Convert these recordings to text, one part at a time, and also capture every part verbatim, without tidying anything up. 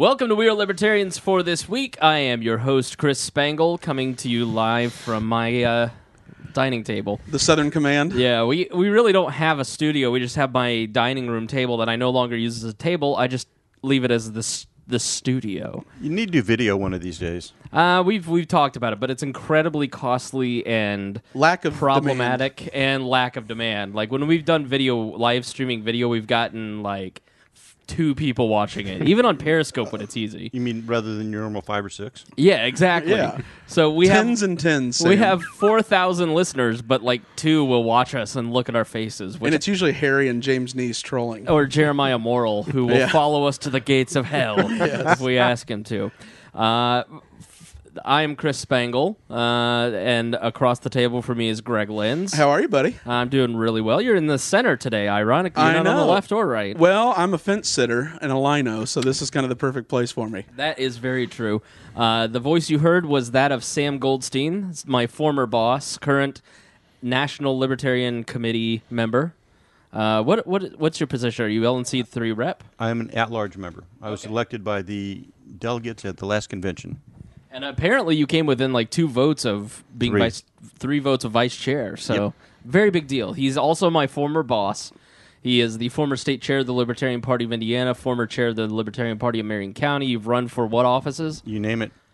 Welcome to We Are Libertarians for this week. I am your host, Chris Spangle, coming to you live from my uh, dining table. The Southern Command? Yeah, we, we really don't have a studio. We just have my dining room table that I no longer use as a table. I just leave it as the, the studio. You need to do video one of these days. Uh, we've we've talked about it, but it's incredibly costly and lack of problematic demand. and lack of demand. Like when we've done video, live streaming video, we've gotten like two people watching it, even on Periscope when it's easy. You mean rather than your normal five or six? Yeah, exactly. Yeah. So we tens have and tens. we Sam. have four thousand listeners, but like two will watch us and look at our faces. Which and it's usually Harry and James Neese trolling. or Jeremiah Morrill, who will Yeah. follow us to the gates of hell if we ask him to. Uh, I am Chris Spangle, uh, and across the table from me is Greg Lenz. How are you, buddy? I'm doing really well. You're in the center today, ironically. You're I not on the know. left or right. Well, I'm a fence sitter and a lino, so this is kind of the perfect place for me. That is very true. Uh, the voice you heard was that of Sam Goldstein, It's my former boss, current National Libertarian Committee member. Uh, what what what's your position? Are you L N C three rep? I am an at-large member. I was Okay. elected by the delegates at the last convention. And apparently you came within like two votes of being Three. vice, three votes of vice chair. So Yep. very big deal. He's also my former boss. He is the former state chair of the Libertarian Party of Indiana, former chair of the Libertarian Party of Marion County. You've run for what offices? You name it.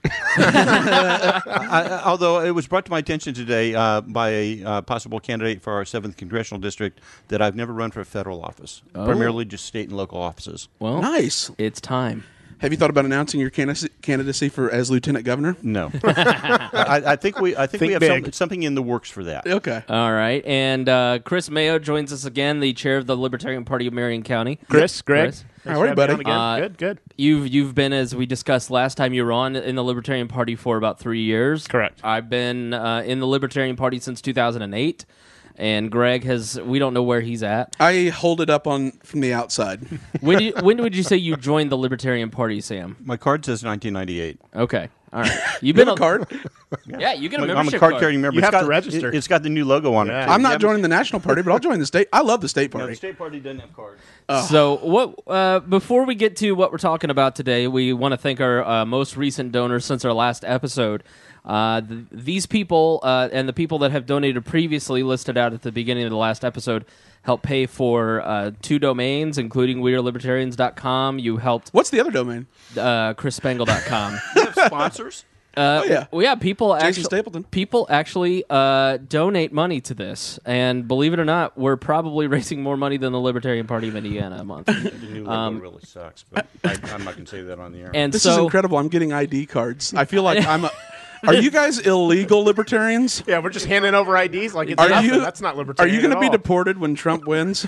I, I- although it was brought to my attention today uh, by a uh, possible candidate for our seventh Congressional District that I've never run for a federal office, Oh. primarily just state and local offices. Well, Nice. it's time. Have you thought about announcing your candidacy, candidacy for as lieutenant governor? No. I, I think we I think, Think we have big. some, something in the works for that. Okay. All right. And uh, Chris Mayo joins us again, the chair of the Libertarian Party of Marion County. Chris, Greg. Chris. How are you, buddy? Uh, good, good. You've you've been, as we discussed last time you were on, in the Libertarian Party for about three years. Correct. I've been uh, in the Libertarian Party since two thousand eight, and Greg has. We don't know where he's at. I hold it up on from the outside. When did, when would you say you joined the Libertarian Party, Sam? My card says nineteen ninety-eight. Okay, all right. You've You been have a card? Yeah, you get a I'm a membership card carrying member. You It's have got, to register. It, has got the new logo on Yeah. it. too. I'm You not haven't- joining the national party, but I'll join the state. I love the state No, party. the state party doesn't have cards. So, what? Uh, before we get to what we're talking about today, we want to thank our uh, most recent donors since our last episode. Uh, th- these people uh, and the people that have donated previously, listed out at the beginning of the last episode, helped pay for uh, two domains, including we are libertarians dot com. You helped What's the other domain? uh, chris spangle dot com. You have sponsors? Uh, Oh, yeah. well, yeah. People Jason actually, Stapleton. people actually uh, donate money to this, and believe it or not, we're probably raising more money than the Libertarian Party of Indiana a month. The new logo Um, really sucks, but I, I'm not going to say that on the air. And This so, is incredible. I'm getting I D cards. I feel like I'm a... Are you guys illegal libertarians? Yeah, we're just handing over I Ds like it's Are nothing. you- That's not Are libertarian. you going to at be all. deported when Trump wins?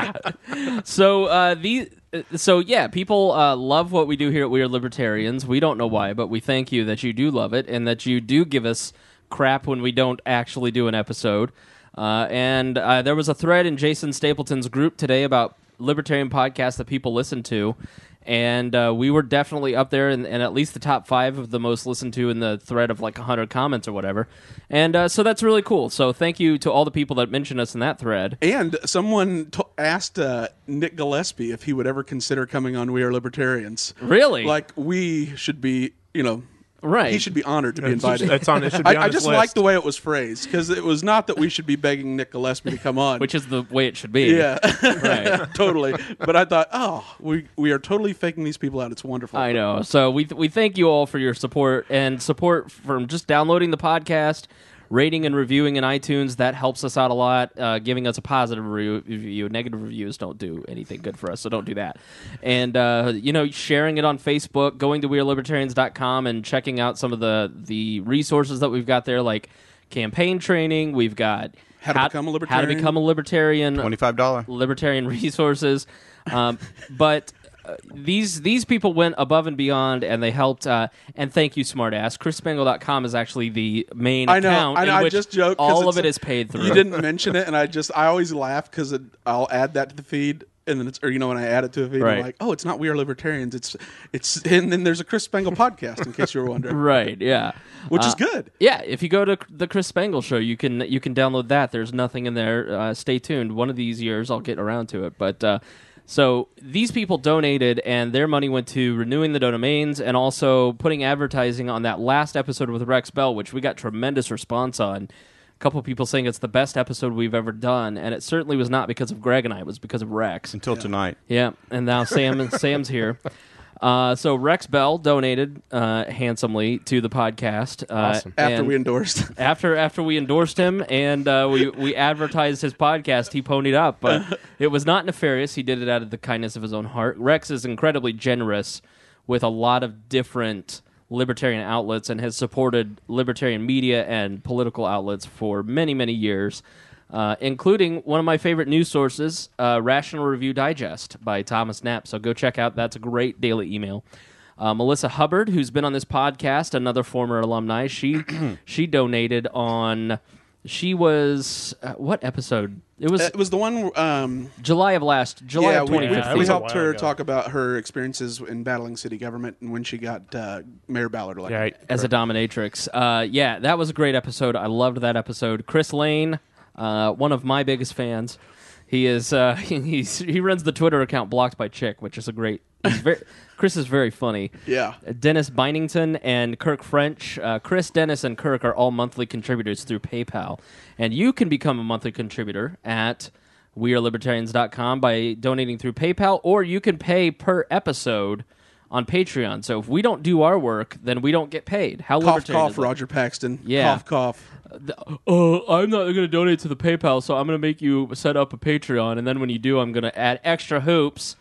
So uh, these, uh, so yeah, people uh, love what we do here at We Are Libertarians. We don't know why, but we thank you that you do love it and that you do give us crap when we don't actually do an episode. Uh, and uh, there was a thread in Jason Stapleton's group today about libertarian podcasts that people listen to, and uh, we were definitely up there in, in at least the top five of the most listened to in the thread of like one hundred comments or whatever. And uh, so that's really cool. So thank you to all the people that mentioned us in that thread. And someone t- asked uh, Nick Gillespie if he would ever consider coming on We Are Libertarians. Really? Like, we should be, you know, Right. he should be honored to be It's, invited. it's on. It should be I, on I his just list. like the way it was phrased, because it was not that we should be begging Nick Gillespie to come on. Which is the way it should be. yeah, Right. totally. But I thought, oh, we we are totally faking these people out. It's wonderful. I know. So we th- we thank you all for your support and support from just downloading the podcast, rating and reviewing in iTunes. That helps us out a lot. Uh, giving us a positive re- review. Negative reviews don't do anything good for us, so don't do that. And uh, you know, sharing it on Facebook, going to we are libertarians dot com and checking out some of the the resources that we've got there, like campaign training. We've got How to become a How to libertarian. become a libertarian. twenty-five dollars. Libertarian resources, um, but uh, these these people went above and beyond, and they helped. Uh, and thank you, smartass. chris spangle dot com is actually the main I know. account. I know. in I which just joked 'cause all of it's- it is paid through. You didn't mention it, and I just I always laugh because I'll add that to the feed. And then it's, or you know, when I add it to a feed, Right. I'm like, oh, it's not We Are Libertarians. It's, it's, and then there's a Chris Spangle podcast, in case you were wondering, Right? Yeah. which Uh, is good. Yeah, if you go to the Chris Spangle Show, you can you can download that. There's nothing in there. Uh, stay tuned. One of these years, I'll get around to it. But uh, So these people donated, and their money went to renewing the domains and also putting advertising on that last episode with Rex Bell, which we got tremendous response on. A couple of people saying it's the best episode we've ever done, and it certainly was not because of Greg and I. It was because of Rex. Until tonight. Yeah, and now Sam Sam's here. Uh, so Rex Bell donated uh, handsomely to the podcast. Uh, Awesome. After and we endorsed. after after we endorsed him and uh, we we advertised his podcast, he ponied up. But it was not nefarious. He did it out of the kindness of his own heart. Rex is incredibly generous with a lot of different libertarian outlets and has supported libertarian media and political outlets for many, many years. Uh, including one of my favorite news sources, uh, Rational Review Digest by Thomas Knapp. So go check out. That's a great daily email. Uh, Melissa Hubbard, who's been on this podcast, another former alumni, she she donated on. She was uh, what episode? It was It was the one. Um, July of last July yeah, of we, twenty we, fifteen. Yeah, we was a helped while her ago. talk about her experiences in battling city government and when she got uh, Mayor Ballard elected. Right. As a dominatrix. Uh, yeah, that was a great episode. I loved that episode. Chris Lane, uh, one of my biggest fans. He is uh, he's, he runs the Twitter account Blocked by Chick, which is a great. He's very, Chris is very funny. Yeah. Dennis Bynington and Kirk French. Uh, Chris, Dennis, and Kirk are all monthly contributors through PayPal, and you can become a monthly contributor at we are libertarians dot com by donating through PayPal, or you can pay per episode on Patreon. So if we don't do our work, then we don't get paid. How Cough, libertarian cough, is that? Roger Paxton. Yeah. Cough, cough. Oh, I'm not going to donate to the PayPal, so I'm going to make you set up a Patreon, and then when you do, I'm going to add extra hoops.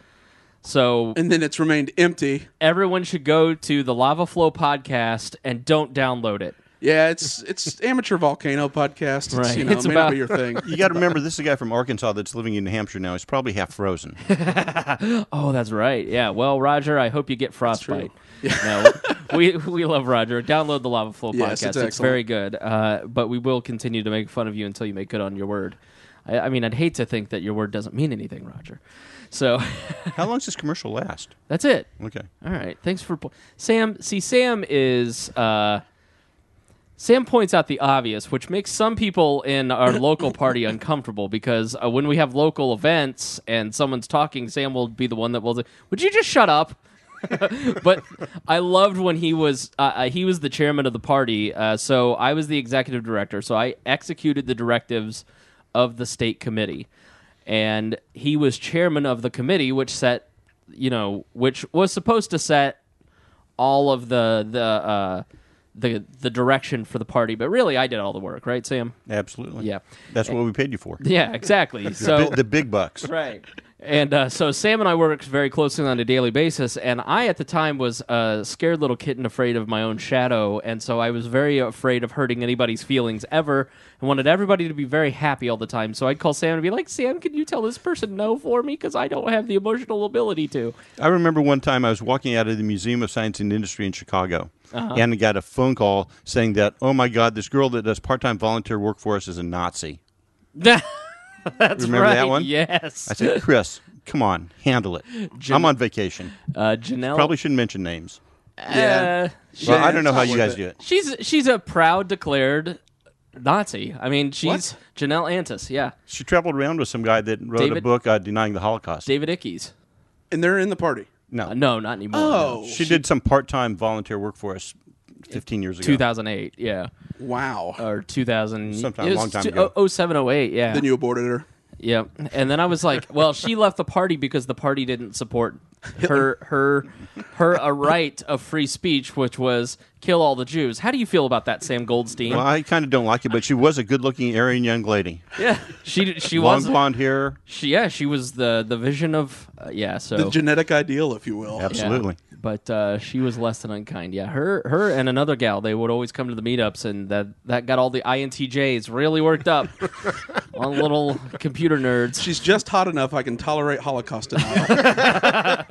So And then it's remained empty. everyone should go to the Lava Flow podcast and don't download it. Yeah, it's it's amateur volcano podcast. It's, Right. You know, It's it may about- not be your thing. You got to remember, this is a guy from Arkansas that's living in New Hampshire now. He's probably half frozen. Oh, that's right. Yeah. Well, Roger, I hope you get frostbite. No, we we love Roger. Download the Lava Flow Yes, podcast. it's It's, excellent. very good. Uh, but we will continue to make fun of you until you make good on your word. I, I mean, I'd hate to think that your word doesn't mean anything, Roger. So How long does this commercial last? that's it. Okay. All right. Thanks for po- Sam. See, Sam is uh, Sam points out the obvious, which makes some people in our local party uncomfortable because uh, when we have local events and someone's talking, Sam will be the one that will say, "Would you just shut up?" But I loved when he was uh, uh, he was the chairman of the party, uh, so I was the executive director. So I executed the directives of the state committee, and he was chairman of the committee, which set, you know, which was supposed to set all of the the uh, the the direction for the party. But really, I did all the work, right, Sam? Absolutely. Yeah. That's what we paid you for. Yeah, exactly. The, So bi- the big bucks. right. And uh, so Sam and I worked very closely on a daily basis, and I at the time was a scared little kitten afraid of my own shadow, and so I was very afraid of hurting anybody's feelings ever, and wanted everybody to be very happy all the time. So I'd call Sam and be like, "Sam, can you tell this person no for me? Because I don't have the emotional ability to." I remember one time I was walking out of the Museum of Science and Industry in Chicago, and I got a phone call saying that, oh my God, this girl that does part-time volunteer work for us is a Nazi. That's Remember right. that one? Yes. I said, Chris, come on, handle it. I'm on vacation. Uh, Janelle. Probably shouldn't mention names. Yeah. Uh, she- Well, I don't know it's how not you worth guys it. do it. she's she's a proud declared Nazi. I mean, she's What? Janelle Antis. Yeah, She traveled around with some guy that wrote a David- book uh, denying the Holocaust. David Ickes. And they're in the party. No, Uh, no, not anymore. Oh, she did some part-time volunteer work for us fifteen years ago. two thousand eight. Yeah. wow. Or two thousand. Sometime, it was long time two- ago. oh seven, oh eight, yeah. Then you aborted her. Yeah. And then I was like, well, she left the party because the party didn't support her her her a right of free speech, which was kill all the Jews. How do you feel about that, Sam Goldstein? Well, I kind of don't like it, but she was a good-looking Aryan young lady. yeah. She she Long was blonde hair. she yeah, she was the the vision of uh, yeah, so The genetic ideal, if you will. yeah. Absolutely. But uh, she was less than unkind. Yeah, her her and another gal, they would always come to the meetups, and that that got all the I N T Js really worked up on little computer nerds. She's just hot enough I can tolerate Holocaust denial.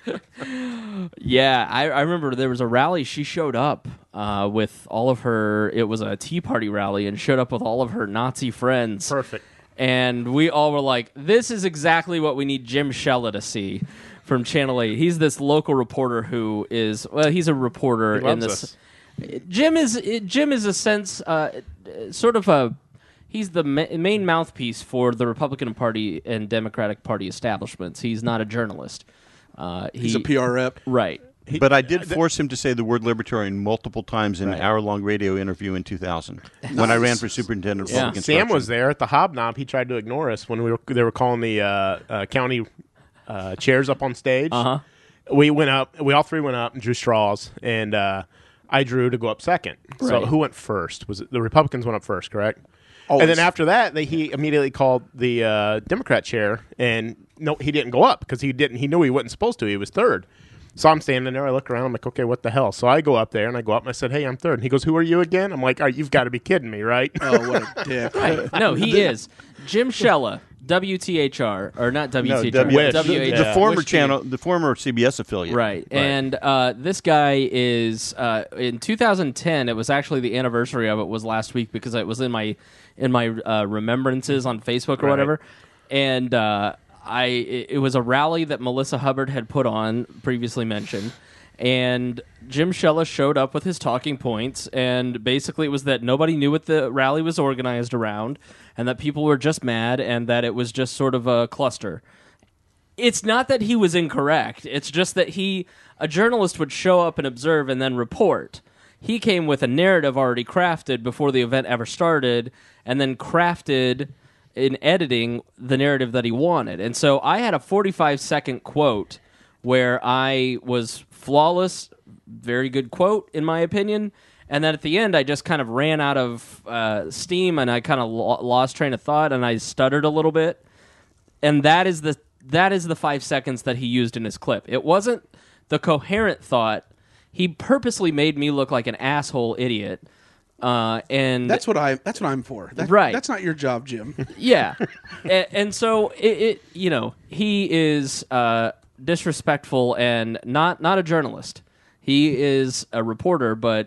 Yeah, I, I remember there was a rally. She showed up uh, with all of her. It was a Tea Party rally, and showed up with all of her Nazi friends. Perfect. And we all were like, "This is exactly what we need Jim Shella to see from Channel eight." He's this local reporter who is well, he's a reporter He in loves this. us. Jim is Jim is a sense, uh, sort of a. he's the ma- main mouthpiece for the Republican Party and Democratic Party establishments. He's not a journalist. Uh, he, He's a P R rep. Right. But I did force him to say the word libertarian multiple times in an hour-long radio interview in two thousand when I ran for superintendent of Yeah. public Sam instruction. was there at the Hobnob. He tried to ignore us when we were they were calling the uh, uh, county uh, chairs up on stage. Uh-huh. We went up. We all three went up and drew straws, and uh, I drew to go up second. So Right. who went first? Was it the Republicans went up first? Correct. Always. And then after that, they, he immediately called the uh, Democrat chair, and no, he didn't go up because he didn't. He knew he wasn't supposed to. He was third. So I'm standing there. I look around. I'm like, okay, what the hell? So I go up there and I go up and I said, hey, I'm third. And he goes, who are you again? I'm like, all right, you've got to be kidding me, right? Oh, what a dick. Right. No, he is. Jim Shella, W T H R, or not W T H R, No, W- W the, H R. the Yeah. former Wish channel, the former C B S affiliate. Right. And uh, this guy is uh, in two thousand ten. It was actually the anniversary of it was last week because it was in my in my uh, remembrances on Facebook or Right. whatever. And uh, I it, it was a rally that Melissa Hubbard had put on, previously mentioned. And Jim Shella showed up with his talking points, and basically it was that nobody knew what the rally was organized around, and that people were just mad, and that it was just sort of a cluster. It's not that he was incorrect. It's just that he, a journalist would show up and observe and then report. He came with a narrative already crafted before the event ever started, and then crafted in editing the narrative that he wanted. And so I had a forty-five second quote where I was flawless, very good quote in my opinion. And then at the end, I just kind of ran out of uh, steam, and I kind of lo- lost train of thought, and I stuttered a little bit. And that is the that is the five seconds that he used in his clip. It wasn't the coherent thought. He purposely made me look like an asshole idiot. Uh, and That's what I. That's what I'm for. That, Right. That's not your job, Jim. yeah, and, and so it, it, you know, he is uh, disrespectful and not not a journalist. He is a reporter, but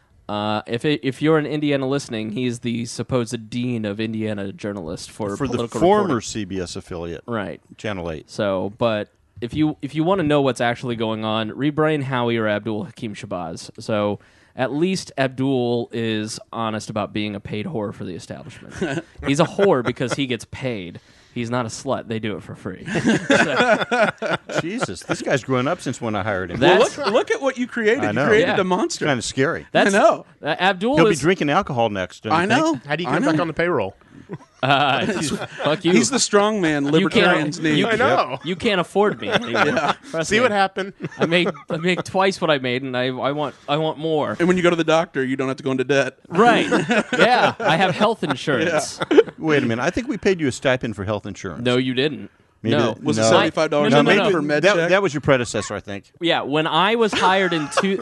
uh, if it, if you're in Indiana listening, he's the supposed dean of Indiana journalists for For the political former reporting. C B S affiliate, Right. Channel eight. So, but if you if you want to know what's actually going on, read Brian Howie or Abdul Hakim Shabazz. So at least Abdul is honest about being a paid whore for the establishment. He's a whore because he gets paid. He's not a slut. They do it for free. Jesus, this guy's grown up since when I hired him. That- Well, That's- look, look at what you created. I You know. created Yeah. a monster. Kind of scary. That's, I know. Uh, Abdul He'll is be drinking alcohol next. don't you I think? know. How do you I get know. back on the payroll? uh, fuck you. He's the strong man libertarians need. you I know. You can't afford me. Trust See me. what happened? I made I make twice what I made, and I I want I want more. And when you go to the doctor, you don't have to go into debt. Right? Yeah, I have health insurance. Wait a minute. I think we paid you a stipend for health insurance. No, you didn't. Me no, too. Was it No. seventy-five dollars No, a no, month no, no. for med that, check? that was your predecessor, I think. Yeah, when I was hired in two,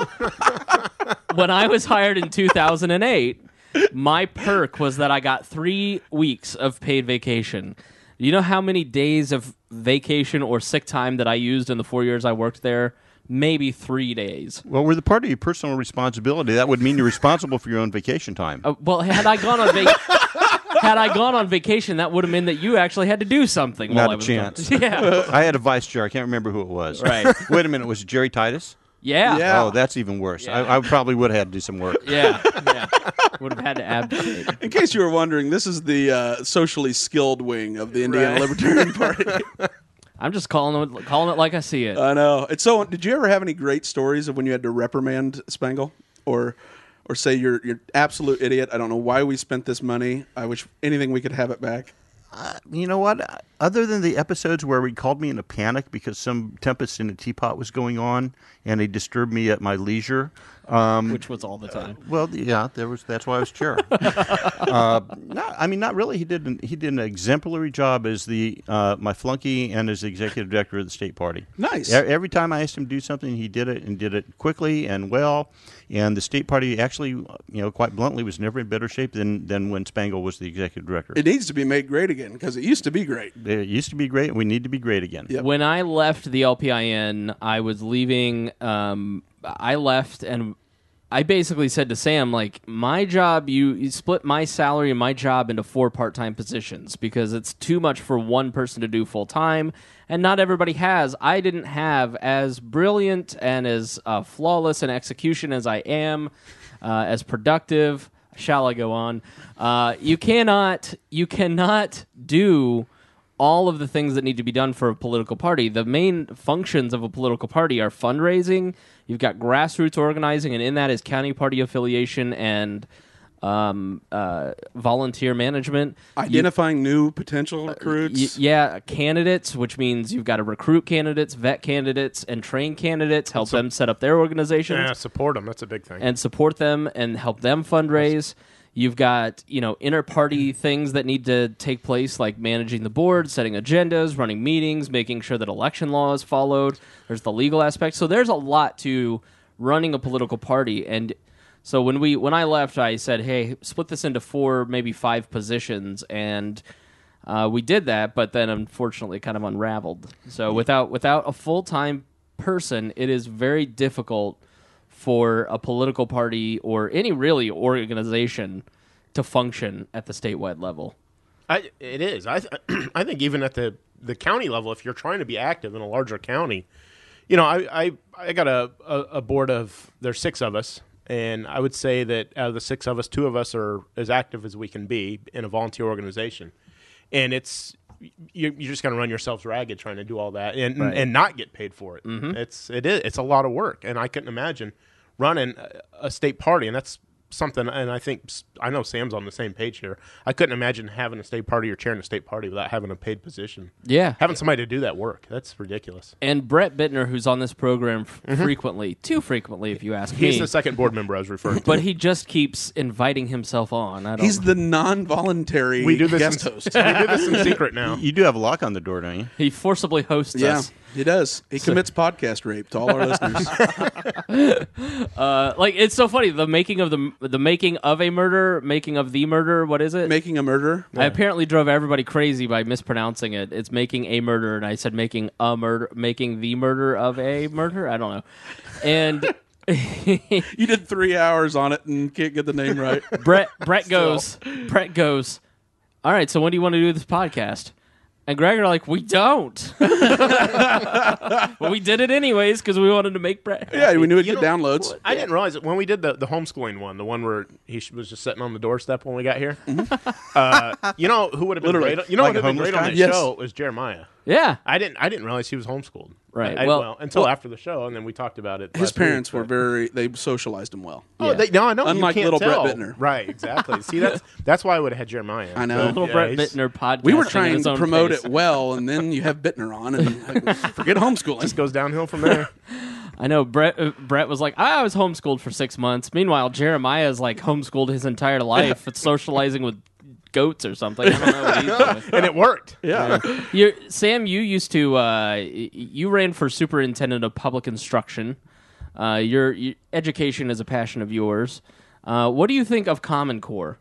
when I was hired in two thousand eight, my perk was that I got three weeks of paid vacation. You know how many days of vacation or sick time that I used in the four years I worked there? Maybe three days. Well, we're the part of your personal responsibility. That would mean you're responsible for your own vacation time. Uh, well, had I gone on vacation. Had I gone on vacation, that would have meant that you actually had to do something. Not while I a was chance. gone. Yeah, I had a vice chair. I can't remember who it was. Right. Wait a minute. Was it Jerry Titus? yeah, Yeah. Oh, that's even worse. Yeah. I, I probably would have had to do some work. yeah, yeah. Would have had to abdicate. In case you were wondering, this is the uh, socially skilled wing of the Indiana Right. Libertarian Party. I'm just calling it, calling it like I see it. I know. It's so. Did you ever have any great stories of when you had to reprimand Spangle, or, or say you're you're absolute idiot? I don't know why we spent this money. I wish anything we could have it back. You know what? Other than the episodes where he called me in a panic because some tempest in a teapot was going on and he disturbed me at my leisure. Um, Which was all the time. well, yeah, there was. That's why I was chair. uh, no, I mean, not really. He did. An, he did an exemplary job as the uh, my flunky and as the executive director of the state party. Nice. E- Every time I asked him to do something, he did it and did it quickly and well. And the state party actually, you know, quite bluntly, was never in better shape than than when Spangle was the executive director. It needs to be made great again because it used to be great. It used to be great, and we need to be great again. Yep. When I left the L P I N, I was leaving. Um, I left, and I basically said to Sam, like, my job, you, you split my salary and my job into four part-time positions because it's too much for one person to do full-time, and not everybody has. I didn't have as brilliant and as uh, flawless an execution as I am, uh, as productive. shall I go on? Uh, you cannot, you cannot do all of the things that need to be done for a political party. The main functions of a political party are fundraising. You've got grassroots organizing, and in that is county party affiliation and um, uh, volunteer management. Identifying you, new potential recruits. Y- yeah, candidates, which means you've got to recruit candidates, vet candidates, and train candidates, help So, them set up their organizations. Yeah, support them. That's a big thing. And support them and help them fundraise. You've got, you know, inter-party things that need to take place, like managing the board, setting agendas, running meetings, making sure that election law is followed. There's the legal aspect. So there's a lot to running a political party. And so when we when I left, I said, hey, split this into four, maybe five positions. And uh, we did that, but then unfortunately kind of unraveled. So without without a full-time person, it is very difficult for a political party or any really organization to function at the statewide level. I, it is. I th- I think even at the, the county level, if you're trying to be active in a larger county, you know, I I, I got a, a, a board of, there's six of us, and I would say that out of the six of us, two of us are as active as we can be in a volunteer organization. And it's, you, you're just going to run yourselves ragged trying to do all that and Right. and not get paid for it. Mm-hmm. It's it is it's a lot of work, and I couldn't imagine running a, a state party, and that's something. And I think I know Sam's on the same page here. I couldn't imagine having a state party or chairing a state party without having a paid position. Yeah. Having somebody to do that work, that's ridiculous. And Brett Bittner, who's on this program f- frequently, too frequently if you ask He's me, the second board member I was referring to. but he just keeps inviting himself on. I don't He's the non-voluntary we do this guest in, host. we do this in secret now. You do have a lock on the door, don't you? He forcibly hosts Yeah, us. he does. He commits podcast rape to all our listeners. Uh, like it's so funny. The making of the the making of a murder, making of the murder. What is it? Making a murderer. I apparently drove everybody crazy by mispronouncing it. It's making a murder, and I said making a murder, making the murder of a murder. I don't know. And You did three hours on it and can't get the name right. Brett Brett goes. Brett goes. All right. So when do you want to do this podcast? And Greg are like, we don't. But we did it anyways because we wanted to make Brett happy. Yeah, we knew it'd You get know, downloads. I didn't realize it when we did the, the homeschooling one, the one where he sh- was just sitting on the doorstep when we got here. uh, you know who would have been Literally. great? You know Like who a would have been homeless great on guy? this Yes. show was Jeremiah. Yeah. I didn't. I didn't realize he was homeschooled. Right. I, I- Well- well, until well- after the show, and then we talked about it. His last parents week, were but- very, they socialized him well. Oh, Yeah. they, no, I know. Unlike you can't little Brett tell. Bittner. Right? Exactly. See, that's that's why I would have had Jeremiah. I know. Little Yeah, Brett he's- Bittner podcast. We were trying to promote it well, and then you have Bittner on, and like, forget homeschooling. Just goes downhill from there. I know Brett. Uh, Brett was like, I was homeschooled for six months. Meanwhile, Jeremiah is like homeschooled his entire life. It's socializing with goats or something. I don't know what he's doing. And it worked. Yeah. You're, Sam, you used to. Uh, y- you ran for superintendent of public instruction. Uh, your, your education is a passion of yours. Uh, what do you think of Common Core?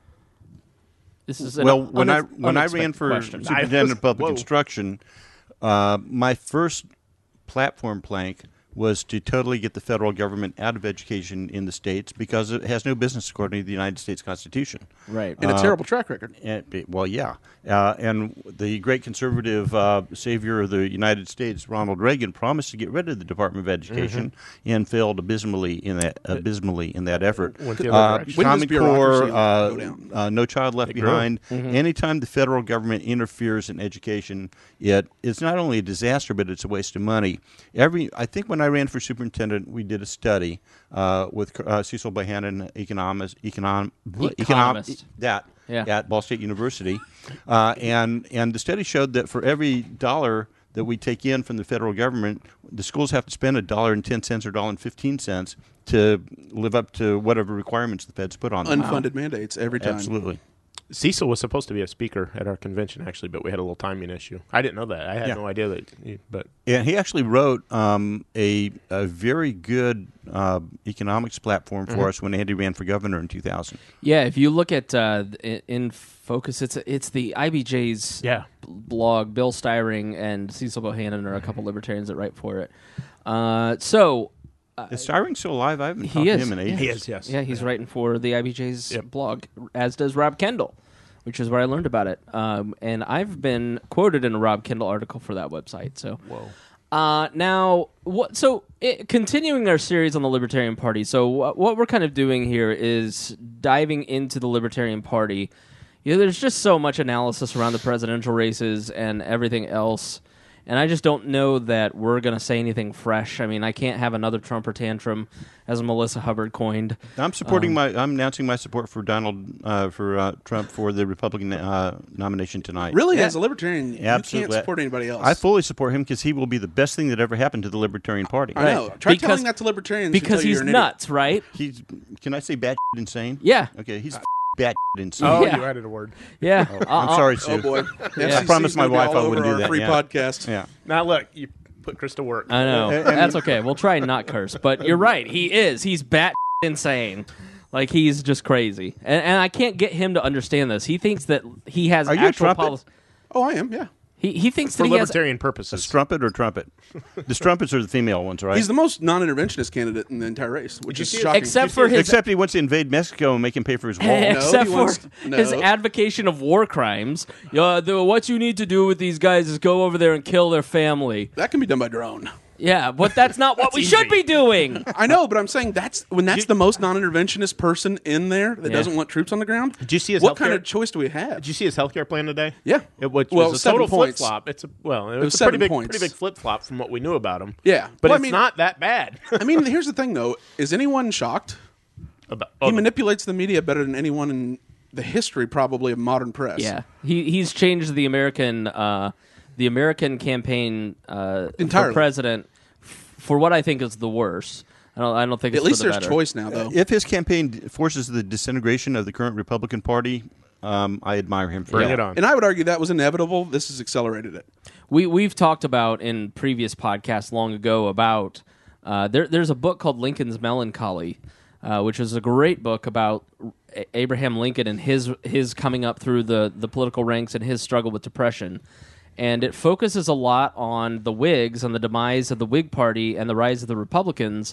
This is an Well, when I unex- when I ran unexpected for question. superintendent of public Whoa. instruction, uh, my first platform plank was to totally get the federal government out of education in the states because it has no business according to the United States Constitution. Right. And a terrible track record. And, well, yeah. Uh, and the great conservative uh, savior of the United States, Ronald Reagan, promised to get rid of the Department of Education and failed abysmally in that abysmally in that effort. Went the other Uh, direction. When does Common Core, bureaucracy uh, go down? uh, No Child Left grew. Behind. Anytime the federal government interferes in education, it it's not only a disaster, but it's a waste of money. Every I think when I ran for superintendent, we did a study uh, with uh, Cecil Bohannon, economist, econom, Economist. that Yeah. at Ball State University, uh, and and the study showed that for every dollar that we take in from the federal government, the schools have to spend a dollar and ten cents or dollar and fifteen cents to live up to whatever requirements the feds put on them. Unfunded mandates every time. Absolutely. Cecil was supposed to be a speaker at our convention, actually, but we had a little timing issue. I didn't know that. I had Yeah. no idea that. he- But And he actually wrote um, a a very good uh, economics platform for Mm-hmm. us when Andy ran for governor in two thousand. Yeah, if you look at uh, in, in focus, it's it's the I B J's yeah, blog. Bill Styring and Cecil Bohannon are a couple libertarians that write for it. Uh, so Is Styring still alive? I haven't he talked to is. him in ages. he is. Yes. Yeah, he's writing for the I B J's Yep. blog, as does Rob Kendall, which is where I learned about it. Um, and I've been quoted in a Rob Kendall article for that website. So Whoa. Uh, now, what? So, it, continuing our series on the Libertarian Party. So, what, what we're kind of doing here is diving into the Libertarian Party. You know, there's just so much analysis around the presidential races and everything else, and I just don't know that we're going to say anything fresh. I mean, I can't have another Trump or tantrum, as Melissa Hubbard coined. I'm supporting um, my. I'm announcing my support for Donald uh, for uh, Trump for the Republican uh, nomination tonight. Really, Yeah. as a libertarian, you Absolutely. can't support anybody else. I fully support him because he will be the best thing that ever happened to the Libertarian Party. I know. Try Because- telling that to libertarians who Because tell you he's you're an nuts, right? He's. Can I say bat insane? Yeah, Okay, he's bat insane. Oh, Yeah. you added a word. yeah. I'm sorry, Sue. idiot. Oh boy! Yeah. I promised my F C C's gonna be wife all I wouldn't over do our that, Free yeah. podcast. Yeah. Now look, you put Chris to work. I know. And- and- That's okay. We'll try and not curse. But you're right. He is. He's bat insane. Like, he's just crazy. And, and I can't get him to understand this. He thinks that he has Are you a actual trumpet? policy. Oh, I am. Yeah. He, he thinks For that he has... libertarian purposes. Strumpet or trumpet? The strumpets are the female ones, right? He's the most non-interventionist candidate in the entire race, which you is see it? shocking. Except for his... Except he wants to invade Mexico and make him pay for his wall. Except he for wants- no. his advocation of war crimes. Uh, the, what you need to do with these guys is go over there and kill their family. that can be done by drone. Yeah, but that's not what we should be doing. I know, but I'm saying that's when that's the most non-interventionist person in there that Yeah. doesn't want troops on the ground. Did you see his what kind healthcare- of choice do we have? Did you see his healthcare plan today? Yeah. It, which Well, was a seven total flip points. flop. It's a well, it was was, a seven pretty big, points. pretty big flip flop from what we knew about him. Yeah, but Well, I it's mean- not that bad. I mean, here's the thing, though: is anyone shocked? about, He oh, manipulates the media better than anyone in the history, probably, of modern press. Yeah, he he's changed the American uh, the American campaign uh, Entirely. for president f- for what I think is the worst. I don't I don't think it's At least for the there's better. choice now, though. If his campaign d- forces the disintegration of the current Republican Party, um, I admire him for bring that. it on. And I would argue that was inevitable. This has accelerated it. We we've talked about in previous podcasts long ago about uh, there. There's a book called Lincoln's Melancholy, uh, which is a great book about A- Abraham Lincoln and his his coming up through the the political ranks and his struggle with depression. And it focuses a lot on the Whigs and the demise of the Whig Party and the rise of the Republicans.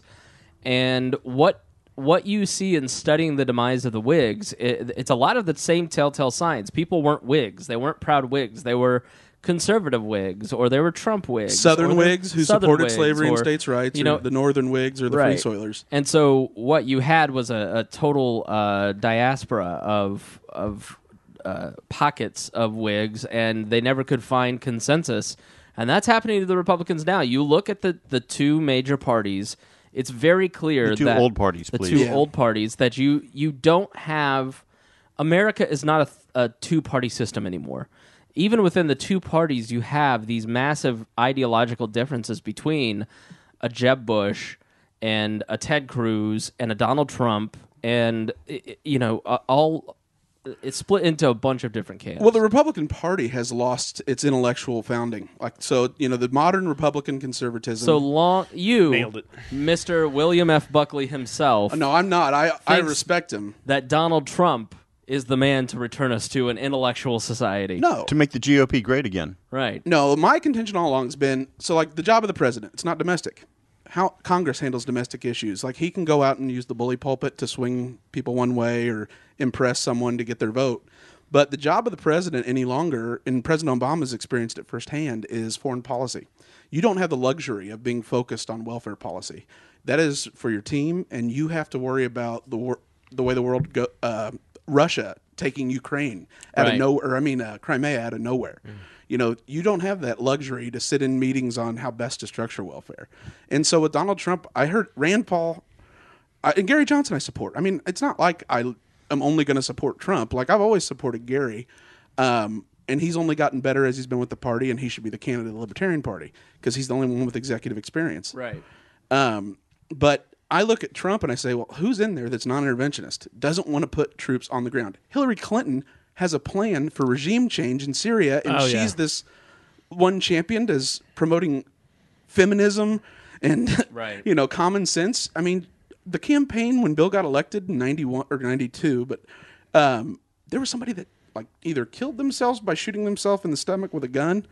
And what what you see in studying the demise of the Whigs, it, it's a lot of the same telltale signs. People weren't Whigs. They weren't proud Whigs. They were conservative Whigs, or they were Trump Whigs. Southern or they- Whigs who Southern supported Whigs, slavery and or, states' rights, you or know, the Northern Whigs or the right. Free Soilers. And so what you had was a, a total uh, diaspora of of uh, pockets of Whigs, and they never could find consensus. And that's happening to the Republicans now. You look at the, the two major parties, it's very clear The two that old parties, the please. two Yeah. old parties, that you you don't have America is not a, a two party system anymore. Even within the two parties, you have these massive ideological differences between a Jeb Bush and a Ted Cruz and a Donald Trump, and i- i- you know, uh, all it's split into a bunch of different camps. Well, the Republican Party has lost its intellectual founding. Like, so, you know, the modern Republican conservatism. so long, you, Nailed it. Mister William F. Buckley himself, no, I'm not. I I Thinks- respect him. that Donald Trump is the man to return us to an intellectual society. No, To make the G O P great again. Right. no. My contention all along has been so like the job of the president. It's not domestic. How Congress handles domestic issues. Like he can go out and use the bully pulpit to swing people one way or impress someone to get their vote. But the job of the president any longer, and President Obama's experienced it firsthand, is foreign policy. You don't have the luxury of being focused on welfare policy. That is for your team, and you have to worry about the wor- the way the world go. Uh, Russia taking Ukraine out Right. of nowhere, or I mean uh, Crimea out of nowhere. You know, you don't have that luxury to sit in meetings on how best to structure welfare. And so with Donald Trump, I heard Rand Paul I, and Gary Johnson I support. I mean, it's not like I am only going to support Trump. Like I've always supported Gary. Um, and he's only gotten better as he's been with the party, and he should be the candidate of the Libertarian Party because he's the only one with executive experience. Right. Um, but I look at Trump and I say, well, who's in there that's non-interventionist, doesn't want to put troops on the ground? Hillary Clinton has a plan for regime change in Syria, and Oh, she's yeah. this one championed as promoting feminism and Right. you know common sense. I mean, the campaign when Bill got elected in ninety-one or ninety-two, but um, there was somebody that like either killed themselves by shooting themselves in the stomach with a gun,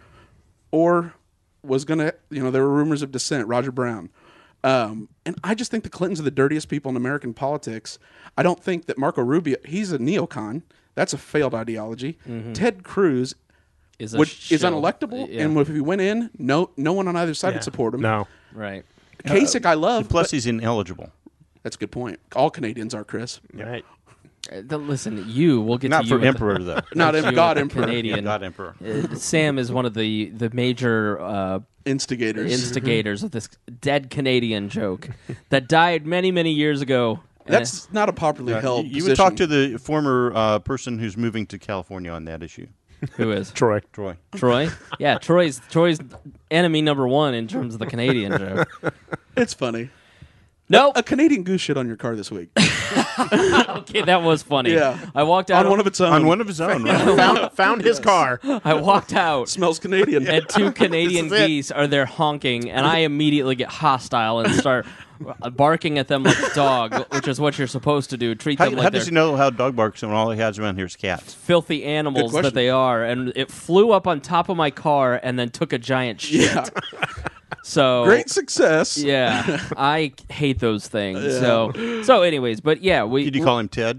or was gonna, you know, there were rumors of dissent. Roger Brown. Um, and I just think the Clintons are the dirtiest people in American politics. I don't think that Marco Rubio, he's a neocon. That's a failed ideology. Mm-hmm. Ted Cruz Is a which is shill. unelectable. Yeah. And if he went in, no, no one on either side Yeah. would support him. No. Right. Kasich, I love. Plus, but- he's ineligible. that's a good point. All Canadians are, Chris. Right. Uh, th- listen, you. We'll get Not to you for with emperor though. Not you em- God with the Emperor. Canadian. God emperor. Uh, Sam is one of the the major uh, Instigators. instigators of this dead Canadian joke that died many many years ago. And That's not a popularly held You, you position. would talk to the former uh, person who's moving to California on that issue, who is Troy. Troy. Troy? Yeah, Troy's Troy's enemy number one in terms of the Canadian joke. It's funny. Nope. A Canadian goose shit on your car this week. Okay, that was funny. Yeah. I walked out on one of its own. On one of his own, right? Found, found his car. I walked out. Smells Canadian. And two Canadian This is it. geese are there honking, and I immediately get hostile and start barking at them like a dog, which is what you're supposed to do. Treat How, them how like does they're he know how dog barks when all he has around here is cats? filthy animals Good question. that they are. And it flew up on top of my car and then took a giant shit. Yeah. So Great success. Yeah, I hate those things. So, so, anyways, but yeah, we. Did you call him Ted?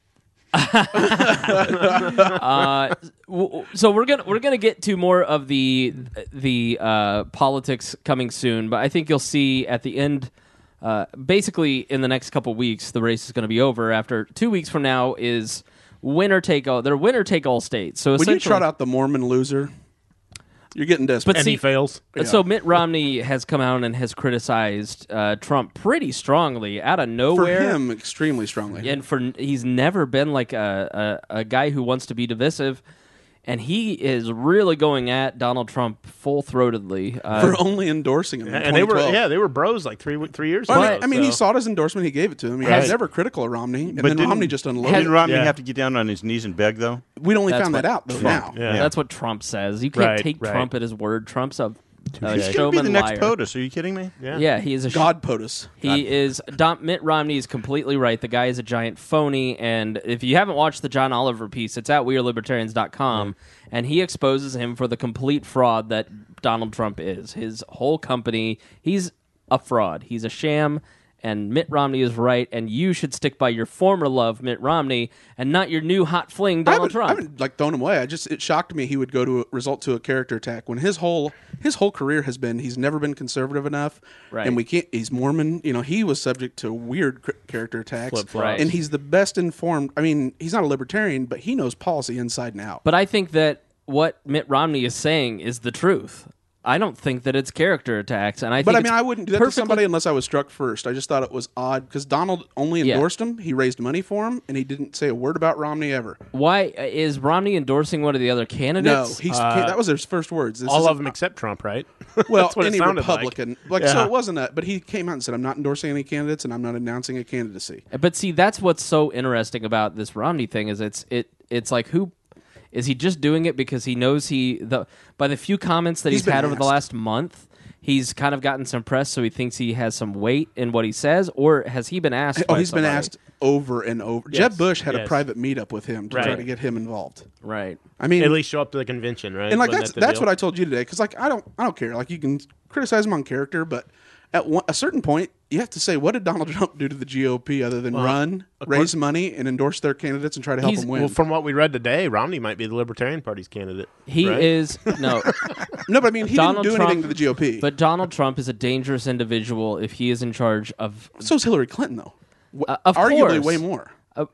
Uh, w- w- so we're gonna we're gonna get to more of the the uh, politics coming soon, but I think you'll see at the end, uh, basically in the next couple weeks, the race is going to be over. After two weeks from now is winner take all. They're winner take all states. So When you essentially, trot out the Mormon loser, you're getting desperate. But And see- he fails. so Mitt Romney has come out and has criticized uh, Trump pretty strongly out of For nowhere. him, extremely strongly. and for he's never been like a, a, a guy who wants to be divisive, and he is really going at Donald Trump full throatedly. Uh, for only endorsing him in And they were, twenty twelve. yeah, they were bros like three three years Well, I ago. mean, I mean, he so- sought his endorsement. He gave it to him. He Right. was never critical of Romney, and But then didn't- Romney just unloaded. Didn't Romney Yeah. have to get down on his knees and beg though? We'd only That's found what that out though Trump- now. Yeah. That's what Trump says. You can't Right, take right. Trump at his word. Trump's a, a He's going to be showman the next liar. POTUS. Are you kidding me? Yeah. Yeah, he is a sh- God POTUS. He is Don, Mitt Romney is completely right. The guy is a giant phony, and if you haven't watched the John Oliver piece, it's at we are libertarians dot com, and he exposes him for the complete fraud that Donald Trump is. His whole company, he's a fraud. He's a sham, and Mitt Romney is right, and you should stick by your former love, Mitt Romney, and not your new hot fling, I Donald haven't, Trump. I haven't like thrown him away. I just it shocked me he would go to a, result to a character attack when his whole his whole career has been he's never been conservative enough, Right. and we can't. He's Mormon. You know, he was subject to weird cr- character attacks, Flip-flops. Right. and he's the best informed. I mean, he's not a libertarian, but he knows policy inside and out. But I think that what Mitt Romney is saying is the truth. I don't think that it's character attacks, and I But think I mean, it's I wouldn't do that to perfectly- somebody unless I was struck first. I just thought it was odd because Donald only Yeah. endorsed him. He raised money for him, and he didn't say a word about Romney ever. Why is Romney endorsing one of the other No, candidates? he's that was his first words. This all isn't- of them except Trump, right? Well, That's what it any sounded like. Republican, like, so Yeah. it wasn't that. But he came out and said, "I'm not endorsing any candidates, and I'm not announcing a candidacy." But see, that's what's so interesting about this Romney thing is it's it it's like who is he just doing it because he knows he the by the few comments that He's he's, been had over the asked. last month, he's kind of gotten some press, so he thinks he has some weight in what he says, or has he been asked? Oh, by he's been somebody? asked over and over. Yes, Jeb Bush had a yes. private meetup with him to try Right. to get him involved. right? I mean, At least show up to the convention, right? and like Wasn't that's that the that's deal? what I told you today. Because like I don't I don't care. Like you can criticize him on character, but at one, a certain point, you have to say, what did Donald Trump do to the G O P other than run, raise money, and endorse their candidates and try to help He's- them win? Well, from what we read today, Romney might be the Libertarian Party's candidate. He right? is no, no, but I mean, he Donald didn't do Trump, anything to the G O P. but Donald Trump is a dangerous individual if he is in charge of. so's Hillary Clinton, though. W- Uh, of arguably, course. way more.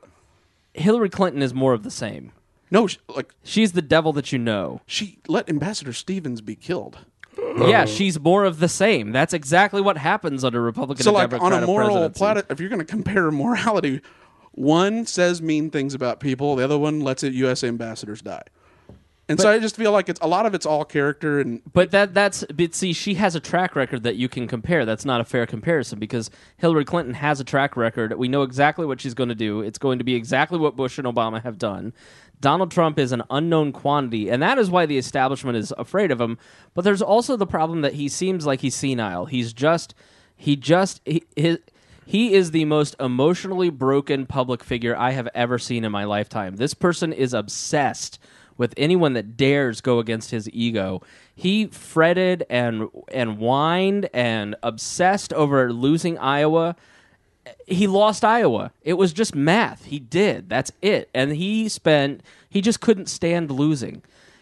Hillary Clinton is more of the same. No, she, like She's the devil that you know. she let Ambassador Stevens be killed. Yeah, she's more of the same. That's exactly what happens under Republican So, and like on a Democratic moral presidency. platter, if you're going to compare morality, one says mean things about people, the other one lets it U S ambassadors die. And so I just feel like it's a lot of it's all character and But that that's but see, she has a track record that you can compare. That's not a fair comparison because Hillary Clinton has a track record. We know exactly what she's going to do. It's going to be exactly what Bush and Obama have done. Donald Trump is an unknown quantity, and that is why the establishment is afraid of him. But there's also the problem that he seems like he's senile. He's just he just he, his, he is the most emotionally broken public figure I have ever seen in my lifetime. This person is obsessed with anyone that dares go against his ego. He fretted and and whined and obsessed over losing Iowa. He lost Iowa. It was just math. He did. That's it. And he spent he just couldn't stand losing.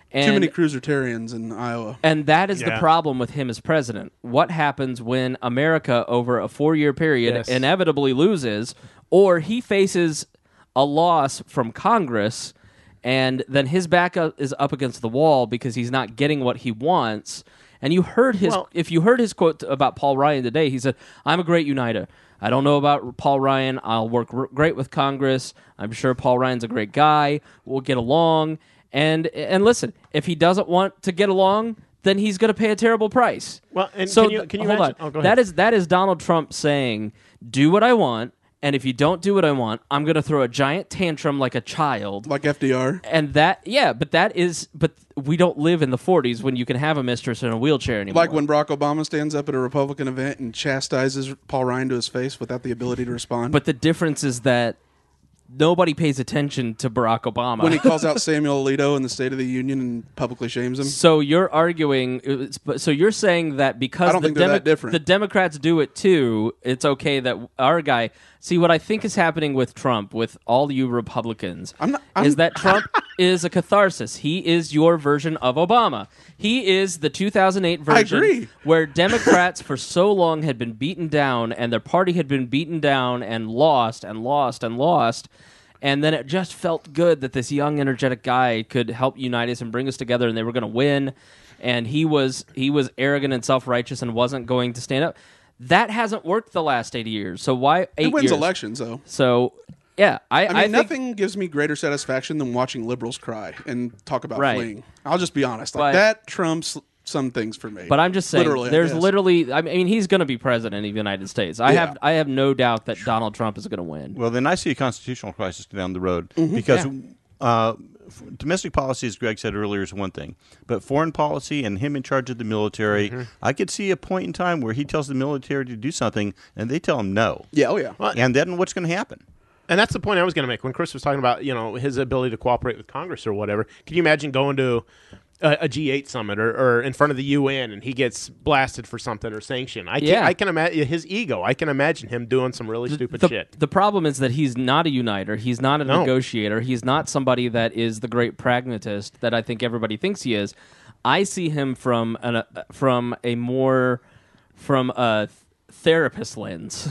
And, Too many cruisertarians in Iowa. And that is Yeah. the problem with him as president. What happens when America, over a four-year period, Yes. inevitably loses, or he faces a loss from Congress, and then his back up is up against the wall because he's not getting what he wants. And you heard his Well- if you heard his quote about Paul Ryan today, he said, "I'm a great uniter. I don't know about Paul Ryan. I'll work r- great with Congress. I'm sure Paul Ryan's a great guy. We'll get along." And and listen, if he doesn't want to get along, then he's going to pay a terrible price. Well, and so can you- th- can you hold imagine- on. oh, go That ahead. is that is Donald Trump saying, "Do what I want, and if you don't do what I want, I'm going to throw a giant tantrum like a child." Like F D R. And that, yeah, but that is, but we don't live in the forties when you can have a mistress in a wheelchair anymore. Like when Barack Obama stands up at a Republican event and chastises Paul Ryan to his face without the ability to respond. But the difference is that nobody pays attention to Barack Obama. when he calls out Samuel Alito in the State of the Union and publicly shames him. So you're arguing. it's- but- So you're saying that because I don't the, think they're that different. the Democrats do it too, it's okay that our guy. See, what I think is happening with Trump, with all you Republicans, I'm not- I'm- is that Trump is a catharsis. He is your version of Obama. He is the two thousand eight version agree. where Democrats for so long had been beaten down and their party had been beaten down and lost and lost and lost. And then it just felt good that this young, energetic guy could help unite us and bring us together, and they were going to win. And he was he was arrogant and self-righteous and wasn't going to stand up. That hasn't worked the last eighty years. So why eight He wins years? elections, though. So yeah, I, I mean, I think, nothing gives me greater satisfaction than watching liberals cry and talk about Right. fleeing. I'll just be honest. Like, But- that trumps some things for me. But I'm just saying, Literally, I there's guess. literally. I mean, he's going to be president of the United States. I Yeah. have I have no doubt that Donald Trump is going to win. Well, then I see a constitutional crisis down the road Mm-hmm. because uh, f- domestic policy, as Greg said earlier, is one thing, but foreign policy and him in charge of the military, Mm-hmm. I could see a point in time where he tells the military to do something and they tell him no. Yeah, oh yeah. And then what's going to happen? And that's the point I was going to make when Chris was talking about, you know, his ability to cooperate with Congress or whatever. Can you imagine going to a, a G eight summit or, or in front of the U N and he gets blasted for something or sanctioned? I can, Yeah. I can imagine his ego. I can imagine him doing some really stupid the, shit. the problem is that he's not a uniter. He's not a No. negotiator. He's not somebody that is the great pragmatist that I think everybody thinks he is. I see him from an, uh, from a more from a therapist lens,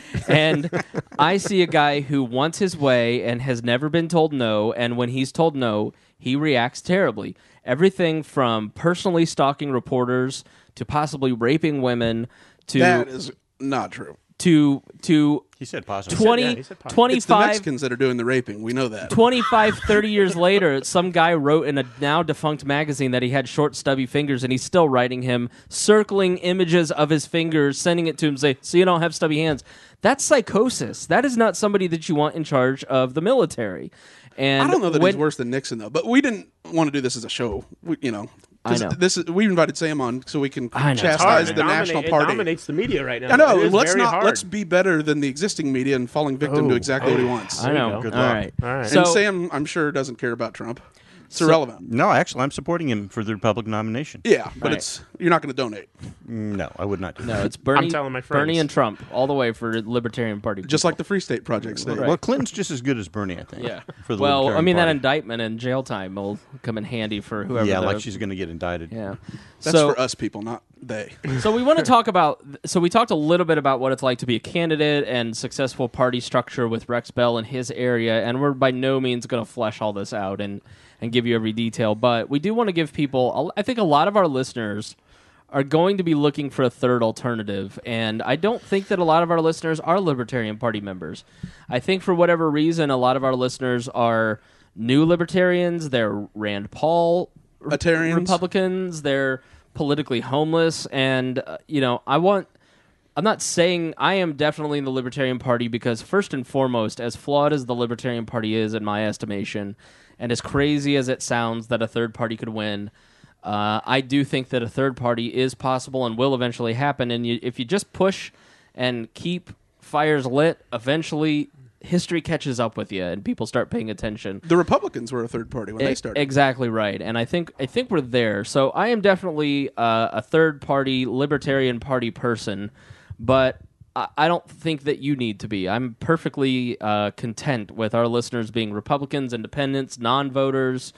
and I see a guy who wants his way and has never been told no. And when he's told no, he reacts terribly. Everything from personally stalking reporters to possibly raping women to That is not true. to to He said positive. twenty, yeah, he said positive. It's the twenty-five, Mexicans that are doing the raping. We know that. twenty-five, thirty years later, some guy wrote in a now defunct magazine that he had short, stubby fingers, and he's still writing him, circling images of his fingers, sending it to him, say, so you don't have stubby hands. That's psychosis. That is not somebody that you want in charge of the military. And I don't know that when, he's worse than Nixon, though. But we didn't want to do this as a show. We, you know, 'cause I know. This is, we invited Sam on so we can I know. It's Hard. chastise It the dominate- national it party. dominates the media right now. I know. It is Let's very not. hard. Let's be better than the existing media and falling victim Oh. to exactly what he wants. I There you know. go. All Good luck. right. All right. So, and Sam, I'm sure, doesn't care about Trump. It's So- irrelevant. No, actually, I'm supporting him for the Republican nomination. Yeah, but Right. it's you're not going to donate. No, I would not do no, that. it's Bernie, telling my friends. Bernie and Trump all the way for the Libertarian Party. Just people. like the Free State Project state. Right. Well, Clinton's just as good as Bernie, I think. Yeah. For the well, I Libertarian mean, that Party. indictment and jail time will come in handy for whoever. Yeah, the, like she's going to get indicted. Yeah. That's so, for us people, not they. So we want to talk about. So we talked a little bit about what it's like to be a candidate and successful party structure with Rex Bell in his area, and we're by no means going to flesh all this out and and give you every detail. But we do want to give people. I think a lot of our listeners are going to be looking for a third alternative, and I don't think that a lot of our listeners are Libertarian Party members. I think for whatever reason, a lot of our listeners are new libertarians. They're Rand Paul Atarians. Republicans. They're politically homeless, and uh, you know, I want. I'm not saying I am definitely in the Libertarian Party because first and foremost, as flawed as the Libertarian Party is in my estimation, and as crazy as it sounds that a third party could win, uh, I do think that a third party is possible and will eventually happen. And you, if you just push and keep fires lit, eventually history catches up with you and people start paying attention. The Republicans were a third party when they E- started. Exactly right, and I think I think we're there. So I am definitely uh, a third party Libertarian Party person, but I, I don't think that you need to be. I'm perfectly uh, content with our listeners being Republicans, Independents, non-voters,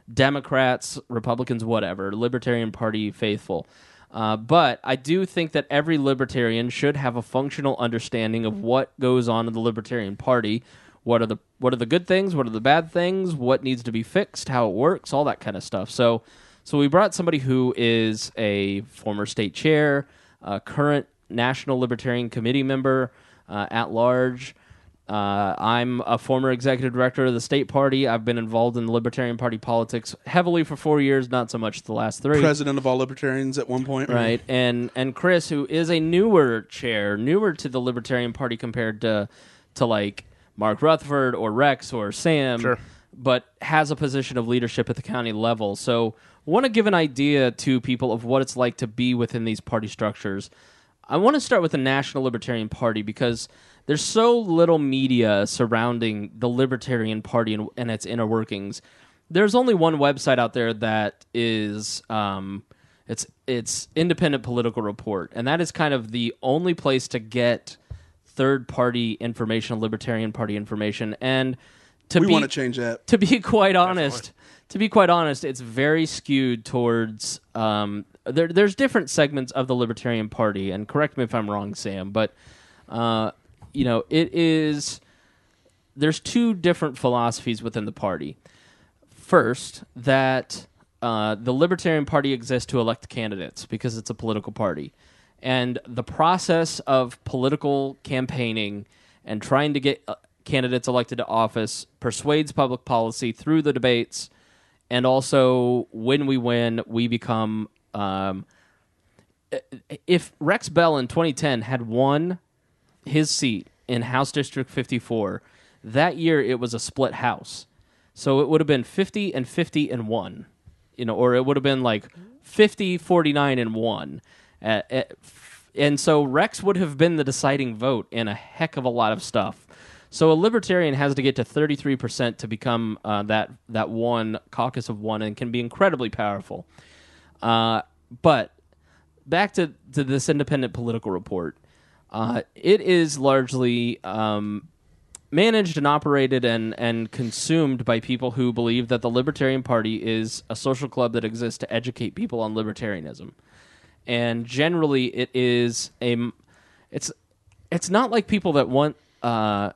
Democrats, Republicans, whatever, Libertarian Party faithful. Uh, but I do think that every libertarian should have a functional understanding of what goes on in the Libertarian Party. What are the what are the good things? What are the bad things? What needs to be fixed? How it works? All that kind of stuff. So, so we brought somebody who is a former state chair, a current National Libertarian Committee member uh, at large. Uh, I'm a former executive director of the state party. I've been involved in the Libertarian Party politics heavily for four years, not so much the last three. President of all libertarians at one point. Right. And and Chris, who is a newer chair, newer to the Libertarian Party compared to, to like Mark Rutherford or Rex or Sam, Sure. but has a position of leadership at the county level. So I want to give an idea to people of what it's like to be within these party structures. I want to start with the National Libertarian Party because there's so little media surrounding the Libertarian Party and, and its inner workings. There's only one website out there that is um, it's it's Independent Political Report, and that is kind of the only place to get third-party information, Libertarian Party information. And to We be, want to change that. To be quite honest, to be quite honest, it's very skewed towards. Um, there, there's different segments of the Libertarian Party, and correct me if I'm wrong, Sam, but. Uh, You know, it is. There's two different philosophies within the party. First, that uh, the Libertarian Party exists to elect candidates because it's a political party. And the process of political campaigning and trying to get uh, candidates elected to office persuades public policy through the debates. And also, when we win, we become. Um, if Rex Bell in twenty ten had won his seat in House District fifty-four, that year it was a split House. So it would have been fifty and fifty and one, you know, or it would have been like fifty, forty-nine and one. Uh, uh, and so Rex would have been the deciding vote in a heck of a lot of stuff. So a libertarian has to get to thirty-three percent to become uh, that that one caucus of one, and can be incredibly powerful. Uh, but back to, to this Independent Political Report. Uh, it is largely um, managed and operated and, and consumed by people who believe that the Libertarian Party is a social club that exists to educate people on libertarianism. And generally, it is a. It's it's not like people that want. Uh,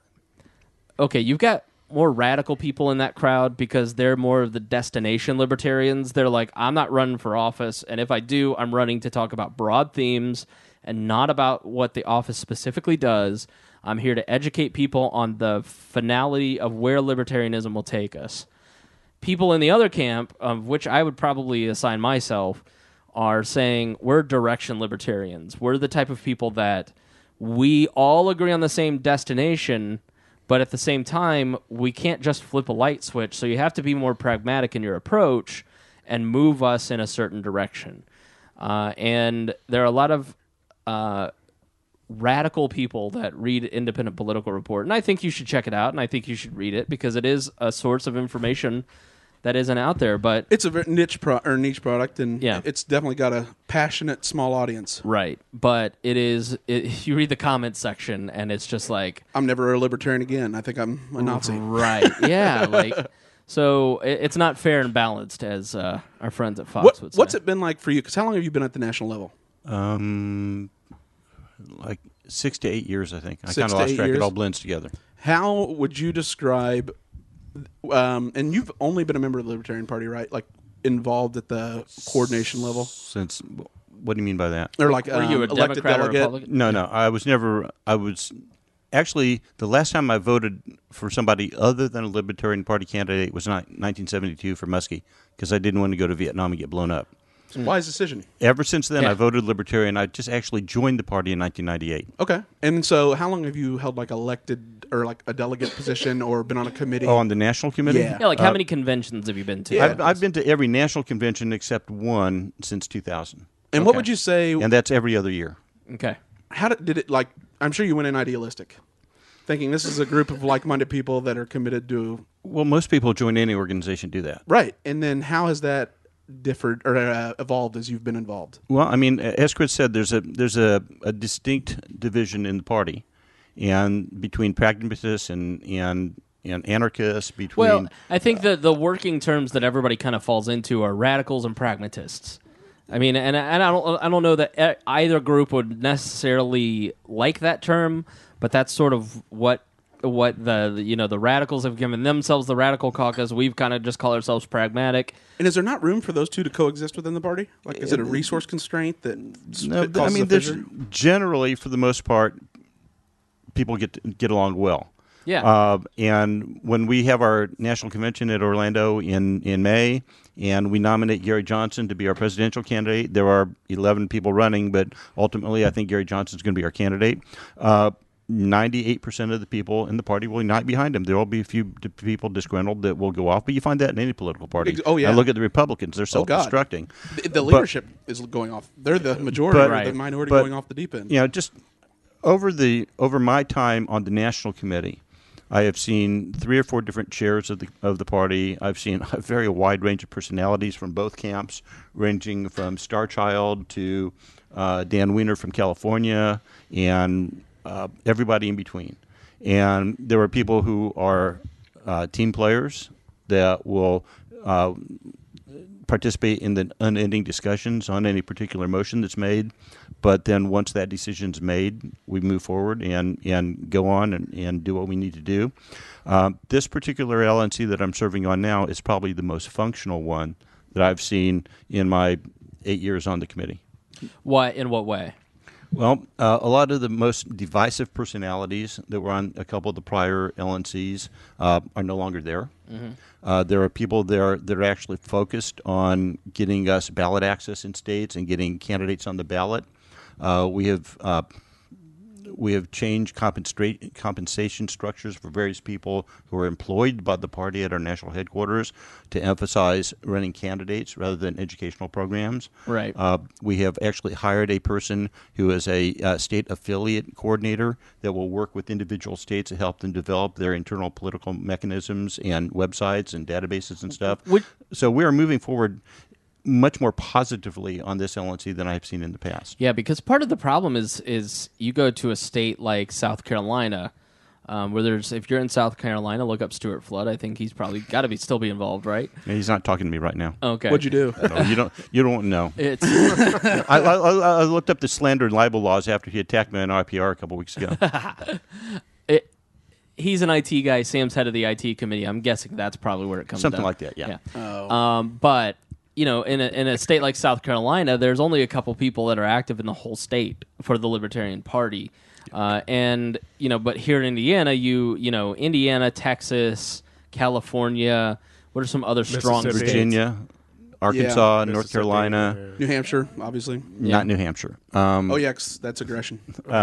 okay, you've got more radical people in that crowd because they're more of the destination libertarians. They're like, I'm not running for office, and if I do, I'm running to talk about broad themes and not about what the office specifically does. I'm here to educate people on the finality of where libertarianism will take us. People in the other camp, of which I would probably assign myself, are saying we're direction libertarians. We're the type of people that we all agree on the same destination, but at the same time, we can't just flip a light switch, so you have to be more pragmatic in your approach and move us in a certain direction. Uh, and there are a lot of Uh, radical people that read Independent Political Report, and I think you should check it out, and I think you should read it because it is a source of information that isn't out there. But It's a very niche pro- or niche product, and Yeah. it's definitely got a passionate small audience. right, but it is. It, you read the comments section, and it's just like, I'm never a libertarian again. I think I'm a Nazi. right, yeah, like. So it, it's not fair and balanced, as uh, our friends at Fox What, would say. what's it been like for you? Because how long have you been at the national level? Um, like six to eight years, I think. I Six kind of to lost eight track. years? It all blends together. How would you describe? Um, and you've only been a member of the Libertarian Party, right? Like involved at the coordination level, Since, what do you mean by that? or like Were um, you a elected Democrat or delegate? Republican? No, no. I was never. I was actually the last time I voted for somebody other than a Libertarian Party candidate was not nineteen seventy-two for Muskie because I didn't want to go to Vietnam and get blown up. Wise decision. Ever since then, Yeah. I voted Libertarian. I just actually joined the party in nineteen ninety-eight. Okay. And so, how long have you held like elected or like a delegate position, or been on a committee? Oh, on the national committee? Yeah. Yeah, like how many conventions have you been to? Yeah. I've, I've been to every national convention except one since two thousand, and what okay. would you say? and that's every other year. Okay. How did, did it like? I'm sure you went in idealistic, thinking this is a group of like-minded people that are committed to Well, most people join any organization do that. right. And then how has that differed or uh, evolved as you've been involved? Well, I mean, as Chris said, there's a there's a, a distinct division in the party, and between pragmatists and and and anarchists, between Well, I think the the working terms that everybody kind of falls into are radicals and pragmatists. I mean, and and I don't I don't know that e- either group would necessarily like that term, but that's sort of what what the you know the radicals have given themselves the radical caucus. We've kind of just called ourselves pragmatic. And is there not room for those two to coexist within the party? Like, is it a resource constraint that s- no, that I causes mean, a there's fissure? generally, for the most part, people get get along well. Yeah. Uh, and when we have our national convention at Orlando in, in May, and we nominate Gary Johnson to be our presidential candidate, there are eleven people running, but ultimately I think Gary Johnson is going to be our candidate. Uh, ninety-eight percent of the people in the party will not behind him. There will be a few d- people disgruntled that will go off, but you find that in any political party. Ex- oh, yeah. I look at the Republicans; they're Oh, God. self-destructing. The, the leadership is going off. They're the majority, but- or Right. the minority but- going off the deep end. You know, just over the over my time on the national committee, I have seen three or four different chairs of the of the party. I've seen a very wide range of personalities from both camps, ranging from Star Child to uh, Dan Weiner from California, and uh, everybody in between. And there are people who are uh, team players that will uh, participate in the unending discussions on any particular motion that's made. But then once that decision's made, we move forward and, and go on and, and do what we need to do. Um, this particular L N C that I'm serving on now is probably the most functional one that I've seen in my eight years on the committee. What in what way? Well, uh, a lot of the most divisive personalities that were on a couple of the prior L N Cs uh, are no longer there. Mm-hmm. Uh, there are people there that are actually focused on getting us ballot access in states and getting candidates on the ballot. Uh, we have uh, we have changed compensate, compensation structures for various people who are employed by the party at our national headquarters to emphasize running candidates rather than educational programs. Right. Uh, we have actually hired a person who is a uh, state affiliate coordinator that will work with individual states to help them develop their internal political mechanisms and websites and databases and stuff. Would- so we are moving forward much more positively on this L N C than I've seen in the past. Yeah, because part of the problem is is you go to a state like South Carolina, um, where there's if you're in South Carolina, look up Stuart Flood. I think he's probably got to be still be involved, right? And he's not talking to me right now. Okay. What'd you do? No, you don't. You don't know. It's I, I, I looked up the slander and libel laws after he attacked me on I P R a couple weeks ago. it, he's an I T guy. Sam's head of the I T committee. I'm guessing that's probably where it comes. Something down. like that, yeah. Oh. Um, but you know, in a, in a state like South Carolina, there's only a couple people that are active in the whole state for the Libertarian Party, uh, and you know, but here in Indiana, you you know, Indiana, Texas, California. What are some other strong Mississippi. states? Virginia, Arkansas, North Mississippi, Carolina, yeah. New Hampshire, obviously. not New Hampshire. Um, Oh, yeah, 'cause that's aggression.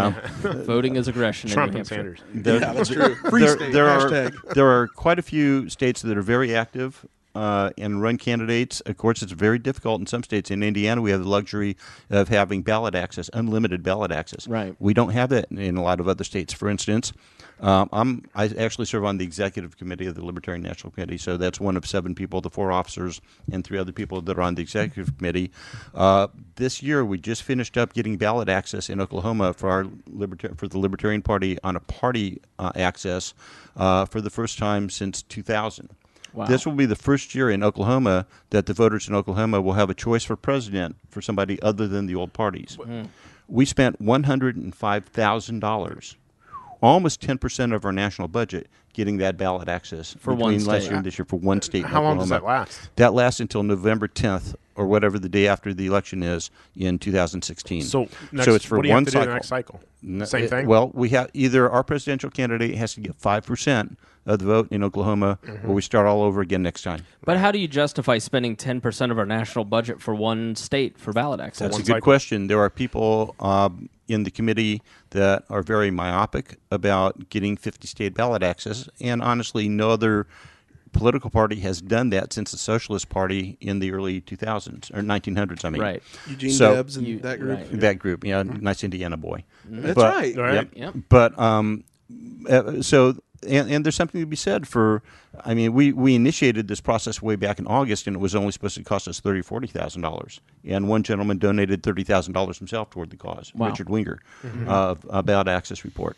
Voting is aggression. Trump in New and Hampshire. Sanders. there, Yeah, that's true. Free there, state. there are Hashtag. there are quite a few states that are very active uh, and run candidates. Of course, it's very difficult in some states. In Indiana, we have the luxury of having ballot access, unlimited ballot access. Right. We don't have that in a lot of other states. For instance, um, I'm I actually serve on the executive committee of the Libertarian National Committee, so that's one of seven people, the four officers and three other people that are on the executive committee. Uh, this year, we just finished up getting ballot access in Oklahoma for our liberta- for the Libertarian Party on a party uh, access uh, for the first time since two thousand. Wow. This will be the first year in Oklahoma that the voters in Oklahoma will have a choice for president for somebody other than the old parties. Mm. We spent one hundred five thousand dollars, almost ten percent of our national budget, getting that ballot access For one between last state. year and this year for one state. in How long does that Oklahoma. last? That lasts until November tenth or whatever the day after the election is in two thousand sixteen. So, next, so it's for what do you one have to do cycle. the next cycle? No, Same it- thing? Well, we have either our presidential candidate has to get five percent of the vote in Oklahoma, Mm-hmm. or we start all over again next time. But how do you justify spending ten percent of our national budget for one state for ballot access? That's one a good cycle. question. There are people um, in the committee that are very myopic about getting fifty state ballot access, and honestly, no other political party has done that since the Socialist Party in the early two thousands or nineteen hundreds. I mean, Right. Eugene So- Debs and You- that group. right. that group, yeah, nice Indiana boy. That's But- right. All right. Yep. Yep. But um, uh, so and, and there's something to be said for. I mean, we, we initiated this process way back in August, and it was only supposed to cost us thirty, forty thousand dollars. And one gentleman donated thirty thousand dollars himself toward the cause, Wow. Richard Winger, uh, of a ballot access report.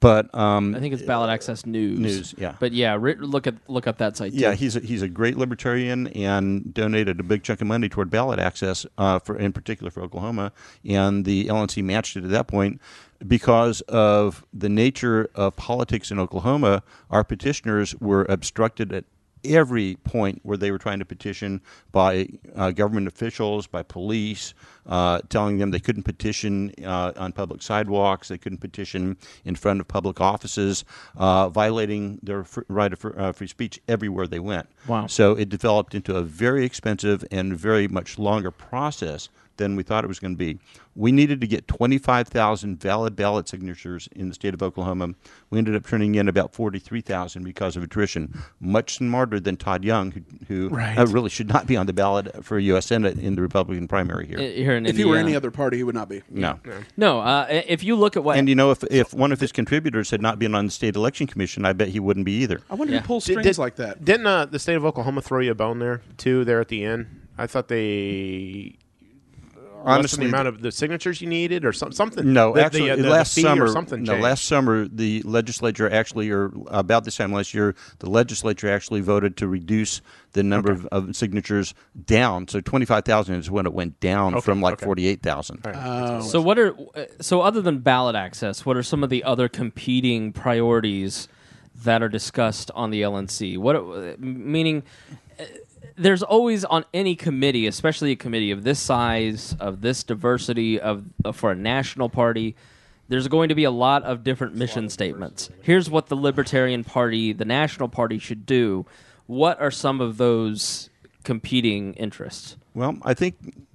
But um, I think it's Ballot Access News. News, yeah. But yeah, ri- look at look up that site. Too. Yeah, he's a, he's a great libertarian and donated a big chunk of money toward ballot access, uh, for in particular for Oklahoma. And the L N C matched it at that point because of the nature of politics in Oklahoma. Our petitioners were obstructed at every point where they were trying to petition by uh, government officials, by police, uh, telling them they couldn't petition uh, on public sidewalks, they couldn't petition in front of public offices, uh, violating their fr- right of fr- uh, free speech everywhere they went. Wow. So it developed into a very expensive and very much longer process than we thought it was going to be. We needed to get twenty-five thousand valid ballot signatures in the state of Oklahoma. We ended up turning in about forty-three thousand because of attrition, much smarter than Todd Young, who, who Right. uh, really should not be on the ballot for U S Senate in the Republican primary here. Uh, here in If he were Indiana. any other party, he would not be. no. No, uh, if you look at what And you know, if if one of his contributors had not been on the state election commission, I bet he wouldn't be either. I wonder Yeah. who pulls Did- strings did- like that. Didn't uh, the state of Oklahoma throw you a bone there too? There at the end, I thought they Honestly, the amount of the signatures you needed, or some, something. No, the, actually, the, the, last the fee summer, or something. no, changed. last summer the legislature actually, or about this time last year, the legislature actually voted to reduce the number Okay. of, of signatures down. So twenty-five thousand is when it went down Okay, from like okay. forty-eight thousand. All right. Oh. So what are uh, so other than ballot access, what are some of the other competing priorities that are discussed on the L N C? What uh, meaning? Uh, there's always on any committee, especially a committee of this size, of this diversity, of, of for a national party. There's going to be a lot of different mission statements. Here's what the Libertarian Party, the national party, should do. What are some of those competing interests? Well, I think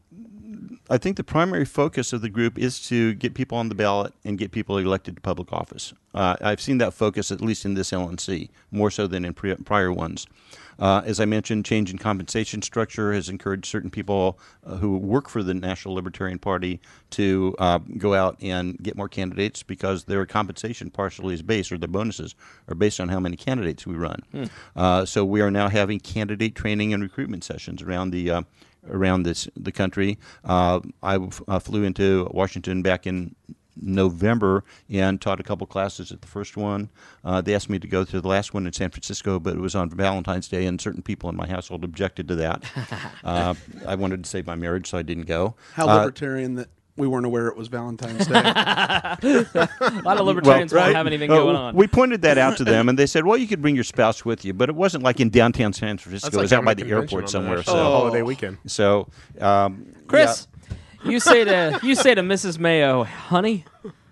I think the primary focus of the group is to get people on the ballot and get people elected to public office. Uh, I've seen that focus, at least in this L N C, more so than in pre- prior ones. Uh, as I mentioned, change in compensation structure has encouraged certain people uh, who work for the National Libertarian Party to uh, go out and get more candidates because their compensation partially is based, or their bonuses are based on how many candidates we run. Hmm. Uh, so we are now having candidate training and recruitment sessions around the uh, around this the country. Uh, I uh, flew into Washington back in November and taught a couple classes at the first one. Uh, they asked me to go to the last one in San Francisco, but it was on Valentine's Day, and certain people in my household objected to that. uh, I wanted to save my marriage, so I didn't go. How Uh, libertarian that we weren't aware it was Valentine's Day. A lot of libertarians Well, won't right. have anything Uh, going on. We pointed that out to them, and they said, "Well, you could bring your spouse with you," but it wasn't like in downtown San Francisco. That's it like was out having by a the convention airport on the somewhere. national So, holiday weekend. so um, Chris, you say to you say to Missus Mayo, honey,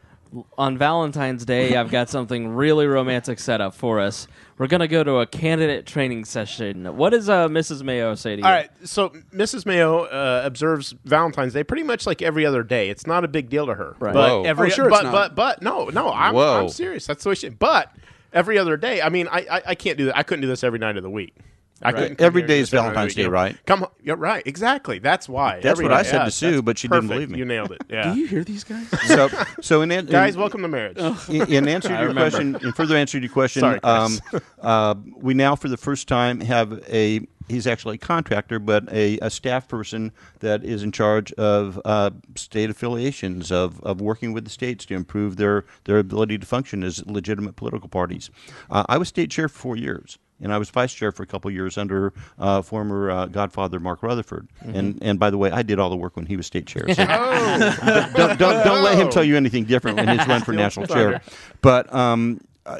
on Valentine's Day, I've got something really romantic set up for us. We're gonna go to a candidate training session. What does uh, Missus Mayo say to you? All right, so Missus Mayo uh, observes Valentine's Day pretty much like every other day. It's not a big deal to her. Right. But Whoa. every Oh, sure it's but, not. but but no, no, I'm, Whoa. I'm serious. That's the way she. But every other day, I mean, I I, I can't do that. I couldn't do this every night of the week. I Right. couldn't come Every here day and is do this every night Valentine's of the week, Day, you know? right? Come, you're right, exactly. That's why. That's Every what I day. said Yeah, to Sue, that's but she didn't perfect. believe me. You nailed it. Yeah. Do you hear these guys? So, so in, in Guys, welcome to marriage. In, in answer to I your remember. question, in further answer to your question, Sorry, Chris. um, uh, we now for the first time have a. He's actually a contractor, but a, a staff person that is in charge of uh, state affiliations, of, of working with the states to improve their, their ability to function as legitimate political parties. Uh, I was state chair for four years. And I was vice chair for a couple of years under uh, former uh, Godfather Mark Rutherford. Mm-hmm. And and by the way, I did all the work when he was state chair. So Oh. don't, don't don't let him tell you anything different when he's run for Steal national thunder. chair. But um, uh,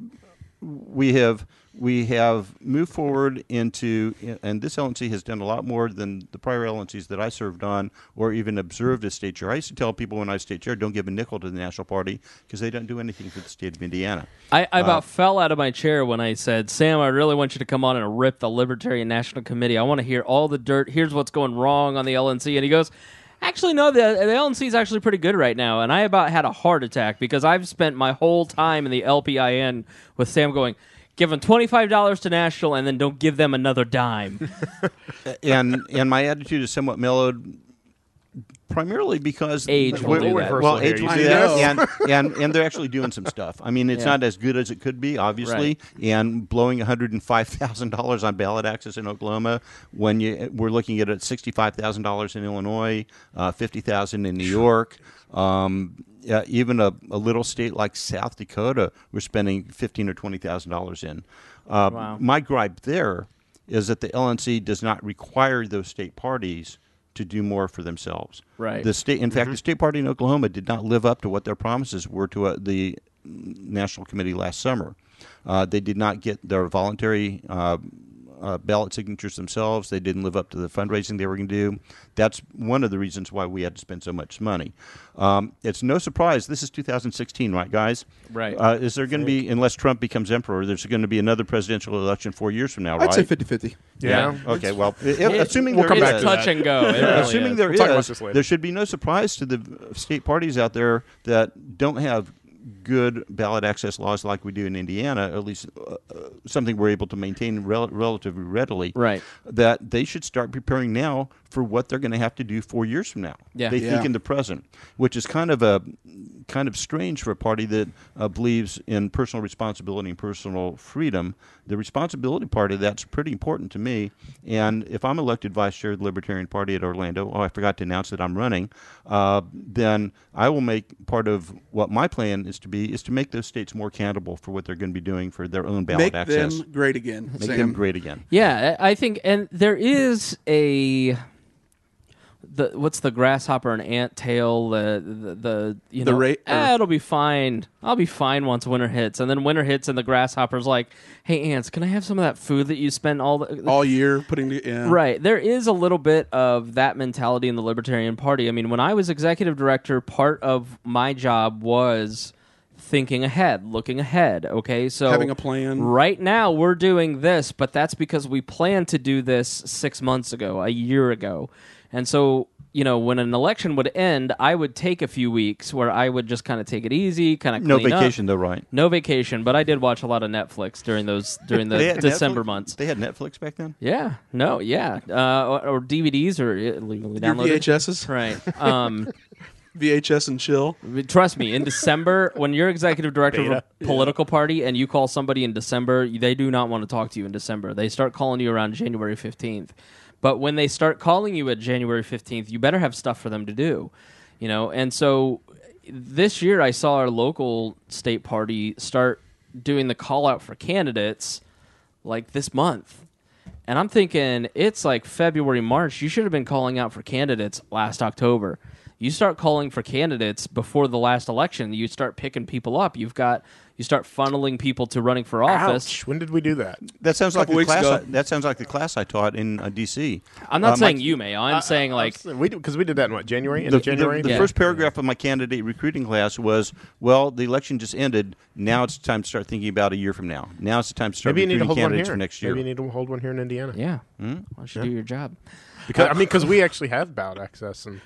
we have we have moved forward into, and this L N C has done a lot more than the prior L N Cs that I served on or even observed as state chair. I used to tell people when I was state chair, don't give a nickel to the National Party because they don't do anything for the state of Indiana. I, I Uh, about fell out of my chair when I said, Sam, I really want you to come on and rip the Libertarian National Committee. I want to hear all the dirt. Here's what's going wrong on the L N C. And he goes, actually, no, the, the L N C is actually pretty good right now. And I about had a heart attack because I've spent my whole time in the L P I N with Sam going, give them twenty-five dollars to National and then don't give them another dime. and and my attitude is somewhat mellowed primarily because Age will we're- do we're- that. Well, Here, age you will see do that. that, and, and and they're actually doing some stuff. I mean, it's Yeah. not as good as it could be, obviously, and blowing one hundred five thousand dollars on ballot access in Oklahoma when you we're looking at it sixty-five thousand dollars in Illinois, uh, fifty thousand dollars in New York. Um, yeah, even a, a little state like South Dakota, we're spending fifteen or twenty thousand dollars in. Uh, Wow. My gripe there is that the L N C does not require those state parties to do more for themselves. Right. The state, in fact, the state party in Oklahoma did not live up to what their promises were to uh, the National Committee last summer. Uh, they did not get their voluntary uh, uh, ballot signatures themselves. They didn't live up to the fundraising they were going to do. That's one of the reasons why we had to spend so much money. Um, it's no surprise. This is two thousand sixteen, right, guys? Right. Uh, is there going to be, unless Trump becomes emperor, there's going to be another presidential election four years from now, right? I'd say fifty-fifty. Yeah. Okay, well, i- It- assuming we'll there come back is- to touch that. and go. It really assuming is. there We'll talk about is, this later. there should be no surprise to the state parties out there that don't have good ballot access laws like we do in Indiana, at least uh, uh, something we're able to maintain rel- relatively readily, Right. that they should start preparing now for what they're going to have to do four years from now. Yeah. They Yeah. think in the present, which is kind of a kind of strange for a party that uh, believes in personal responsibility and personal freedom. The responsibility part of that's pretty important to me. And if I'm elected vice chair of the Libertarian Party at Orlando, oh, I forgot to announce that I'm running, uh, then I will make part of what my plan is to be is to make those states more accountable for what they're going to be doing for their own ballot Make access. them great again. Make Sam. them great again. Yeah, I I think, and there is a the what's the grasshopper and ant tail, the the, the you The know, rate- ah, or- it'll be fine. I'll be fine once winter hits, and then winter hits, and the grasshopper's like, "Hey, ants, can I have some of that food that you spend all the all year putting the yeah. Right. There is a little bit of that mentality in the Libertarian Party. I mean, when I was executive director, part of my job was thinking ahead, looking ahead. Okay, so Having a plan. Right now, we're doing this, but that's because we planned to do this six months ago, a year ago, and so. You know, when an election would end, I would take a few weeks where I would just kind of take it easy, kind of No clean vacation, up. though, right? No vacation, but I did watch a lot of Netflix during those during the They had December Netflix? months. They had Netflix back then? Yeah, no, yeah, uh, or, or D V Ds or illegally Your downloaded. V H S's, Right. Um, V H S and chill. trust me, in December, when you're executive director of Beta. a political party and you call somebody in December, they do not want to talk to you in December. They start calling you around January fifteenth. But when they start calling you at January fifteenth, you better have stuff for them to do. You know, and so this year I saw our local state party start doing the call out for candidates like this month. And I'm thinking it's like February, March. You should have been calling out for candidates last October. You start calling for candidates before the last election. You start picking people up. You've got you start funneling people to running for office. Ouch. When did we do that? That sounds like Couple the weeks class. ago. I, that sounds like the class I taught in uh, D C. I'm not Uh, my- saying you may. I'm saying like we because we did that in what January? End The, of January. the, the Yeah. first paragraph of my candidate recruiting class was, "Well, the election just ended. Now it's time to start thinking about a year from now. Now it's the time to start Maybe you need to recruiting hold one candidates here for next year." Maybe you need to hold one here in Indiana. yeah. Hmm? Why don't you do your job? Because I mean, because we actually have ballot access and.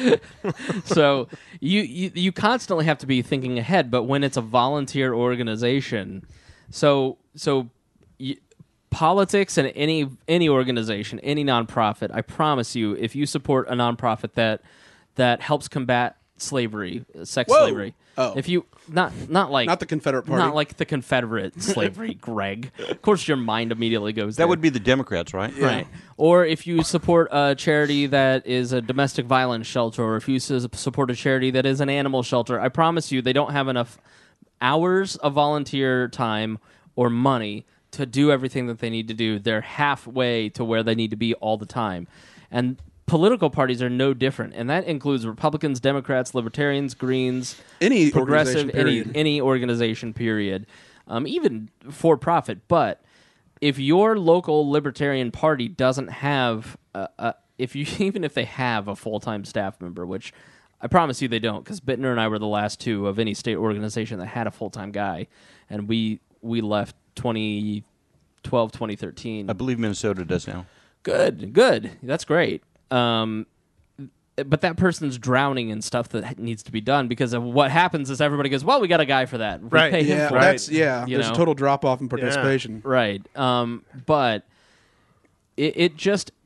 So you, you you constantly have to be thinking ahead, but when it's a volunteer organization, so so y politics and any any organization, any nonprofit, I promise you, if you support a nonprofit that that helps combat slavery, sex Whoa. slavery, Oh. if you not not like Not the Confederate Party. not like the Confederate slavery, Greg. Of course, your mind immediately goes That there. would be the Democrats, right? Right. Or if you support a charity that is a domestic violence shelter, or if you su- support a charity that is an animal shelter, I promise you they don't have enough hours of volunteer time or money to do everything that they need to do. They're halfway to where they need to be all the time. And political parties are no different, and that includes Republicans, Democrats, Libertarians, Greens, Any progressive, organization, any period. any organization, period, um, even for profit. But if your local Libertarian Party doesn't have, a, a, if you even if they have a full time staff member, which I promise you they don't, because Bittner and I were the last two of any state organization that had a full time guy, and we we left twenty twelve, twenty thirteen. I believe Minnesota does now. Good, good. That's great. Um, but that person's drowning in stuff that needs to be done because of what happens is everybody goes, well, we got a guy for that. We Right. pay him Yeah, for that's it. yeah. You There's know? a total drop off in participation. Right. Um, but it, it just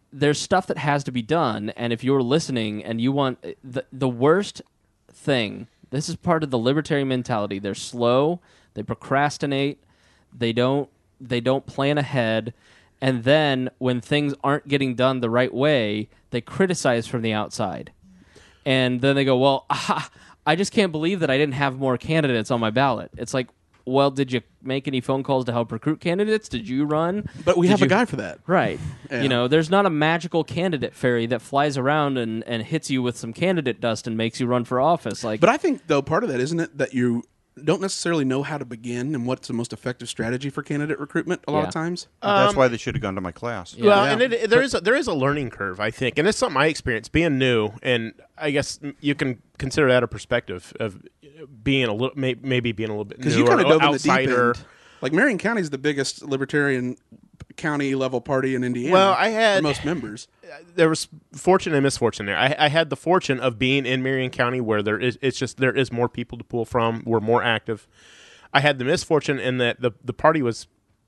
there's stuff that has to be done, and if you're listening and you want the the worst thing, this is part of the libertarian mentality. They're slow, they procrastinate, they don't they don't plan ahead, and then when things aren't getting done the right way, they criticize from the outside. And then they go, "Well, ah, I just can't believe that I didn't have more candidates on my ballot." It's like, well, did you make any phone calls to help recruit candidates? Did you run? But we Did have you... a guy for that. Right. Yeah. You know, there's not a magical candidate fairy that flies around and, and hits you with some candidate dust and makes you run for office. Like, But I think, though, part of that, isn't it, that you don't necessarily know how to begin and what's the most effective strategy for candidate recruitment a lot Yeah. of times? That's why they should have gone to my class. Well, Yeah. and it, it- there is a, there is a learning curve, I think, and it's something I experienced being new, and I guess you can consider that a perspective of being a little, may, maybe being a little bit Because new you kind or of dove in the outsider. deep end. Like, Marion County is the biggest libertarian county-level party in Indiana. Well, I had- the most members. There was fortune and misfortune there. I, I had the fortune of being in Marion County, where there is it's just there is more people to pull from. We're more active. I had the misfortune in that the the party was,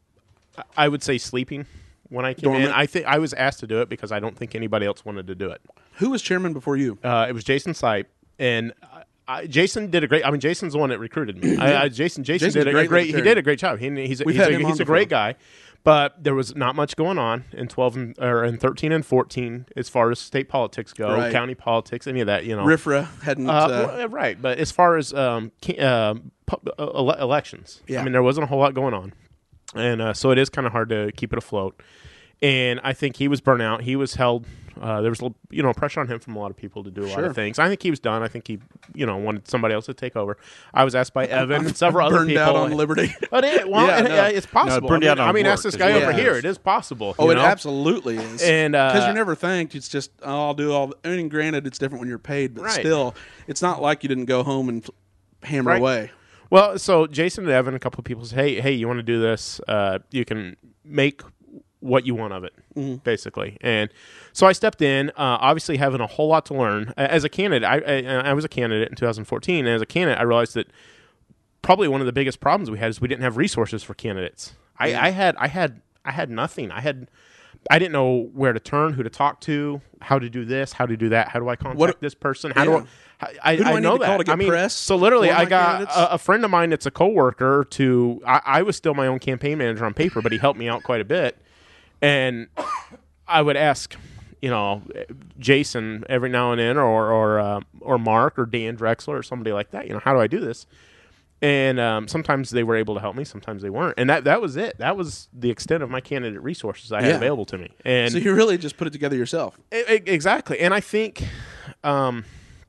I would say, sleeping when I came in. Dormant. I think I was asked to do it because I don't think anybody else wanted to do it. Who was chairman before you? Uh, it was Jason Sipe, and I, I, Jason did a great. I mean, Jason's the one that recruited me. I, I, Jason, Jason Jason's did a a great great. He libertarian. did a great job. He, he's a, We've he's, had a, him he's on a great before. guy, but there was not much going on in twelve and or in thirteen and fourteen as far as state politics go, Right. county politics, any of that. You know, R I F R A hadn't. uh, Uh, well, right. But as far as um, ca- uh, pu- uh, ele- elections, Yeah. I mean, there wasn't a whole lot going on, and uh, so it is kind of hard to keep it afloat. And I think he was burnt out. He was held. Uh, there was, you know, pressure on him from a lot of people to do a lot Sure. of things. I think he was done. I think he, you know, wanted somebody else to take over. I was asked by Evan and several other burned people. out on liberty. But it, well, Yeah, and, no. uh, it's possible. burned I mean, out on I mean work ask this is guy what over it here. is. It is possible. Oh, you it know? absolutely is. And, uh, because you're never thanked. It's just, oh, I'll do all. The, I mean, granted, it's different when you're paid, but Right. still, it's not like you didn't go home and f- hammer Right. away. Well, so Jason and Evan, a couple of people said, "Hey, hey, you want to do this? Uh, you can make what you want of it, Mm-hmm. basically." And so I stepped in, uh, obviously having a whole lot to learn A- as a candidate. I, I, I was a candidate in two thousand fourteen, and as a candidate, I realized that probably one of the biggest problems we had is we didn't have resources for candidates. I, Yeah. I had, I had, I had nothing. I had. I didn't know where to turn, who to talk to, how to do this, how to do that. How do I contact What- this person? How Yeah. do I? I, Who do I need know to that. call to get I mean, press so literally, for I my got candidates? a, a friend of mine that's a coworker. To I, I was still my own campaign manager on paper, but he helped me out quite a bit. And I would ask, you know, Jason every now and then, or or uh, or Mark or Dan Drexler or somebody like that. You know, how do I do this? And um, sometimes they were able to help me, sometimes they weren't, and that that was it. That was the extent of my candidate resources I had Yeah. available to me. And So you really just put it together yourself. E- e- exactly. And I think um,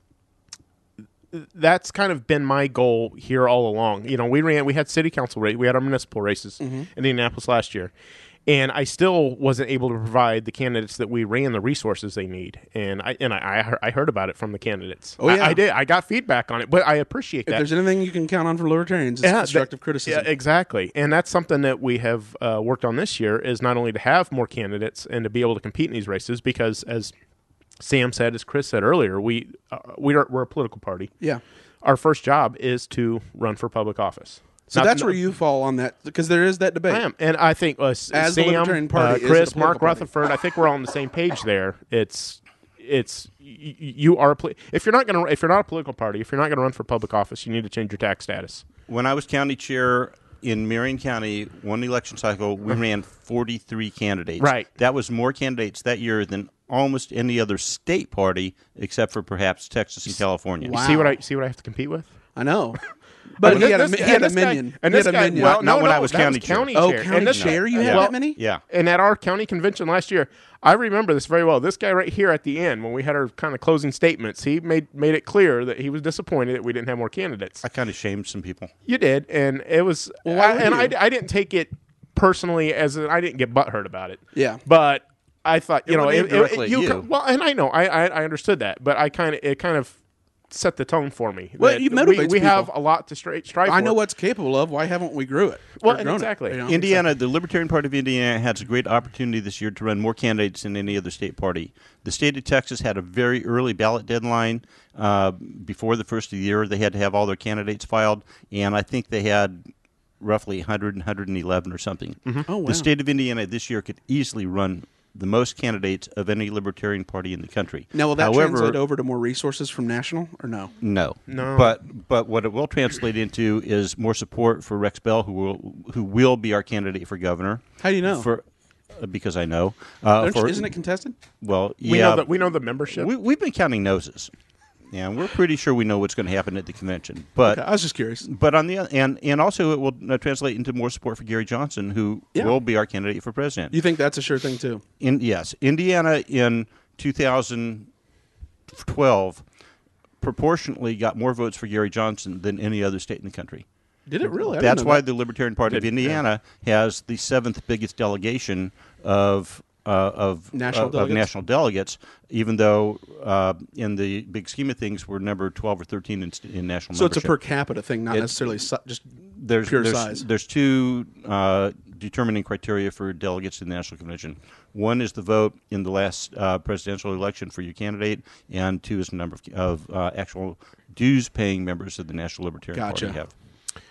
that's kind of been my goal here all along. You know, we ran, we had city council race, we had our municipal races in Indianapolis last year, and I still wasn't able to provide the candidates that we ran the resources they need. And I and I I heard, I heard about it from the candidates. Oh, yeah. I, I did. I got feedback on it, but I appreciate If that. there's anything you can count on for libertarians, it's Yeah, constructive that- criticism. Yeah, exactly. And that's something that we have uh, worked on this year, is not only to have more candidates and to be able to compete in these races, because as Sam said, as Chris said earlier, we uh, we are, we're a political party. Yeah. Our first job is to run for public office. So Not- that's no- where you fall on that, because there is that debate. I am, and I think uh, S- As the Sam, Libertarian Party, uh, is it a Chris, political Mark party? Rutherford, I think we're all on the same page there. It's it's y- y- you are a poli- if you're not going to if you're not a political party, if you're not going to run for public office, you need to change your tax status. When I was county chair in Marion County, one election cycle, we ran forty-three candidates. Right. That was more candidates that year than almost any other state party, except for perhaps Texas and California. Wow. See what I see what I have to compete with. I know. But And he had a, this- he had and a this guy- minion. and He this had a guy- minion. well, Not no, when no, I was that county chair. county Oh, chair. county And this- chair? You Yeah. had Well, that many? Yeah. And at our county convention last year, I remember this very well. This guy right here at the end, when we had our kind of closing statements, he made made it clear that he was disappointed that we didn't have more candidates. I kind of shamed some people. You did, and it was, Well, why I- would and you? I, I didn't take it personally as in, I didn't get butthurt about it. Yeah. but I thought you It know wasn't it, it- directly it- at you you. co- well, and I know I, I I understood that, but I kind of it kind of set the tone for me. Well, that it we, motivates we have people. a lot to stri- strive for. I know what's capable of. Why haven't we grew it? Well, Or and grown it, exactly. you know? Indiana, the Libertarian Party of Indiana has a great opportunity this year to run more candidates than any other state party. The state of Texas had a very early ballot deadline uh, before the first of the year. They had to have all their candidates filed, and I think they had roughly one hundred and one hundred eleven or something. Oh, wow. The state of Indiana this year could easily run the most candidates of any Libertarian Party in the country. Now, will that However, translate over to more resources from national, or no? No, No. But but what it will translate into is more support for Rex Bell, who will who will be our candidate for governor. How do you know? For uh, because I know. Uh, Don't you- for, isn't it contested? Well, We yeah. know that we know the membership. we, we've been counting noses. Yeah, we're pretty sure we know what's going to happen at the convention. But Okay, I was just curious. but on the oth- and and also it will uh, translate into more support for Gary Johnson, who Yeah. will be our candidate for president. You think that's a sure thing too? In, yes, Indiana in two thousand twelve proportionately got more votes for Gary Johnson than any other state in the country. Did it really? I didn't That's know why that. the Libertarian Party of Did- Indiana has the seventh biggest delegation of uh, of National of, of delegates? national delegates, even though uh, in the big scheme of things we're number twelve or thirteen in, in national So it's a membership. per capita thing, not It- necessarily su- just there's, pure there's, size. There's two uh, determining criteria for delegates to the National Convention. One is the vote in the last uh, presidential election for your candidate, and two is the number of, of uh, actual dues-paying members of the National Libertarian Gotcha. Party have.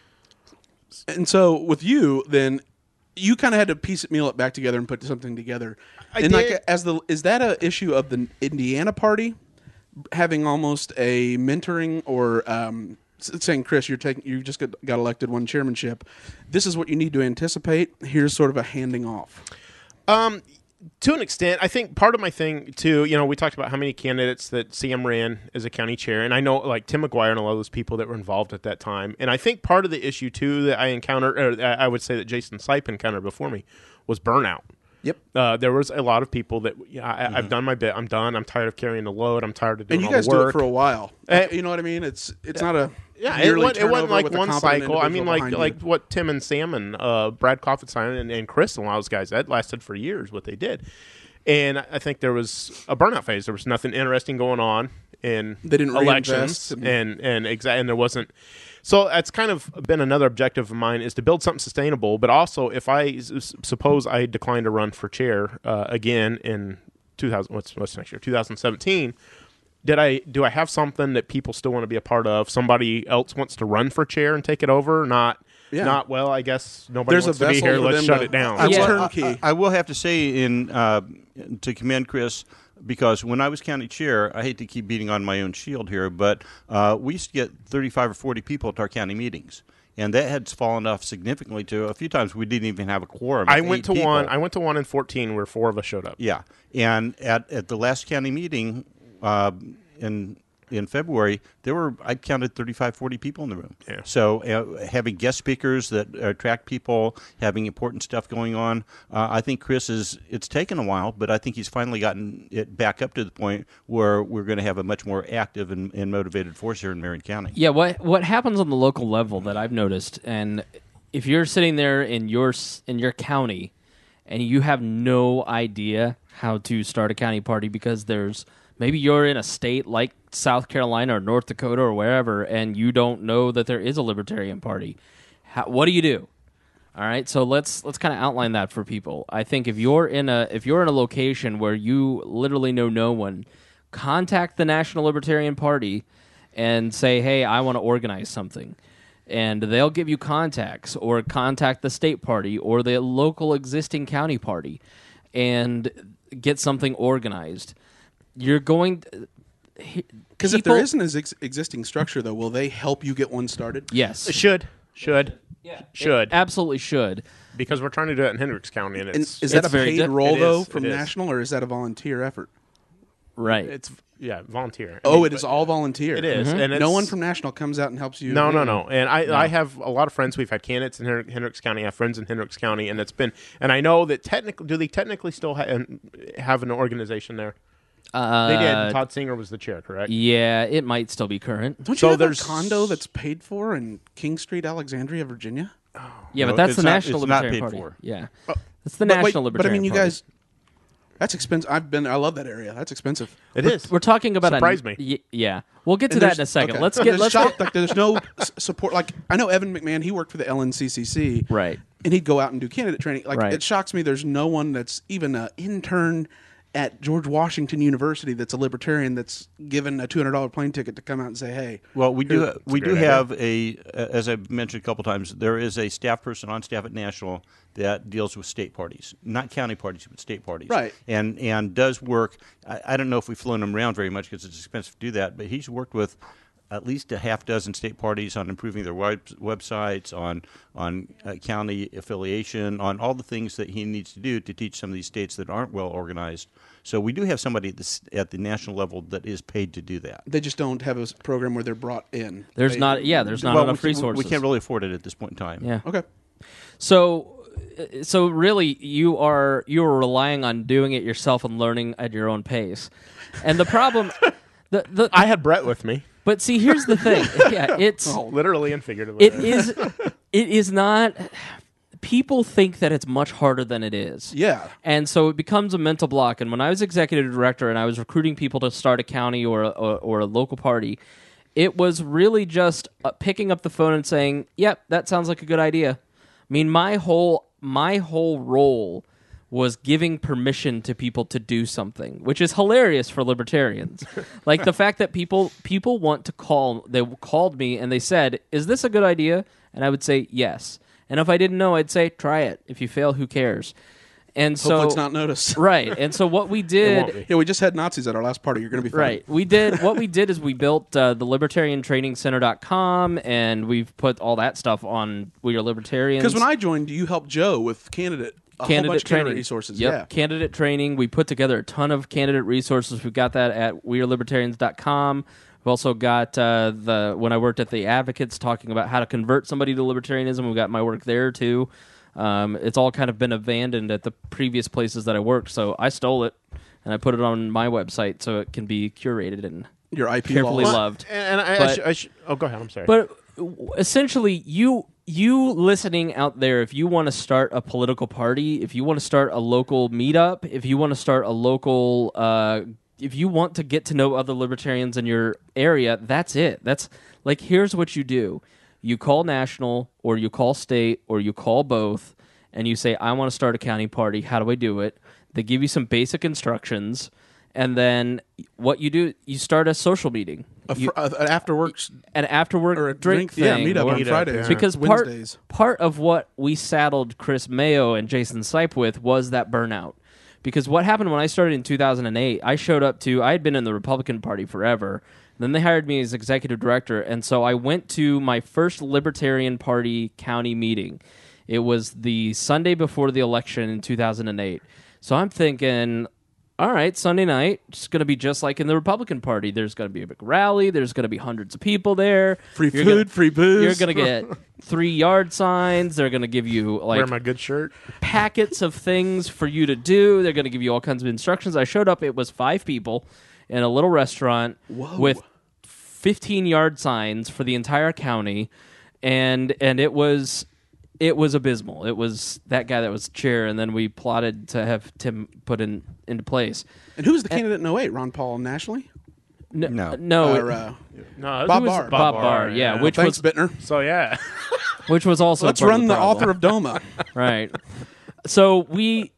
And so with you, then you kind of had to piece it, meal it back together and put something together. I and like did. as the is that a issue of the Indiana party having almost a mentoring or um, s- saying, Chris, you're taking you just got, got elected one chairmanship. This is what you need to anticipate. Here's sort of a handing off. Um, to an extent, I think part of my thing too. You know, we talked about how many candidates that Sam ran as a county chair, and I know like Tim McGuire and a lot of those people that were involved at that time. And I think part of the issue too that I encountered, or I would say that Jason Sipe encountered before me, was burnout. Yep. Uh, there was a lot of people that yeah, I, I've done my bit. I'm done. I'm tired of carrying the load. I'm tired of doing And you all guys the do work. it for a while. Uh, you know what I mean? It's it's not a Yeah, it yearly went, it wasn't turnover like with a one competent cycle. I mean, individual like behind you. like what Tim and Sam and uh, Brad Kaufenstein and, and Chris and a lot of those guys, that lasted for years, what they did. And I think there was a burnout phase. There was nothing interesting going on in They didn't elections. reinvest and- And, and, exa- and there wasn't. So that's kind of been another objective of mine is to build something sustainable. But also, if I s- suppose I decline to run for chair uh, again in two thousand, what's, what's next year, two thousand seventeen, did I do I have something that people still want to be a part of? Somebody else wants to run for chair and take it over? Not, Yeah. not well. I guess nobody There's a wants to be vessel here. for Let's them shut to- it down. I- I, It's will, turnkey. I, I will have to say in uh, to commend Chris, because when I was county chair, I hate to keep beating on my own shield here, but uh, we used to get thirty-five or forty people at our county meetings. And that had fallen off significantly to a few times we didn't even have a quorum. I of went eight to people. one. I went to one in fourteen where four of us showed up. Yeah, and at, at the last county meeting uh, in in February, there were I counted thirty-five, forty people in the room. Yeah. So uh, having guest speakers that attract people, having important stuff going on, uh, I think Chris is. It's taken a while, but I think he's finally gotten it back up to the point where we're going to have a much more active and, and motivated force here in Marion County. Yeah, what what happens on the local level that I've noticed, and if you're sitting there in your s- in your county, and you have no idea how to start a county party because there's maybe you're in a state like South Carolina or North Dakota or wherever, and you don't know that there is a Libertarian Party. How, what do you do? All right, so let's let's kind of outline that for people. I think if you're in a if you're in a location where you literally know no one, contact the National Libertarian Party and say, "Hey, I want to organize something." And they'll give you contacts, or contact the state party or the local existing county party and get something organized. You're going Because if there isn't an ex- existing structure, though, will they help you get one started? Yes. It should, should, Yeah. should, It absolutely should. because we're trying to do it in Hendricks County, and And it's is that it's a very paid di- role, it though, is, from it is. national, or is that a volunteer effort? Right. it's yeah volunteer. I Oh, mean, it is but- all volunteer. It is, and it's, No one from national comes out and helps you. No, no, no. And I, I have a lot of friends. We've had candidates in Hen- Hendricks County. I have friends in Hendricks County, and it's been. And I know that technically, do they technically still ha- have an organization there? Uh, They did. Todd Singer was the chair, correct? Yeah, it might still be current. Don't you So have there's- a condo that's paid for in King Street, Alexandria, Virginia? Yeah, No, but that's it's the not- National it's not Libertarian paid Party. for. Yeah, that's the But wait, National but I Libertarian mean, you Party. guys, that's expensive. I've been. I love that area. That's expensive. It is. We're talking about Surprised a, me. y- yeah, we'll get to And that there's- in a second. okay. Let's get There's let's shock- get, like there's no s- support. Like I know Evan McMahon. He worked for the L N C C C. right. And he'd go out and do candidate training. Like Right. it shocks me. There's no one that's even an intern at George Washington University that's a libertarian that's given a two hundred dollars plane ticket to come out and say, hey. Well, we do we a do great have a, as I've mentioned a couple times, there is a staff person on staff at National that deals with state parties, not county parties, but state parties. Right. And and does work. I, I don't know if we've flown him around very much because it's expensive to do that, but he's worked with at least a half dozen state parties on improving their web, websites, on on uh, county affiliation, on all the things that he needs to do to teach some of these states that aren't well organized. So we do have somebody at the, at the national level that is paid to do that. They just don't have a s- program where they're brought in. There's They- not, yeah, there's not well, enough we, resources. we can't really afford it at this point in time. Yeah. Okay. So, so really, you are you are relying on doing it yourself and learning at your own pace. And the problem, the the I had Brett with me, but see, here's the thing. Yeah, it's literally and figuratively. it is it is not. People think that it's much harder than it is. Yeah. And so it becomes a mental block. And when I was executive director and I was recruiting people to start a county or a, or, or a local party, it was really just uh, picking up the phone and saying, "Yep, that sounds like a good idea." I mean, my whole my whole role was giving permission to people to do something, which is hilarious for libertarians. Like the fact that people people want to call, they called me and they said, "Is this a good idea?" And I would say, "Yes." And if I didn't know, I'd say, "Try it. If you fail, who cares?" And so Hopefully it's not noticed. right. And so what we won't did be. Yeah, we just had Nazis at our last party. You're going to be fine. Right. We did what we did is we built uh, the libertarian training center dot com and we've put all that stuff on We Are Libertarians. Because when I joined, you helped Joe with candidate a whole candidate bunch of training candidate resources. Yep. Yeah. Candidate training. We put together a ton of candidate resources. We've got that at we are libertarians dot com. We've also got uh, the when I worked at the Advocates talking about how to convert somebody to libertarianism. We got my work there too. Um, it's all kind of been abandoned at the previous places that I worked, so I stole it and I put it on my website so it can be curated and Your I P carefully laws. loved. And, and I, I, But- sh- I sh- oh, go ahead. I'm sorry. But w- essentially, you you listening out there, if you want to start a political party, if you want to start a local meetup, if you want to start a local, uh, if you want to get to know other libertarians in your area, that's it. That's like here's what you do: you call national, or you call state, or you call both, and you say, "I want to start a county party. How do I do it?" They give you some basic instructions. And then what you do, you start a social meeting. A fr- You- uh, an after works an after work or a drink, drink, yeah, thing. meetup or- on Meetup, Fridays. yeah. or because part, Wednesdays. part of what we saddled Chris Mayo and Jason Sipe with was that burnout. Because what happened when I started in two thousand eight, I showed up to, I had been in the Republican Party forever. Then they hired me as executive director. And so I went to my first Libertarian Party county meeting. It was the Sunday before the election in two thousand eight. So I'm thinking, all right, Sunday night, it's going to be just like in the Republican Party. There's going to be a big rally. There's going to be hundreds of people there. Free You're food, gonna- free booze. You're going to get three yard signs. They're going to give you Wear like my good shirt. packets of things for you to do. They're going to give you all kinds of instructions. I showed up. It was five people in a little restaurant Whoa. with fifteen yard signs for the entire county, and and it was it was abysmal. It was that guy that was chair, and then we plotted to have Tim put in into place. And who was the candidate in oh eight? Ron Paul nationally? No, No. no, Or, it- uh, No, it Bob was Barr. Bob, Bob Barr, Barr, yeah, which thanks, was Bittner. So yeah, which was also Let's part run of the, the, problem. author of DOMA. right. So we,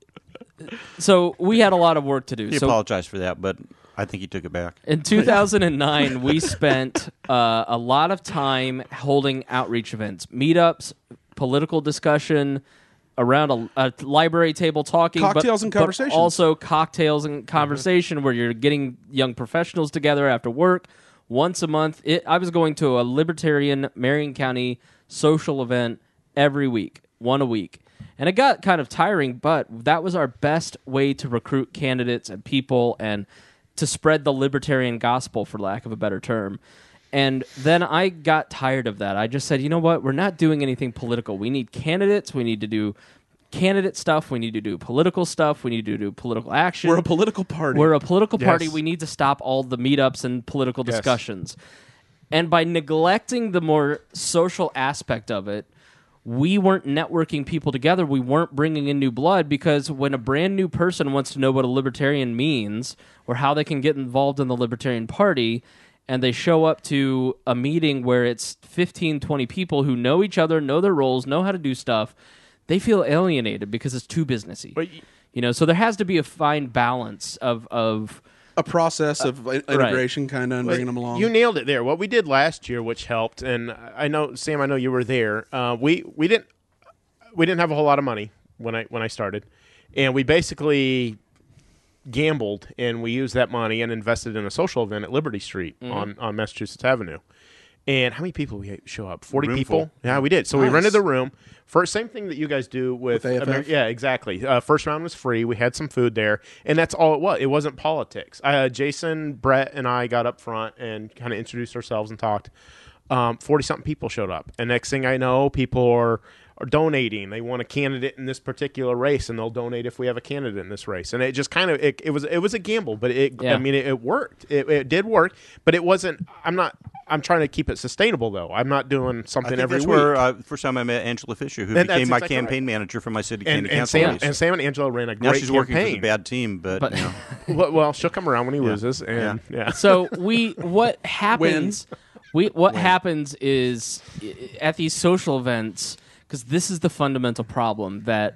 so we had a lot of work to do. He so apologized for that, but I think he took it back. in two thousand nine, we spent uh, a lot of time holding outreach events, meetups, political discussion, around a, a library table talking. Cocktails but, and but conversations. also cocktails and conversation where you're getting young professionals together after work once a month. It, I was going to a libertarian Marion County social event every week, one a week. And it got kind of tiring, but that was our best way to recruit candidates and people and to spread the libertarian gospel, for lack of a better term. And then I got tired of that. I just said, you know what? We're not doing anything political. We need candidates. We need to do candidate stuff. We need to do political stuff. We need to do political action. We're a political party. We're a political party. Yes. We need to stop all the meetups and political Yes. discussions. And by neglecting the more social aspect of it, we weren't networking people together. We weren't bringing in new blood, because when a brand new person wants to know what a libertarian means or how they can get involved in the Libertarian Party, and they show up to a meeting where it's fifteen, twenty people who know each other, know their roles, know how to do stuff, they feel alienated because it's too businessy. But y- You know, so there has to be a fine balance of of A process of i- integration, kind of, and bringing them along. You nailed it there. What we did last year, which helped, and I know Sam, I know you were there. Uh, we we didn't we didn't have a whole lot of money when I when I started, and we basically gambled and we used that money and invested in a social event at Liberty Street Mm-hmm. on on Massachusetts Avenue. And how many people we show up? Forty Room people. full. Yeah, we did. So we Nice. rented the room. First, same thing that you guys do with, With A F F? Amer- yeah, exactly. Uh, first round was free. We had some food there, and that's all it was. It wasn't politics. Uh, Jason, Brett, and I got up front and kind of introduced ourselves and talked. Um, Forty something people showed up, and next thing I know, people are are donating. They want a candidate in this particular race, and they'll donate if we have a candidate in this race. And it just kind of it, it was it was a gamble, but it Yeah. I mean it, it worked. It, it did work, but it wasn't. I'm not. I'm trying to keep it sustainable, though. I'm not doing I something think every that's week. where uh, first time I met Angela Fisher, who And that's became my exactly campaign right. manager for my city and, county and, council Sam, race. and Sam and Angela ran a great Now she's working for campaign. the bad team, but, But- you know. well, well, she'll come around when he loses, and yeah. So we what happens we what happens is i- at these social events, because this is the fundamental problem that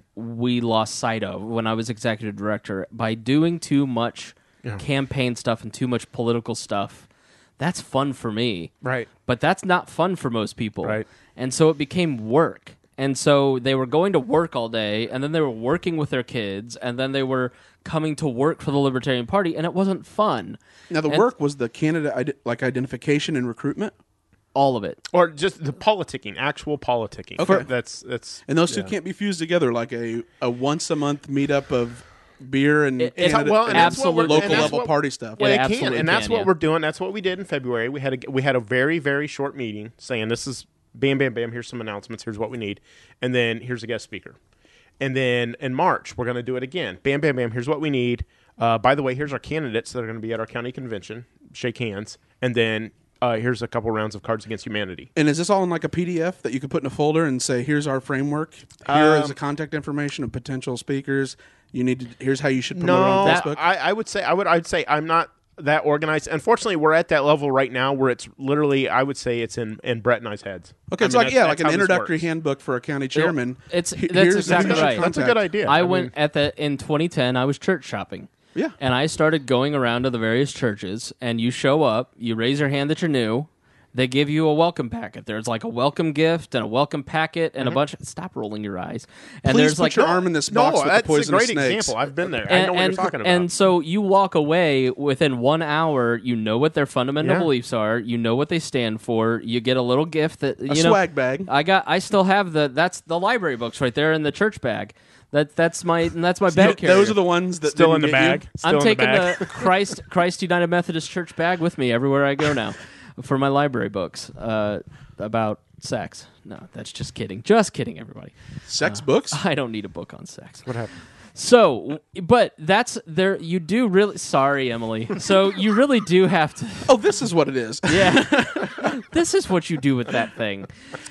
we lost sight of when I was executive director. By doing too much campaign stuff and too much political stuff, that's fun for me. Right. But that's not fun for most people. Right. And so it became work. And so they were going to work all day, and then they were working with their kids, and then they were coming to work for the Libertarian Party, and it wasn't fun. now, the And work was the candidate ide- like identification and recruitment, all of it. Or just the politicking, actual politicking. Okay. That's that's and those two yeah. can't be fused together like a, a once a month meetup of beer and, It- it's- candidate- well, and and that's what we're- local and that's level what- party stuff. Well, It it can, absolutely and that's can, what yeah. we're doing. That's what we did in February. We had a we had a very very short meeting saying this is bam bam bam. Here's some announcements. Here's what we need, and then here's a guest speaker. And then in March we're going to do it again. Bam bam bam. Here's what we need. Uh, by the way, here's our candidates that are going to be at our county convention. Shake hands, and then uh, here's a couple rounds of Cards Against Humanity. And is this all in like a P D F that you could put in a folder and say, "Here's our framework. Here is Um, the contact information of potential speakers. You need to. Here's how you should promote it on that- Facebook." I, I would say I would I'd say I'm not that organized. Unfortunately, we're at that level right now where it's literally I would say it's in, in Brett and I's heads. Okay, I it's mean, like that's- yeah, that's like an how this introductory works. handbook for a county chairman. It's- He- that's here's exactly who you should right. That's a contact. good idea. I, I went mean- at the in twenty ten. I was church shopping. Yeah. And I started going around to the various churches, and you show up, you raise your hand that you're new. They give you a welcome packet. There's like a welcome gift and a welcome packet and a bunch. Of, stop rolling your eyes. And Please there's put like your arm in this No, box with the that's a poisonous great snakes. example. I've been there. I and, know what and, you're talking about. and so you walk away within one hour. You know what their fundamental Yeah. beliefs are. You know what they stand for. You get a little gift that A you know. swag bag. I got. I still have the. That's the library books right there in the church bag. That that's my that's my bag carrier. Those are the ones that still in didn't the get you? bag. Still I'm in taking the, bag. the Christ Christ United Methodist Church bag with me everywhere I go now for my library books uh, about sex. No, that's just kidding. Just kidding, everybody. Sex books. I don't need a book on sex. What happened? So, but that's there. You do really. Sorry, Emily. So you really do have to. Oh, this is what it is. Yeah, this is what you do with that thing.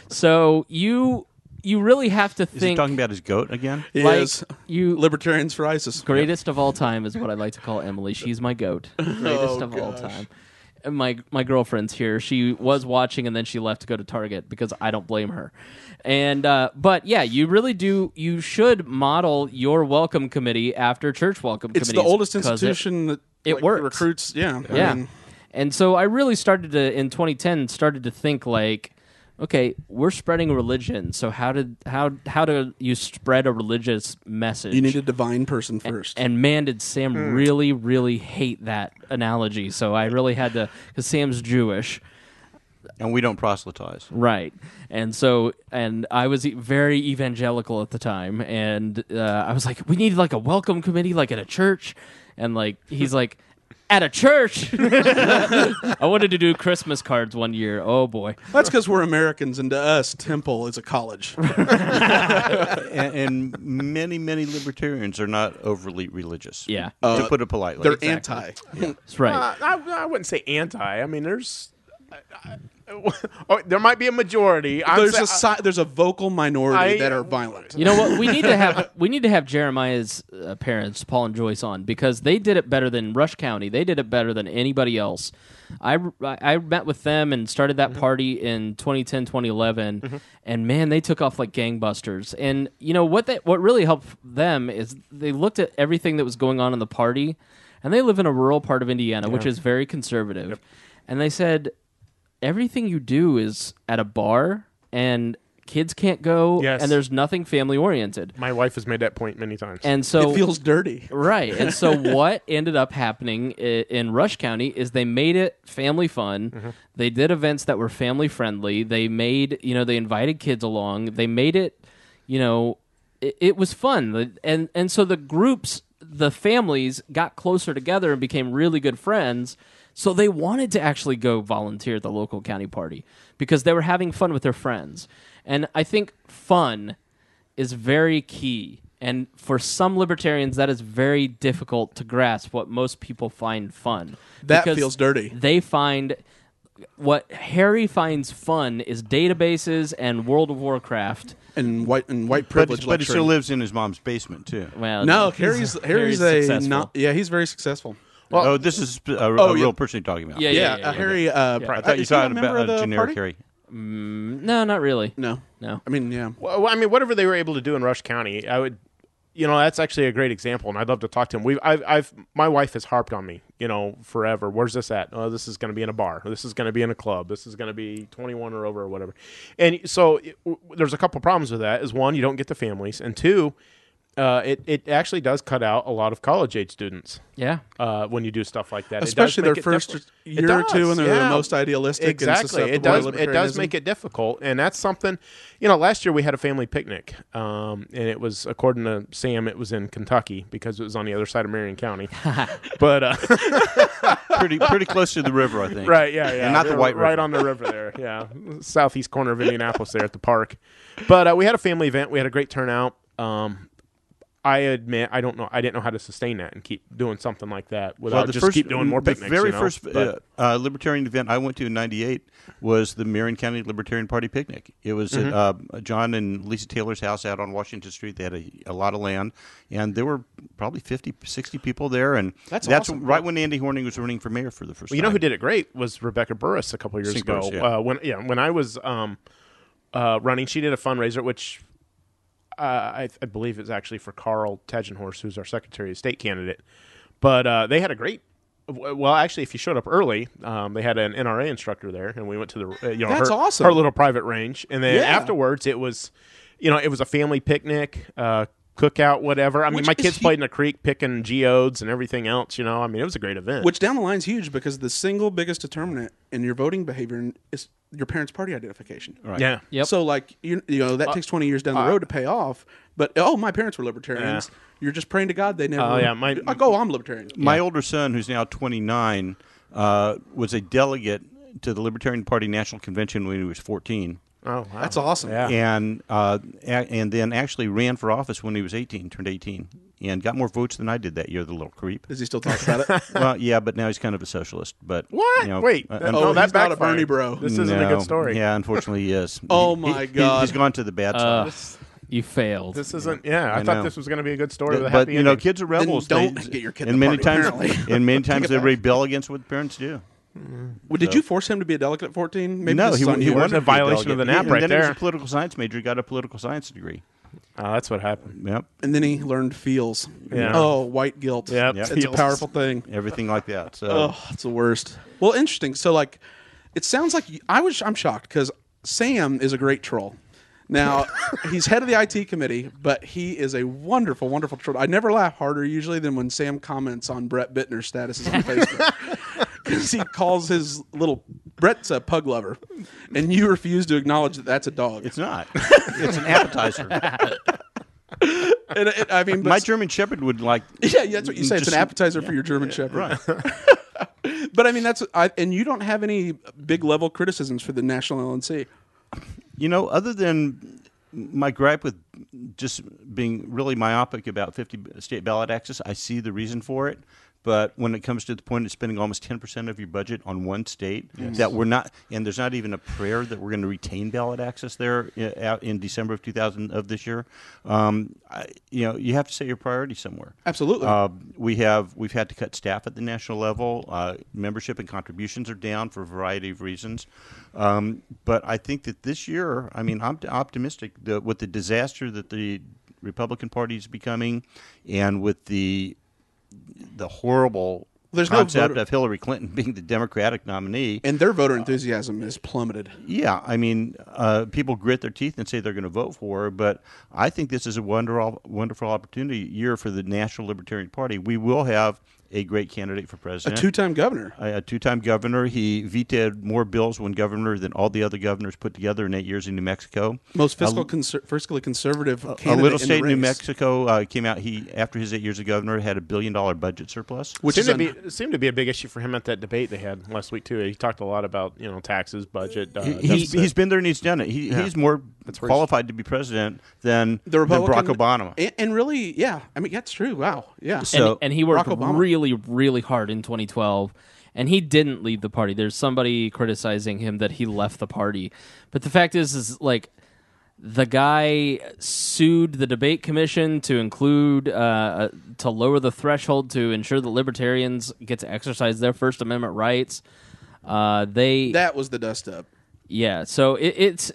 So you you really have to Is he think. talking about his goat again? like Yes. you Libertarians for ISIS. greatest of all time is what I like to call Emily. She's my goat. Greatest Oh, of all gosh. time. And my my girlfriend's here. She was watching and then she left to go to Target because I don't blame her. And uh, but yeah, you really do. You should model your welcome committee after church welcome It's committees. the oldest 'cause it- institution that it like, works. recruits. Yeah. I yeah. mean, And so I really started to in twenty ten started to think like, okay, we're spreading a religion. So how did how how do you spread a religious message? you need a divine person first. And man, did Sam really, really hate that analogy. So I really had to, because Sam's Jewish, And we don't proselytize. right? And so, and I was e- very evangelical at the time, and uh, I was like, we need like a welcome committee, like at a church, and like he's like. At a church, I wanted to do Christmas cards one year. Oh boy! That's because we're Americans, and to us, temple is a college. and, and many, many libertarians are not overly religious. Yeah, to Uh, put it politely. They're Exactly. anti. that's right. Uh, I, I wouldn't say anti. I mean, there's oh, there might be a majority. I'm There's sa- a si- there's a vocal minority I- that are violent. You know what? We need to have we need to have Jeremiah's uh, parents, Paul and Joyce, on because they did it better than Rush County. They did it better than anybody else. I, I met with them and started that mm-hmm. party in twenty ten, twenty eleven, mm-hmm. and man, they took off like gangbusters. And you know what? They, what really helped them is they looked at everything that was going on in the party, and they live in a rural part of Indiana, yeah. which is very conservative, yep. and they said, everything you do is at a bar, and kids can't go, yes. and there's nothing family-oriented. My wife has made that point many times. And so it feels dirty. Right. And so what ended up happening in Rush County is they made it family fun. Mm-hmm. They did events that were family-friendly. They made, you know, they invited kids along. They made it, you know, it, it was fun. And, and so the groups, the families got closer together and became really good friends. So they wanted to actually go volunteer at the local county party because they were having fun with their friends. And I think fun is very key. And for some libertarians, that is very difficult to grasp what most people find fun. That feels dirty. They find what Harry finds fun is databases and World of Warcraft. And white and white privilege, but, but he still lives in his mom's basement too. Well, no, Harry's Harry's, Harry's a not, yeah, he's very successful. Well, oh, this is a, a oh, real yeah. person you're talking about. Yeah, yeah, yeah. yeah, uh, yeah Harry. yeah. Uh, yeah. I thought you thought about a generic Harry. Mm, no, not really. No, no. I mean, yeah. Well, I mean, whatever they were able to do in Rush County, I would, you know, that's actually a great example, and I'd love to talk to him. We've, I've, I've, my wife has harped on me, you know, forever. Where's this at? Oh, this is going to be in a bar. This is going to be in a club. This is going to be twenty-one or over or whatever. And so it, w- there's a couple problems with that. Is one, you don't get the families, and two, uh, it it actually does cut out a lot of college age students. Yeah, uh, when you do stuff like that, especially their their first difficult. year or two, when they're yeah. the most idealistic. Exactly, and it does. It does make it difficult, and that's something. You know, last year we had a family picnic, um, and it was, according to Sam, it was in Kentucky because it was on the other side of Marion County. But uh, pretty pretty close to the river, I think. Right? Yeah, yeah. And not the White River. Right on the river there. Yeah, southeast corner of Indianapolis, there at the park. But uh, we had a family event. We had a great turnout. Um, I admit I don't know. I didn't know how to sustain that and keep doing something like that without well, the just first, keep doing more picnics. The very you know? first uh, uh, libertarian event I went to in ninety-eight was the Marion County Libertarian Party picnic. It was mm-hmm. at uh, John and Lisa Taylor's house out on Washington Street. They had a, a lot of land, and there were probably fifty, sixty people there. And that's, that's awesome. right when Andy Horning was running for mayor for the first well, you time. You know who did it great was Rebecca Burris a couple of years Sink ago. Burris, yeah. Uh, when yeah, when I was um, uh, running, she did a fundraiser, which uh, I, I believe is actually for Carl Tegenhorst, who's our Secretary of State candidate. But uh, they had a great. Well, actually, if you showed up early, um, they had an N R A instructor there, and we went to the uh, you know That's her, awesome. her little private range, and then Yeah. afterwards it was, you know, it was a family picnic, uh, cookout, whatever. I mean, Which my is kids hu- played in the creek picking geodes and everything else. You know, I mean, it was a great event. Which down the line's huge because the single biggest determinant in your voting behavior is your parents' party identification. Right. yeah, Yep. So, like, you, you know, that takes twenty years down the uh, road to pay off. But, oh, my parents were libertarians. Yeah. You're just praying to God they never. Oh, yeah, my- I go, I'm libertarian. My older son, who's now twenty-nine, uh, was a delegate to the Libertarian Party National Convention when he was fourteen. oh, wow. That's awesome. Yeah. And uh, a- and then actually ran for office when he was eighteen, turned eighteen, and got more votes than I did that year, the little creep. Does he still talk about it? Well, yeah, but now he's kind of a socialist. But What? you know, Wait. uh, that- un- Oh, no, that he's not a backfired. Bernie bro. This isn't a no, good story. Yeah, unfortunately, he is. Oh, He- my he- God. he's gone to the bad Uh, side. you failed. This isn't. Yeah, I, I thought know. this was going to be a good story. with a but happy you know, ending. kids are rebels. don't They- get your kid and in the many party, times, apparently. and many times they it back. rebel against what parents do. Well, did you force him to be a delegate at fourteen? Maybe no, this he, is on he you. wanted to a be violation of delegate. the N A P and right then he was there. a political science major. Got a political science degree. Oh, that's what happened. Yep, And then he learned feels. Yeah. Oh, white guilt. Yep. Yep. It's Feels. a powerful thing. everything like that. So Oh, it's the worst. Well, interesting. So, like, it sounds like you, I was. I'm shocked because Sam is a great troll. Now, he's head of the I T committee, but he is a wonderful, wonderful troll. I never laugh harder usually than when Sam comments on Brett Bittner's statuses on Facebook because he calls his little Brett's a pug lover, and you refuse to acknowledge that that's a dog. it's not. It's an appetizer. And it- I mean, but My German Shepherd would like. yeah, yeah, that's what you say. It's an Just- appetizer for your German Shepherd. Right. But I mean, that's I, and you don't have any big level criticisms for the National L N C. You know, other than my gripe with just being really myopic about fifty state ballot access, I see the reason for it. But when it comes to the point of spending almost ten percent of your budget on one state, that we're not, and there's not even a prayer that we're going to retain ballot access there uh, out in December of two thousand of this year. Um, I, you know, you have to set your priorities somewhere. Absolutely. Uh, we have we've had to cut staff at the national level. Uh, membership and contributions are down for a variety of reasons. Um, but I think that this year, I mean, I'm optimistic that with the disaster that the Republican Party is becoming, and with the the horrible There's no concept voter- of Hillary Clinton being the Democratic nominee. and their voter enthusiasm has plummeted. Yeah, I mean, uh, people grit their teeth and say they're going to vote for her, but I think this is a wonderful, wonderful opportunity year for the National Libertarian Party. We will have a great candidate for A president. two-time governor. a, a two-time governor. He vetoed more bills when governor than all the other governors put together in eight years in New Mexico. Most fiscal A- conser- fiscally conservative A candidate little in state the in New race. Mexico uh, came out. He after his eight years of governor had a billion dollar budget surplus. Which seemed is to be un- it seemed to be a big issue for him at that debate they had last week too. He talked a lot about you know taxes, budget. Uh, He, deficit. he's, he's been there and he's done it. He, Yeah. He's more That's where he's- qualified to be president than, the Republican than Barack Obama. And, and really, yeah, I mean that's true. Wow, yeah. So- and, and he worked Barack Obama. really, really hard in twenty twelve, and he didn't leave the party. There's somebody criticizing him that he left the party, but the fact is, is like the guy sued the debate commission to include uh, to lower the threshold to ensure that libertarians get to exercise their First Amendment rights. Uh, they That was the dust up. yeah, so it, it's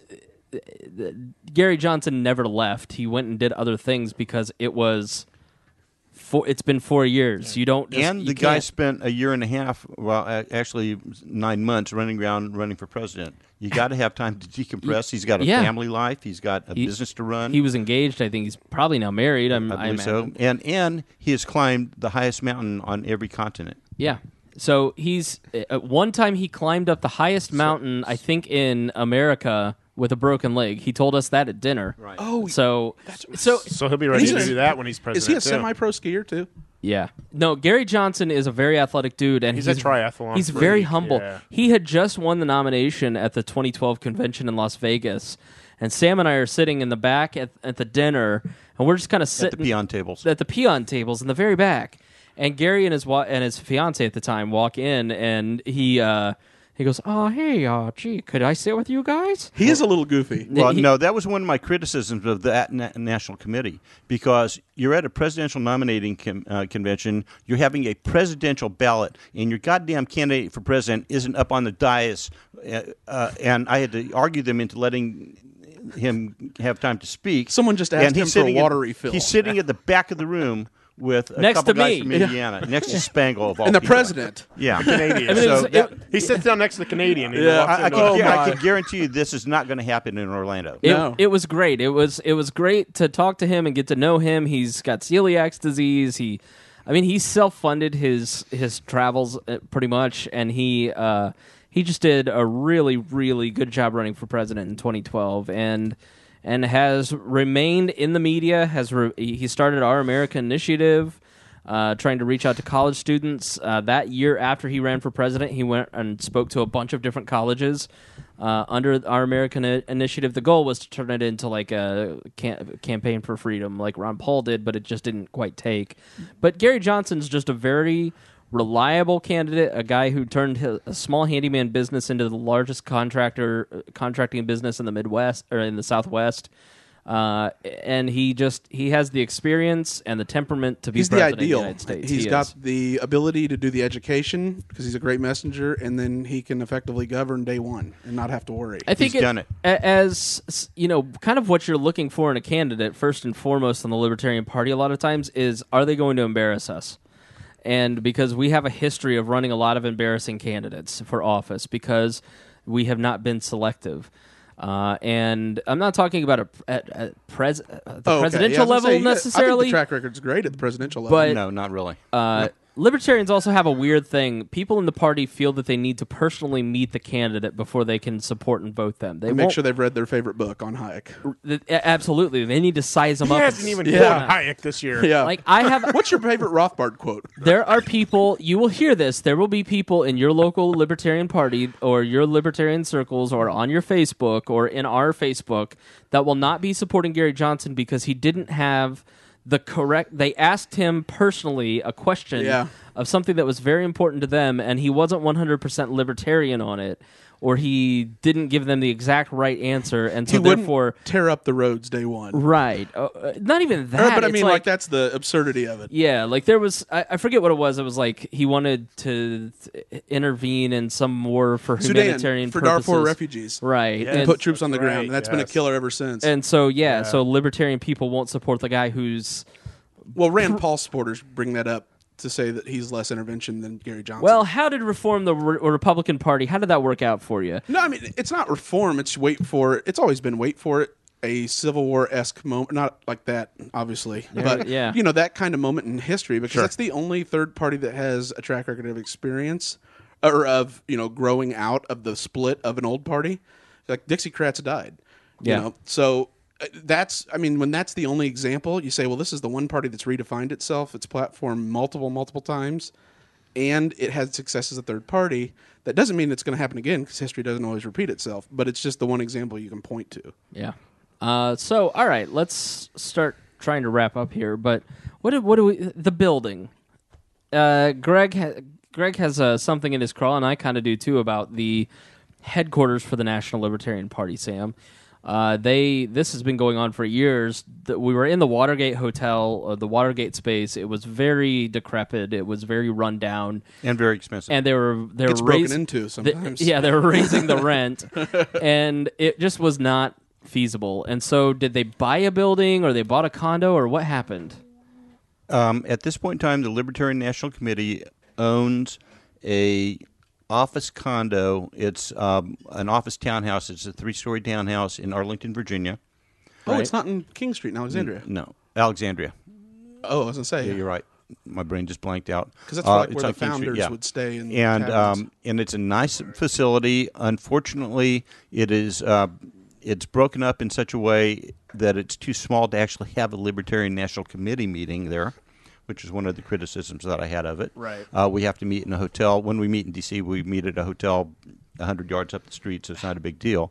Gary Johnson never left. He went and did other things because it was. Four, it's been four years. You don't. Just, And you the guy can't- spent a year and a half, well, a- actually nine months, running around running for president. You got to have time to decompress. He's got a Yeah. family life. He's got a He- business to run. He was engaged. I think he's probably now married. I'm, I I believe so. imagine. And and he has climbed the highest mountain on every continent. Yeah. So he's at one time he climbed up the highest mountain I think in America with a broken leg. He told us that at dinner. Right. Oh, So so so he'll be ready He's to a- do that when he's president. is he a too. semi-pro skier too? yeah. No, Gary Johnson is a very athletic dude, and He's he's, a triathlon He's freak, very humble. yeah. He had just won the nomination at the twenty twelve convention in Las Vegas, and Sam and I are sitting in the back at, at the dinner, and we're just kind of At sitting the peon tables. at the peon tables in the very back. And Gary and his wa- and his fiance at the time walk in, and he uh, he goes, "Oh, hey, uh, gee, could I sit with you guys?" He is a little goofy. Well, he- no, that was one of my criticisms of that na- national committee, because you're at a presidential nominating com- uh, convention, you're having a presidential ballot, and your goddamn candidate for president isn't up on the dais, uh, uh, and I had to argue them into letting him have time to speak. Someone just asked And he's him for a sitting at- water refill. He's sitting at the back of the room with a Next couple to guys me. from Indiana, next to Spangle of all and the people. president. Yeah. Canadian. I mean, it So was- that- it- he sits down next to the Canadian. And he Yeah, walks I, I, into can, Oh, gu- I my. can guarantee you this is not going to happen in Orlando. It, No. it was great. It was it was great to talk to him and get to know him. He's got celiac disease. He, I mean, he self funded his his travels uh, pretty much, and he uh, he just did a really really good job running for president in twenty twelve, and and has remained in the media. Has re- he started Our America Initiative. Uh, trying to reach out to college students. Uh, that year after he ran for president, he went and spoke to a bunch of different colleges uh, under Our American I- Initiative. The goal was to turn it into like a cam- campaign for freedom, like Ron Paul did, but it just didn't quite take. But Gary Johnson's just a very reliable candidate, a guy who turned his, a small handyman business into the largest contractor uh, contracting business in the Midwest or in the Southwest. Uh, and he just he has the experience and the temperament to be He's the president ideal. of the United States. He's He got is. the ability to do the education because he's a great messenger, and then he can effectively govern day one and not have to worry. I think He's done it. a- as you know, kind of what you're looking for in a candidate, first and foremost, in the Libertarian Party, a lot of times is are they going to embarrass us? And because we have a history of running a lot of embarrassing candidates for office because we have not been selective. Uh, and I'm not talking about a, at, at pres, uh, the Oh, okay. presidential Yeah, I was gonna level say, you got- I necessarily. think the track record's great at the presidential level. But- No, not really. Uh, Libertarians also have a weird thing. People in the party feel that they need to personally meet the candidate before they can support and vote them. They make won't- sure they've read their favorite book on Hayek. th- absolutely, they need to size them He up. hasn't and- even Yeah. quoted Hayek this year. Yeah. Like I have. What's your favorite Rothbard quote? There are people. You will hear this. There will be people in your local Libertarian Party or your Libertarian circles or on your Facebook or in our Facebook that will not be supporting Gary Johnson because he didn't have the correct. They asked him personally a question Yeah. of something that was very important to them, and he wasn't one hundred percent libertarian on it, or he didn't give them the exact right answer, and so he wouldn't therefore tear up the roads day one. right, uh, uh, not even Or, that. but I it's mean, like, like that's the absurdity of it. yeah, like there was, I, I forget what it was. It was like he wanted to th- intervene in some war for humanitarian Sudan for purposes. Darfur refugees. Right. Yes. And, Put troops on the That's ground, right, and that's been a yes. killer ever since. and so, yeah, Yeah. so libertarian people won't support the guy who's, well, Rand Paul supporters bring that up to say that he's less intervention than Gary Johnson. well, how did reform the Re- Republican Party? How did that work out for you? no, I mean, it's not reform. It's wait for it. It's always been wait for it. A Civil War esque moment, not like that, obviously, but yeah. you know, that kind of moment in history, because Sure. that's the only third party that has a track record of experience or of you know growing out of the split of an old party. Like Dixiecrats died, you Yeah. know, so uh, that's I mean, when that's the only example, you say, well, this is the one party that's redefined itself, its platform multiple, multiple times, and it had success as a third party. That doesn't mean it's going to happen again, because history doesn't always repeat itself. But it's just the one example you can point to. Yeah. Uh, so, all right, let's start trying to wrap up here. But what do, what do we? The building. Uh, Greg ha- Greg has uh, something in his crawl, and I kind of do too, about the headquarters for the National Libertarian Party. Sam, uh, they this has been going on for years. The, we were in the Watergate Hotel, uh, the Watergate space. It was very decrepit. It was very run down, and very expensive. and they were they It's were broken raising, into the- sometimes. yeah, they were raising the rent, and it just was not feasible. And so, did they buy a building, or they bought a condo, or what happened? Um, at this point in time, the Libertarian National Committee owns a office condo. It's um, an office townhouse. It's a three-story townhouse in Arlington, Virginia. Oh, Right. it's not in King Street in Alexandria. No, Alexandria. Oh, I was gonna say Yeah, you're right. My brain just blanked out. because that's Uh, like it's where the on King Street, founders yeah. would stay. In and cabins. um, and it's a nice facility. Unfortunately, it is uh, it's broken up in such a way that it's too small to actually have a Libertarian National Committee meeting there, which is one of the criticisms that I had of it. Right. Uh, we have to meet in a hotel. When we meet in D C, we meet at a hotel one hundred yards up the street, so it's not a big deal.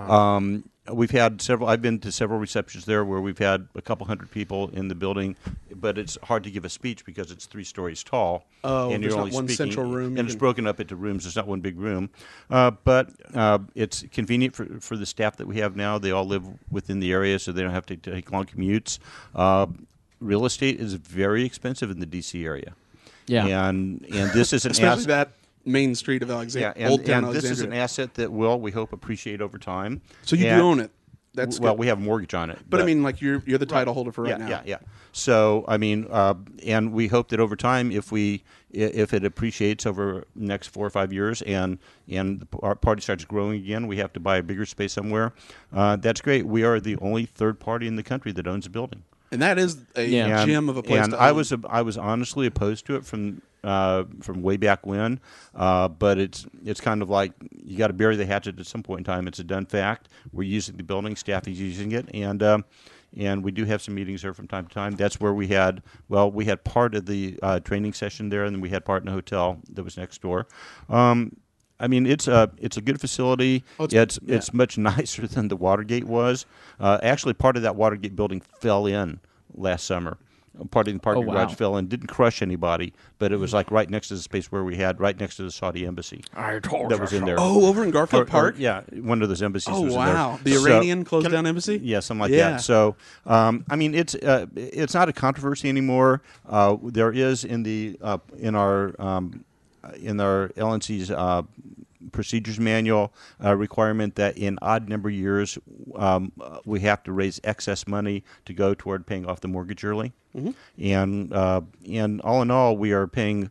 Um, we've had several. I've been to several receptions there where we've had a couple hundred people in the building, but it's hard to give a speech because it's three stories tall. Oh, and there's you're not only one speaking, central room you and it's can- broken up into rooms. It's not one big room, uh, but uh, it's convenient for for the staff that we have now. They all live within the area, so they don't have to take long commutes. Uh, real estate is very expensive in the D C area. Yeah. and and this is an especially asset. that main street of Yeah, Alexandria, and, Old Town and this is an Alexandria. asset that will, we hope, appreciate over time. So you And- do own it. That's well, good. we have a mortgage on it. But, I mean, like you're you're the title holder for right yeah, now. yeah, yeah. So I mean, uh, and we hope that over time, if we i- if it appreciates over the next four or five years, and and the, p- our party starts growing again, we have to buy a bigger space somewhere. Uh, that's great. We are the only third party in the country that owns a building. And that is a Yeah. And, gem of a place. and to I own. was I was honestly opposed to it from uh, from way back when, uh, but it's it's kind of like you got to bury the hatchet at some point in time. It's a done fact. We're using the building, staff is using it, and um, and we do have some meetings there from time to time. That's where we had well, we had part of the uh, training session there, and then we had part in a hotel that was next door. Um, I mean, it's a it's a good facility. Oh, it's- it's it's much nicer than the Watergate was. Uh, actually, part of that Watergate building fell in last summer. Part of the parking Oh, wow. garage fell in. Didn't crush anybody, but it was like right next to the space where we had right next to the Saudi embassy. I told that was in there. Oh, over in Garfield Or- or- Park. yeah, one of those embassies. Oh was in wow, there. the So- Iranian closed down embassy. yeah, something like Yeah. that. So, um, I mean, it's uh, it's not a controversy anymore. Uh, there is in the uh, in our um, in our L N C's uh, procedures manual uh, requirement that in odd number years um, uh, we have to raise excess money to go toward paying off the mortgage early. Mm-hmm. And uh, and all in all, we are paying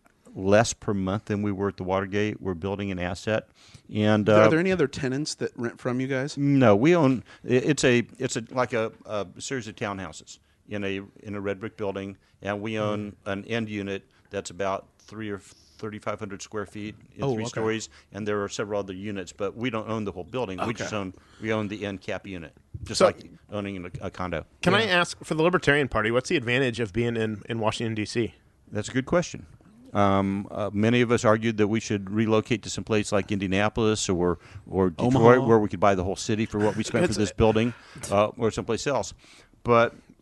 less per month than we were at the Watergate. We're building an asset. And uh, Are there any other tenants that rent from you guys? no, we own. i- It's a. It's a like a, a series of townhouses in a in a red brick building, and we own an end unit that's about three or thirty five hundred square feet in Oh, three okay. stories, and there are several other units, but we don't own the whole building. We just Okay. own. We own the end cap unit, just So- like owning a, a condo. Can I ask, for the Libertarian Party, what's the advantage of being in, in Washington, D C? That's a good question. Um, uh, many of us argued that we should relocate to some place like Indianapolis or or Detroit, Omaha. where we could buy the whole city for what we spent for It's- this building, uh, or someplace else. But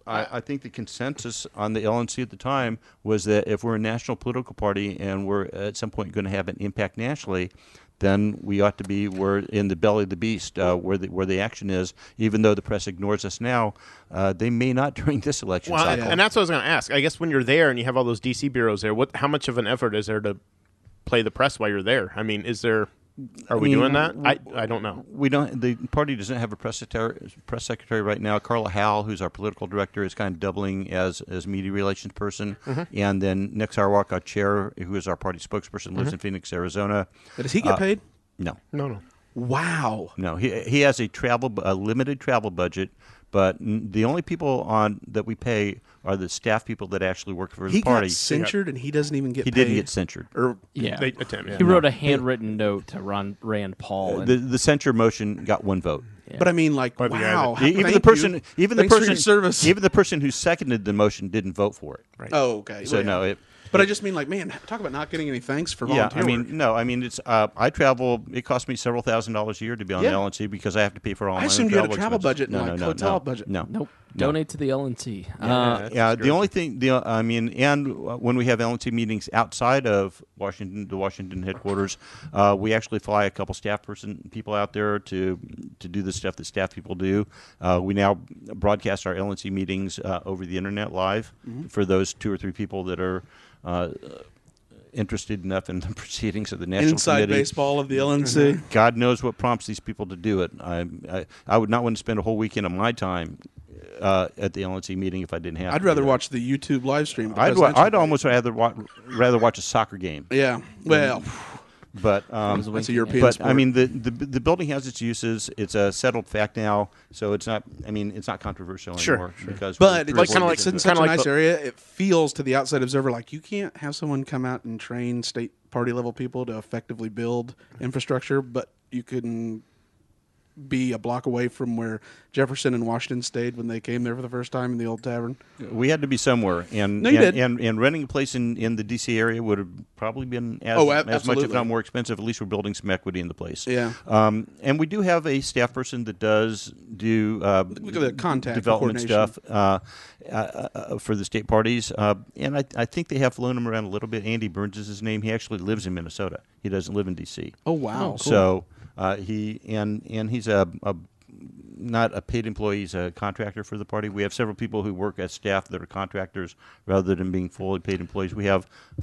I, I think the consensus on the L N C at the time was that if we're a national political party and we're at some point going to have an impact nationally, then we ought to be we're in the belly of the beast, uh, where the where the action is. Even though the press ignores us now, uh, they may not during this election Well, cycle. and that's what I was going to ask. I guess when you're there and you have all those D C bureaus there, what? How much of an effort is there to play the press while you're there? I mean, is there? Are we I mean, doing that? I I don't know. We don't. The party doesn't have a press secretary, press secretary right now. Carla Howell, who's our political director, is kind of doubling as as media relations person, Mm-hmm. and then Nick Sarwark, our chair, who is our party spokesperson, lives Mm-hmm. in Phoenix, Arizona. Does he get Uh, paid? No, No, no. Wow. no. He he has a travel a limited travel budget, but n- the only people on that we pay are the staff people that actually work for the He party. got censured and he doesn't even get He paid. didn't get censured. Or Yeah. They attempt. Yeah. He wrote a handwritten note to Ron, Rand Paul. And, The the censure motion got one vote. But I mean, like, Or the guy wow. that- E- Even thank the person, you. even the Thanks for person, your service. even the person who seconded the motion didn't vote for it. Right. Oh, okay. So Well, no, yeah. it. But I just mean, like, man, talk about not getting any thanks for Yeah, volunteer I mean, work. no, I mean it's. Uh, I travel. It costs me several thousand dollars a year to be on Yeah. the L N C because I have to pay for all I my own assumed you had a travel travel expenses. budget and, no, like, no, no, hotel no, budget. No, nope. No. Donate to the L N C. Yeah, Uh, that's Yeah, the discouraging. only thing, the I mean, and uh, when we have L N C meetings outside of Washington, the Washington headquarters, uh, we actually fly a couple staff person people out there to to do the stuff that staff people do. Uh, we now broadcast our L N C meetings uh, over the internet live for those two or three people that are uh, interested enough in the proceedings of the national Inside committee. baseball of the L N C. God knows what prompts these people to do it. I, I I would not want to spend a whole weekend of my time uh, at the L N C meeting if I didn't have. I'd to be rather there. watch the YouTube live stream. of the I'd, wa- presidential I'd almost rather wa- rather watch a soccer game. Yeah. Well, But um, was that's a winking European but sport. I mean the, the the building has its uses. It's a settled fact now, so it's not. I mean, it's not controversial Sure, anymore sure. because But we're- it's we're like, kinda like it's in the- such a kinda like nice the- area. It feels to the outside observer like you can't have someone come out and train state party level people to effectively build infrastructure, but you can be a block away from where Jefferson and Washington stayed when they came there for the first time in the old tavern. we had to be somewhere, and No, you and, did. and and renting a place in, in the D C area would have probably been as, Oh, a- as much, if absolutely. not more expensive. At least we're building some equity in the place. Yeah. Um, and we do have a staff person that does do uh, Look at the contact and development coordination. stuff uh, uh, uh, for the state parties. Uh, and I, I think they have flown him around a little bit. Andy Burns is his name. He actually lives in Minnesota. He doesn't live in D C. Oh wow. So uh, he and and he's a, a not a paid employee. He's a contractor for the party. We have several people who work as staff that are contractors rather than being fully paid employees. We have f-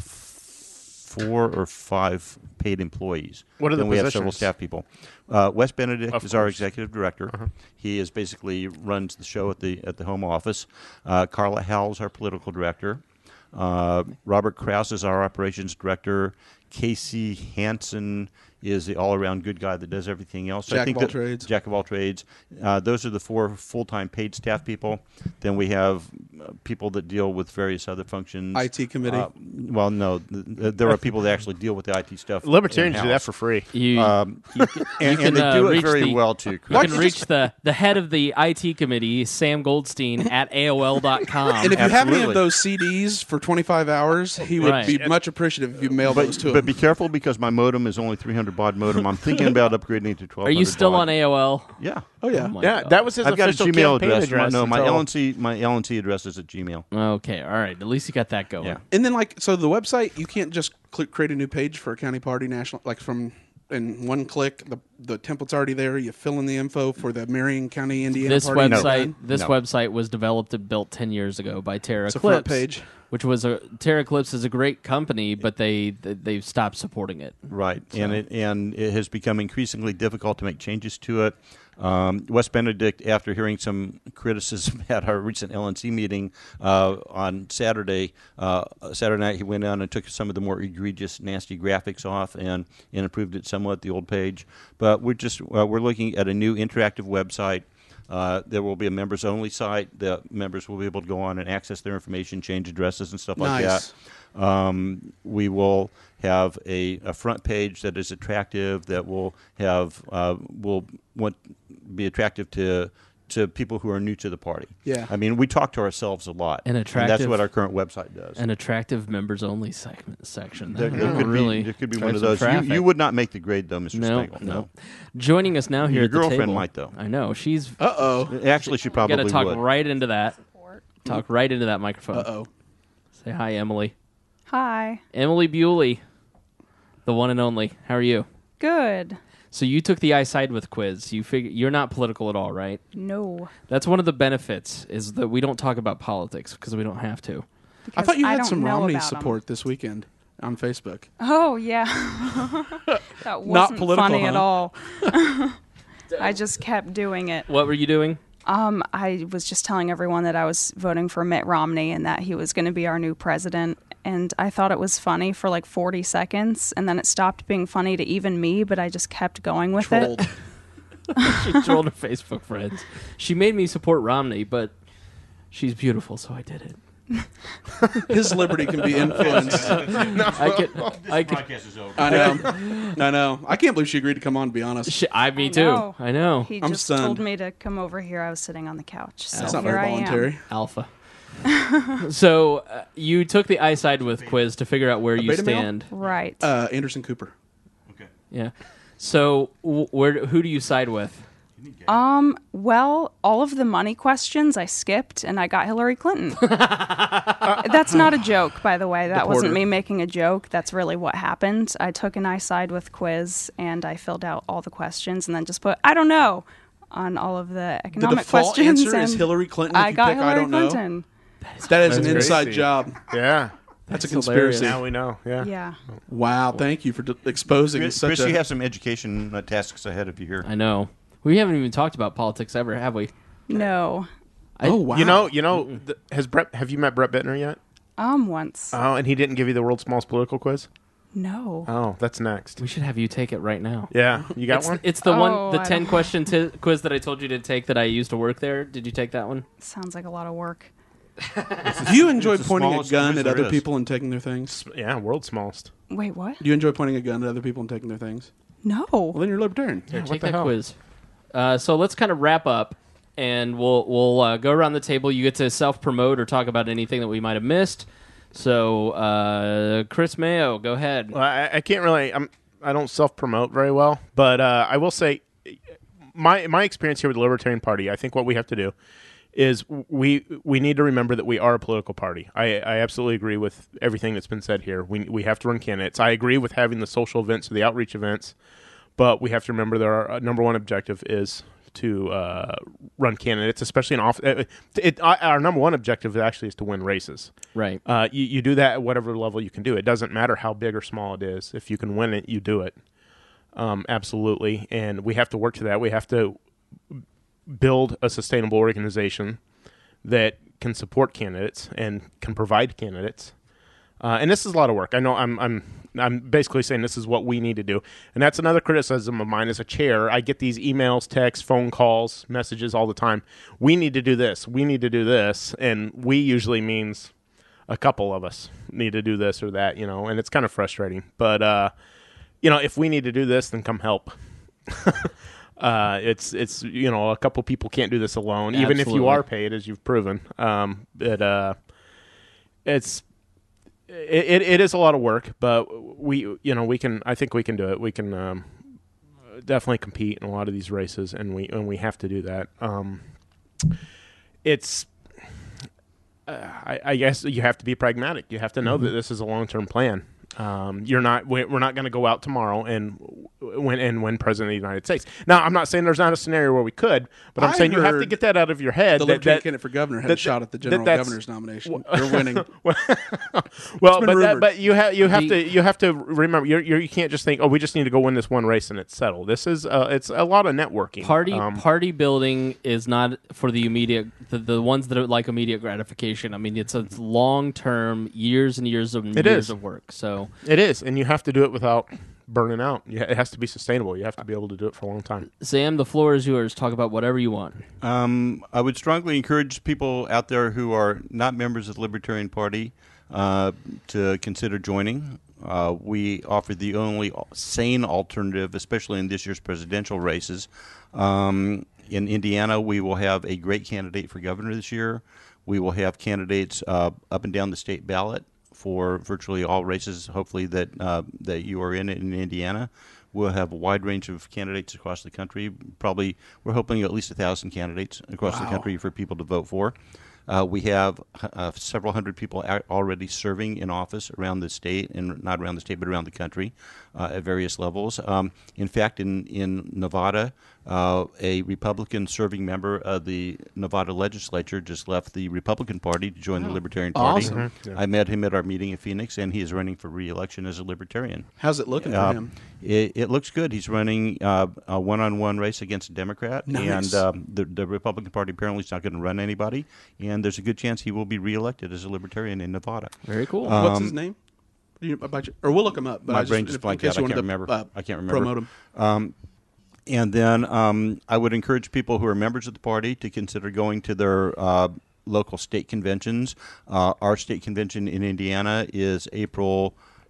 four or five paid employees. What are the Then we have several positions? staff people. Uh, Wes Benedict Of is our course. executive director. Uh-huh. He is basically runs the show at the at the home office. Uh, Carla Howell is our political director. Uh, Robert Krause is our operations director. Casey Hansen is the all-around good guy that does everything else. Jack I think of all that- trades. Jack of all trades. Uh, those are the four full-time paid staff people. Then we have uh, people that deal with various other functions. I T committee. Uh, well, no, th- th- there are people that actually deal with the I T stuff. Libertarians do that in-house. for free. you, Um, and, can, and they uh, do it reach very the- well too. you Chris. can reach the, the head of the I T committee, Sam Goldstein, at A O L dot com. and if you have any absolutely. of those C Ds for twenty-five hours, he would Right. be much appreciative if you mailed those But, to him. but be careful because my modem is only three hundred baud modem. I'm thinking about upgrading to twelve hundred. Are you still baud. on A O L? Yeah. oh yeah. my Yeah, God. that was his I've got a official Gmail campaign address. address. My, no, my until- L N C my L N C address is at Gmail. Okay, all right. At least you got that going. Yeah. And then, like, so the website, you can't just click create a new page for a county party national, like from in one click. The the template's already there. You fill in the info for the Marion County, Indiana This party. website, No. this No. website was developed and built ten years ago by Terra It's a front Clips, page. which was a Terra Clips is a great company, but they they they've stopped supporting it. Right, and it and it has become increasingly difficult to make changes to it. Um, Wes Benedict, after hearing some criticism at our recent L N C meeting uh, on Saturday, uh, Saturday night, he went down and took some of the more egregious, nasty graphics off and, and improved it somewhat. The old page, but we're just uh, we're looking at a new interactive website. Uh, there will be a members-only site. The members will be able to go on and access their information, change addresses, and stuff like Nice. that. Um, we will have a, a front page that is attractive, that will have uh, will want be attractive to to people who are new to the party. Yeah. I mean, we talk to ourselves a lot, An and that's attractive- what our current website does. An attractive members only segment section. there, That there would could really be there could be drive one of some those. You, traffic. you would not make the grade though, Mister No, Stengel. no. Joining us now here Your at the girlfriend table. might, though. I know she's Uh oh. Actually, she probably got to talk would. right into that. Talk right into that microphone. Uh-oh. Say hi, Emily. Hi. Emily Bewley, the one and only. How are you? Good. So you took the I Side With quiz. You figure you're not political at all, right? No. That's one of the benefits is that we don't talk about politics because we don't have to. I Because thought you I had don't some know Romney about 'em. support this weekend on Facebook. Oh, yeah. That wasn't political, funny huh? at all. I just kept doing it. What were you doing? Um, I was just telling everyone that I was voting for Mitt Romney and that he was going to be our new president. And I thought it was funny for like forty seconds, and then it stopped being funny to even me, but I just kept going with Trolled. it. She trolled her Facebook friends. She made me support Romney, but she's beautiful, so I did it. His liberty can be influenced. I could, I could. Broadcast is over. I know. I know. I can't believe she agreed to come on, to be honest. Sh- I, me I too. know. I know. He I'm just stunned. told me to come over here. I was sitting on the couch. So That's not here very I am. voluntary. Alpha. So uh, you took the I Side With quiz to figure out where you beta male? stand. Right. Uh, Anderson Cooper. Okay. Yeah. So w- where? Who do you side with? Um, well, all of the money questions I skipped and I got Hillary Clinton. That's not a joke, by the way. That The wasn't porter. me making a joke. That's really what happened. I took an I Side With quiz and I filled out all the questions and then just put, I don't know, on all of the The economic default questions. answer is and Hillary Clinton. If I you got pick Hillary I don't Clinton. know. That is That's an inside crazy. job. Yeah. That's a That's conspiracy. hilarious. Now we know. Yeah. Yeah. Wow. Thank you for d- exposing Chris, such Chris a... you have some education uh, tasks ahead of you here. I know. We haven't even talked about politics ever, have we? No. I- Oh, wow. You know, you know, th- has Brett? Have you met Brett Bittner yet? Um, once. Oh, and he didn't give you the world's smallest political quiz. No. Oh, that's next. We should have you take it right now. Yeah, you got It's, one. it's the Oh, one, the I ten don't- question t- quiz that I told you to take that I used to work there. Did you take that one? Sounds like a lot of work. Do you enjoy It's the pointing a smallest gun quiz at there other is. people and taking their things? Yeah, world's smallest. Wait, what? Do you enjoy pointing a gun at other people and taking their things? No. Well, then you're libertarian. Here, what take the that hell? quiz. Uh, so let's kind of wrap up, and we'll we'll uh, go around the table. You get to self promote or talk about anything that we might have missed. So, uh, Chris Mayo, go ahead. Well, I, I can't really. I'm. I don't self promote very well, but uh, I will say, my my experience here with the Libertarian Party. I think what we have to do is we we need to remember that we are a political party. I, I absolutely agree with everything that's been said here. We we have to run candidates. I agree with having the social events or the outreach events, but we have to remember that our uh, number one objective is to uh, run candidates, especially in off. It, it, our number one objective actually is to win races. Right. Uh, you, you do that at whatever level you can do. It doesn't matter how big or small it is. If you can win it, you do it. Um, absolutely. And we have to work to that. We have to build a sustainable organization that can support candidates and can provide candidates. Uh, and this is a lot of work. I know I'm I'm I'm basically saying this is what we need to do. And that's another criticism of mine as a chair. I get these emails, texts, phone calls, messages all the time. We need to do this. We need to do this. And we usually means a couple of us need to do this or that, you know, and it's kind of frustrating. But, uh, you know, if we need to do this, then come help. uh, it's, it's you know, a couple people can't do this alone, even if you Absolutely. are paid, as you've proven. Um, but uh, it's... It, it it is a lot of work, but we you know we can I think we can do it. We can um, definitely compete in a lot of these races, and we and we have to do that. Um, it's uh, I, I guess you have to be pragmatic. You have to know that this is a long term plan. Um, you're not we're we're not going to go out tomorrow and win and win president of the United States. Now, I'm not saying there's not a scenario where we could, but I'm I saying you have to heard get that out of your head. The that- Libertarian that- candidate for governor had that- a shot at the that- general that's- governor's nomination. They're winning. well, been but that, rumored. but you have you have The- to you have to remember you're, you're, you can't just think, oh, we just need to go win this one race and it's settled. This is uh, it's a lot of networking. Party Um, party building is not for the immediate the, the ones that are like immediate gratification. I mean, it's a long term, years and years of It years is. of work. So it is, and you have to do it without burning out. You, it has to be sustainable. You have to be able to do it for a long time. Sam, the floor is yours. Talk about whatever you want. Um, I would strongly encourage people out there who are not members of the Libertarian Party uh, to consider joining. Uh, we offer the only sane alternative, especially in this year's presidential races. Um, in Indiana, we will have a great candidate for governor this year. We will have candidates uh, up and down the state ballot for virtually all races, hopefully, that uh, that you are in in Indiana. We'll have a wide range of candidates across the country. Probably, we're hoping at least a thousand candidates across the Wow. country for people to vote for. Uh, we have uh, several hundred people a- already serving in office around the state, and not around the state, but around the country uh, at various levels. Um, in fact, in, in Nevada, uh, a Republican serving member of the Nevada legislature just left the Republican Party to join the Libertarian Party. Awesome. Mhm. Yeah. I met him at our meeting in Phoenix, and he is running for re-election as a Libertarian. How's it looking Uh, for him? It, it looks good. He's running uh, a one-on-one race against a Democrat, Nice. and um, the, the Republican Party apparently is not going to run anybody, and there's a good chance he will be reelected as a Libertarian in Nevada. Very cool. What's his name? Do you, about you, or we'll look him up. But My I brain if- just in blanked case out. you I can't wanted to, remember. uh, I can't remember. Promote him. Um, and then um, I would encourage people who are members of the party to consider going to their uh, local state conventions. Uh, our state convention in Indiana is April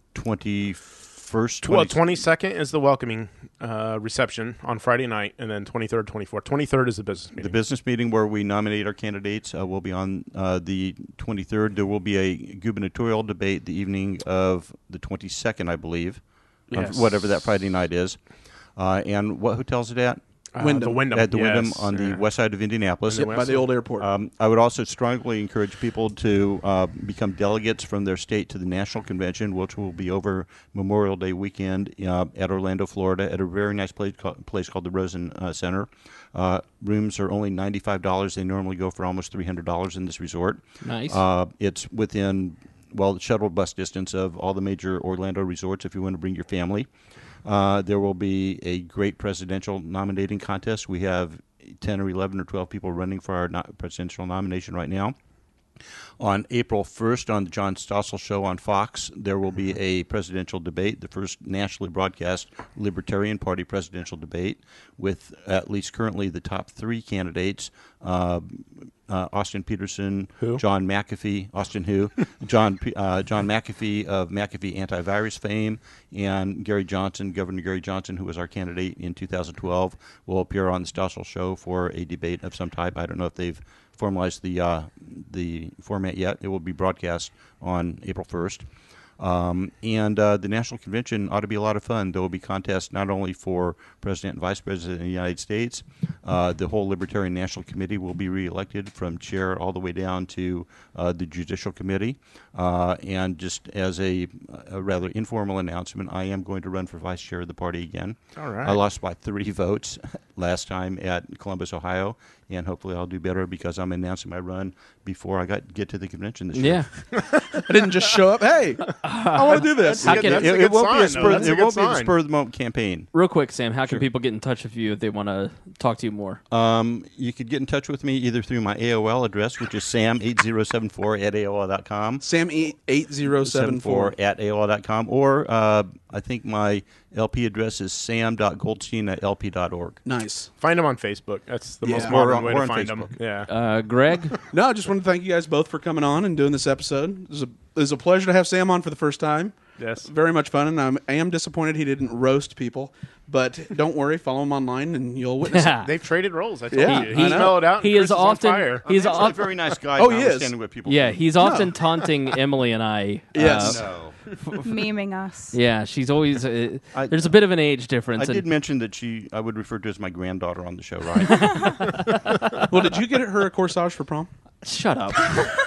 twenty-first. Well, twenty-second is the welcoming uh, reception on Friday night, and then twenty-third, twenty-fourth. twenty-third is the business meeting. The business meeting where we nominate our candidates uh, will be on uh, the twenty-third. There will be a gubernatorial debate the evening of the twenty-second, I believe, of Yes. whatever that Friday night is. Uh, and what hotel's it at? Uh, Wyndham. The Wyndham. At the Wyndham yes. on the Yeah. west side of Indianapolis. Yep, by the old airport. Um, I would also strongly encourage people to uh, become delegates from their state to the national convention, which will be over Memorial Day weekend uh, at Orlando, Florida, at a very nice place, called, place called the Rosen uh, Center. Uh, rooms are only ninety-five dollars. They normally go for almost three hundred dollars in this resort. Nice. Uh, it's within, well, the shuttle bus distance of all the major Orlando resorts if you want to bring your family. Uh, there will be a great presidential nominating contest. We have ten or eleven or twelve people running for our no- presidential nomination right now. On April first, on the John Stossel Show on Fox, there will be a presidential debate, the first nationally broadcast Libertarian Party presidential debate, with at least currently the top three candidates, uh, uh, Austin Peterson, Who? John McAfee, Austin who, John P- uh, John McAfee of McAfee Antivirus fame, and Gary Johnson, Governor Gary Johnson, who was our candidate in two thousand twelve, will appear on the Stossel Show for a debate of some type. I don't know if they've formalized the uh, the format yet. It will be broadcast on April first. Um, and uh, the National Convention ought to be a lot of fun. There will be contests not only for President and Vice President of the United States. Uh, the whole Libertarian National Committee will be reelected from chair all the way down to uh, the Judicial Committee. Uh, and just as a, a rather informal announcement, I am going to run for vice chair of the party again. All right. I lost by three votes last time at Columbus, Ohio. And hopefully I'll do better because I'm announcing my run before I got get to the convention this year. yeah. I didn't just show up. Hey, I want to do this. How That's can- a It, good it won't be a sign, though. spur. That's a It good won't be a sign. spur of the moment campaign. Real quick, Sam, how can people get in touch with you if they want to talk to you more? Um, you could get in touch with me either through my A O L address, which is sam eight zero seven four at A O L dot com. Sam eight zero seven four. at A O L dot com, or uh, I think my L P address is sam dot goldstein at L P dot org. Nice. Find them on Facebook. That's the Yeah. most Or modern on- way or to on find them. Facebook. Yeah. Uh, Greg? No, I just want to thank you guys both for coming on and doing this episode. It was a, it was a pleasure to have Sam on for the first time. Yes. Very much fun, and I'm, I am disappointed he didn't roast people. But don't worry, follow him online and you'll witness it. They've traded roles. I told Yeah, you. I He's know. mellowed out. He and is Chris on often- fire. he's I'm actually off- a very nice guy. Oh, he is. notwithstanding what people Yeah, think. he's often taunting Emily and I. Yes. Uh, No. Memeing us. yeah, she's always. Uh, I- there's a bit of an age I difference. did and- mention that she, I would refer to as my granddaughter on the show, right? Well, did you get her a corsage for prom? Shut up.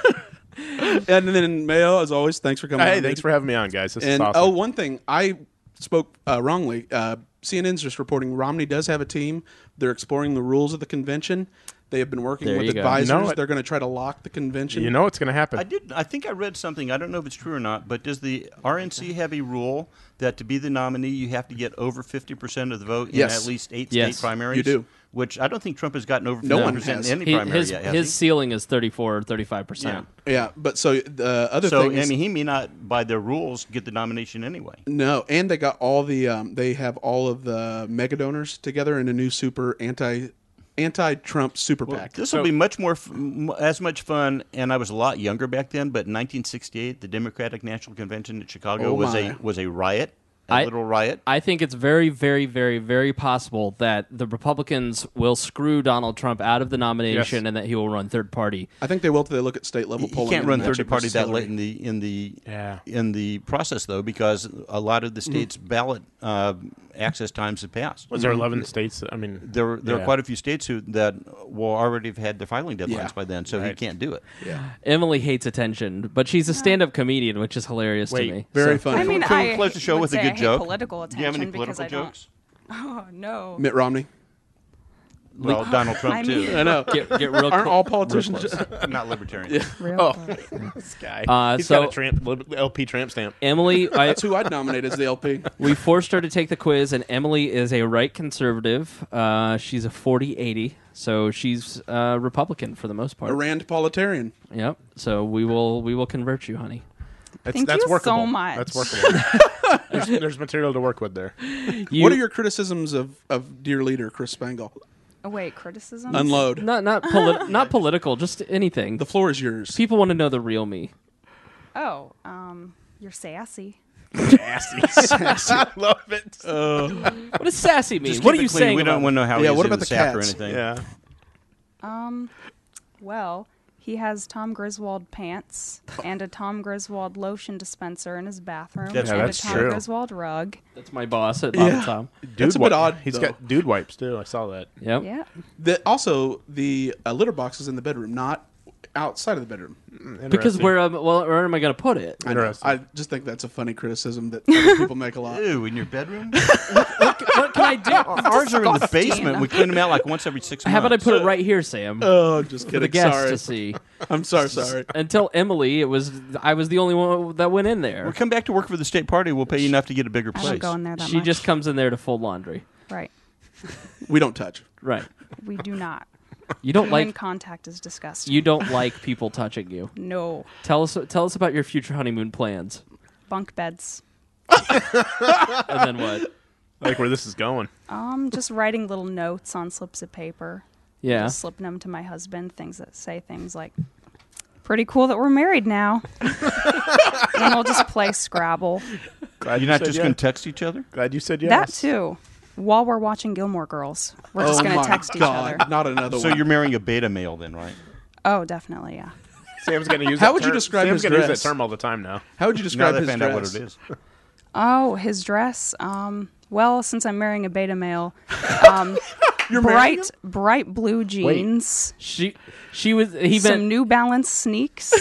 And then Mayo, as always, thanks for coming Hey, on. thanks for having me on, guys. This is And awesome. oh, one thing I spoke uh, wrongly. Uh, C N N's just reporting Romney does have a team. They're exploring the rules of the convention. They have been working There with you go. advisors. You know what? They're going to try to lock the convention. you know what's going to happen. I did. I think I read something. I don't know if it's true or not. But does the R N C have a rule that to be the nominee, you have to get over fifty percent of the vote Yes. in at least eight Yes. state primaries? You do. Which I don't think Trump has gotten over No fifty one percent has. in any He- primary his yet. Has his he? ceiling is thirty-four or thirty-five percent. Yeah, but so the other So thing I is mean, he may not, by their rules, get the nomination anyway. no, and they got all the um, they have all of the mega donors together in a new super anti anti Trump super PAC. This will So- be much more, f- m- as much fun. And I was a lot younger back then. But in nineteen sixty-eight, the Democratic National Convention at Chicago Oh, was my. a was a riot, a I- little riot. I think it's very, very, very, very possible that the Republicans will screw Donald Trump out of the nomination Yes. and that he will run third party. I think they will. Till they look at state level You polling. can't and run match third it party versus that Hillary. late in the in the Yeah. in the process though, because a lot of the states' ballot uh, access times have passed. Was there eleven states? I mean, There were there Yeah. are quite a few states who that will already have had their filing deadlines Yeah. by then, so he Right. can't do it. Yeah. Emily hates attention, but she's a stand-up comedian, which is hilarious Wait, to me. Very So- funny. I mean, Can we I close the show would with a say good I hate joke? political Do you have attention any because political I don't. jokes? Oh no. Mitt Romney. Well, Donald Trump I too. mean- I know. Get, get real Aren't clo- all real politicians? close. Not libertarian. Real Oh. close. this guy. Uh, He's so- got a tramp, L P tramp stamp. Emily, I, That's who I'd nominate as the L P. we forced her to take the quiz, and Emily is a right conservative. Uh, she's a forty eighty, so she's uh, Republican for the most A part. Rand Politarian. Yep. So we will we will convert you, honey. That's, Thank that's you so workable. much. That's workable. there's, there's material to work with there. You, What are your criticisms of, of dear leader Chris Spangle? Oh, wait, criticism? Unload. not not poli- not political, just anything. The floor is yours. People want to know the real me. Oh, um, you're sassy. Sassy. I love it. What does sassy mean? Just What are keep you it clean. saying? We don't about want to know how Yeah, he's what in about the the sack or cats? anything. yeah. Um, well, he has Tom Griswold pants and a Tom Griswold lotion dispenser in his bathroom That's- and Yeah, a that's Tom true. Griswold rug. That's my boss at Bottom Yeah. Tom. Dude That's a bit wi- odd, He's though. got dude wipes too. I saw that. Yep. Yeah. The, also, the uh, litter box is in the bedroom, not outside of the bedroom. Because Interesting. where um, well where am I going to put it? I know. Interesting. I just think that's a funny criticism that other people make a lot. Ew, in your bedroom? What can I do? Ours are in the disgusting. basement. We clean them out like once every six months. How about I put it right here, Sam, Oh, just for the kidding. guests Sorry. to see? I'm sorry. Sorry. Until Emily, it was I was the only one that went in there. We'll come back to work for the state party. We'll pay you enough to get a bigger I place. don't go in there that She much. just comes in there to fold laundry. Right. We don't touch. Right. We do not. You don't Human like contact is disgusting. you don't like people touching you. No. Tell us tell us about your future honeymoon plans. Bunk beds. And then what? I like where this is going. Um, just writing little notes on slips of paper. Yeah. Just slipping them to my husband. Things that say things like, "Pretty cool that we're married now." And we'll just play Scrabble. Glad You're you not said just yes. going to text each other? Glad you said yes. That too. While we're watching Gilmore Girls, we're just oh going my to text each God, other. not another So one. you're marrying a beta male then, right? Oh, definitely, yeah. Sam's going to use. How that would you term- describe Sam's his gonna use dress? that term all the time now. How would you Now describe they his found dress? out what it is. Oh, his dress. Um, well, since I'm marrying a beta male, um, You're marrying bright, bright blue jeans, She she was he some meant New Balance sneaks,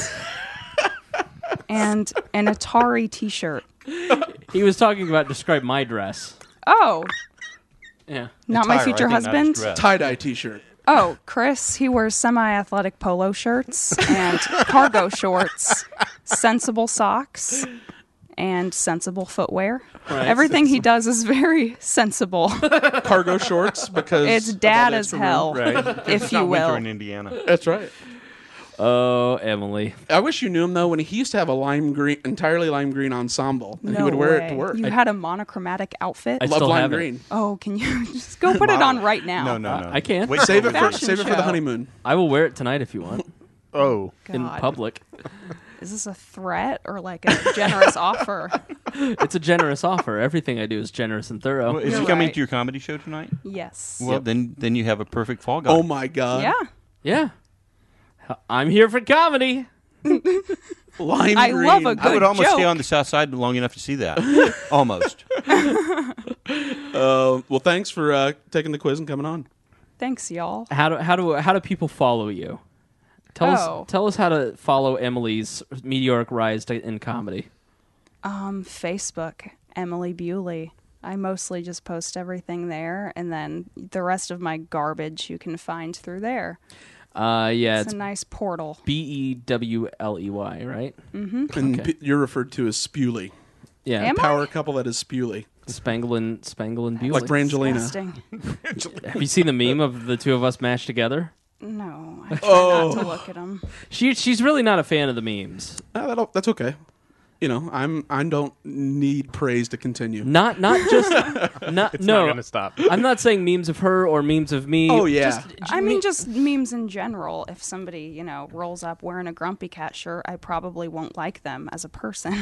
and an Atari T-shirt. he was talking about describe my dress. Oh, Yeah. not my Attire, I future think, not his husband. dress. Tie-dye T-shirt. Oh, Chris, he wears semi-athletic polo shirts and cargo shorts, sensible socks, and sensible footwear. Right. Everything he does is very sensible. Cargo shorts because It's of all dad the as extra hell, room. Right. if It's you not winter will. in Indiana. That's right. Oh, Emily. I wish you knew him though. When he used to have a lime green, entirely lime green ensemble, and No he would wear it way. to work. You I had a monochromatic outfit? I love still lime have it. green. Oh, can you just go put it on right now? No, no, no. I can. Wait Save till it for we- Fashion save it for the show. honeymoon. I will wear it tonight if you want Oh. in God. public. Is this a threat or like a generous offer? It's a generous offer. Everything I do is generous and thorough. Well, is You're he coming right. to your comedy show tonight? Yes. Well, then then you have a perfect fall guy. Oh my God! Yeah. Yeah. I'm here for comedy. Lime I green. love a I good would almost stay joke. on the south side long enough to see that. Almost. Uh, well, thanks for uh, taking the quiz and coming on. Thanks, y'all. How do how do how do people follow you? Tell Oh. us tell us how to follow Emily's meteoric rise to, in comedy. Um, Facebook, Emily Bewley. I mostly just post everything there, and then the rest of my garbage you can find through there. Uh, yeah, It's, it's a nice portal. B E W L E Y, right? And Okay. p- you're referred to as Spewley. Yeah, Am I? Power couple that is Spewley. Spangle and Spangle and Bewley. Like Brangelina. Disgusting. Have you seen the meme of the two of us mashed together? No, I try Oh. not to look at them. She she's really not a fan of the memes. Uh, that'll, that's okay. You know, I'm I don't need praise to continue. Not not just not It's no. not going to stop. I'm not saying memes of her or memes of me. Oh, yeah. Just- I mean, just memes in general. If somebody, you know, rolls up wearing a Grumpy Cat shirt, I probably won't like them as a person.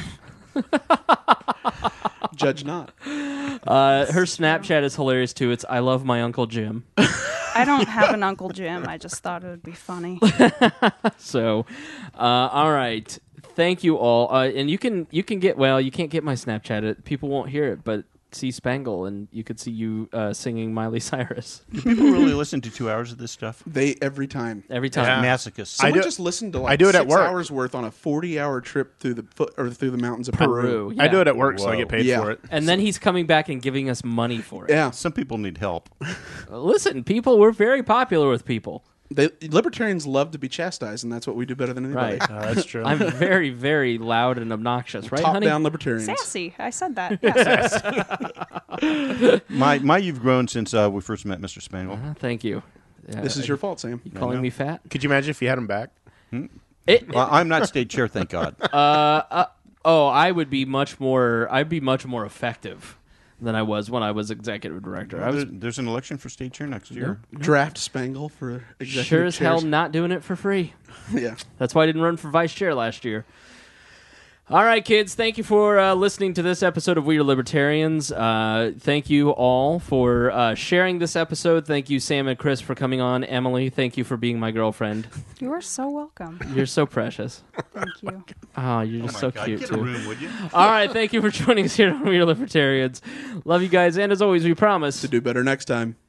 Judge not. uh, her Snapchat is hilarious too. It's I love my Uncle Jim. I don't have an Uncle Jim. I just thought it would be funny. So, uh, all right. Thank you all. Uh, and you can you can get well. You can't get my Snapchat. It people won't hear it, but see Spangle, and you could see you uh, singing Miley Cyrus Do people really listen to two hours of this stuff? They every time. every time. Yeah. Masochists. I Someone do- just listened to like I do it at six work. hours worth on a forty-hour trip through the foot or through the mountains of Peru. Peru. I yeah. do it at work, so I Whoa. get paid Yeah. for it. And then he's coming back and giving us money for it. Yeah, Some people need help. Listen, people, we're very popular with people. they, libertarians love to be chastised, and that's what we do better than anybody. Right. Uh, that's true. I'm very, very loud and obnoxious, right, Top honey? down libertarians. Sassy. I said that. Yes. My, my, you've grown since uh, we first met Mister Spangle. Uh, thank you. Yeah, This is your fault, Sam. you calling know. me fat? Could you imagine if you had him back? It, Well, I'm not state chair, thank God. uh, uh, oh, I would be much more. I'd be much more effective than I was when I was executive director. I was There's, there's an election for state chair next year. Draft Spangle for executive sure as hell chairs. not doing it for free. Yeah. That's why I didn't run for vice chair last year. All right, kids. Thank you for uh, listening to this episode of We Are Libertarians. Uh, thank you all for uh, sharing this episode. Thank you, Sam and Chris, for coming on. Emily, thank you for being my girlfriend. You are so welcome. You're so precious. Thank you. Oh, you're just so cute, Get too. a room, would you? All right, thank you for joining us here on We Are Libertarians. Love you guys, and as always, we promise To do better next time.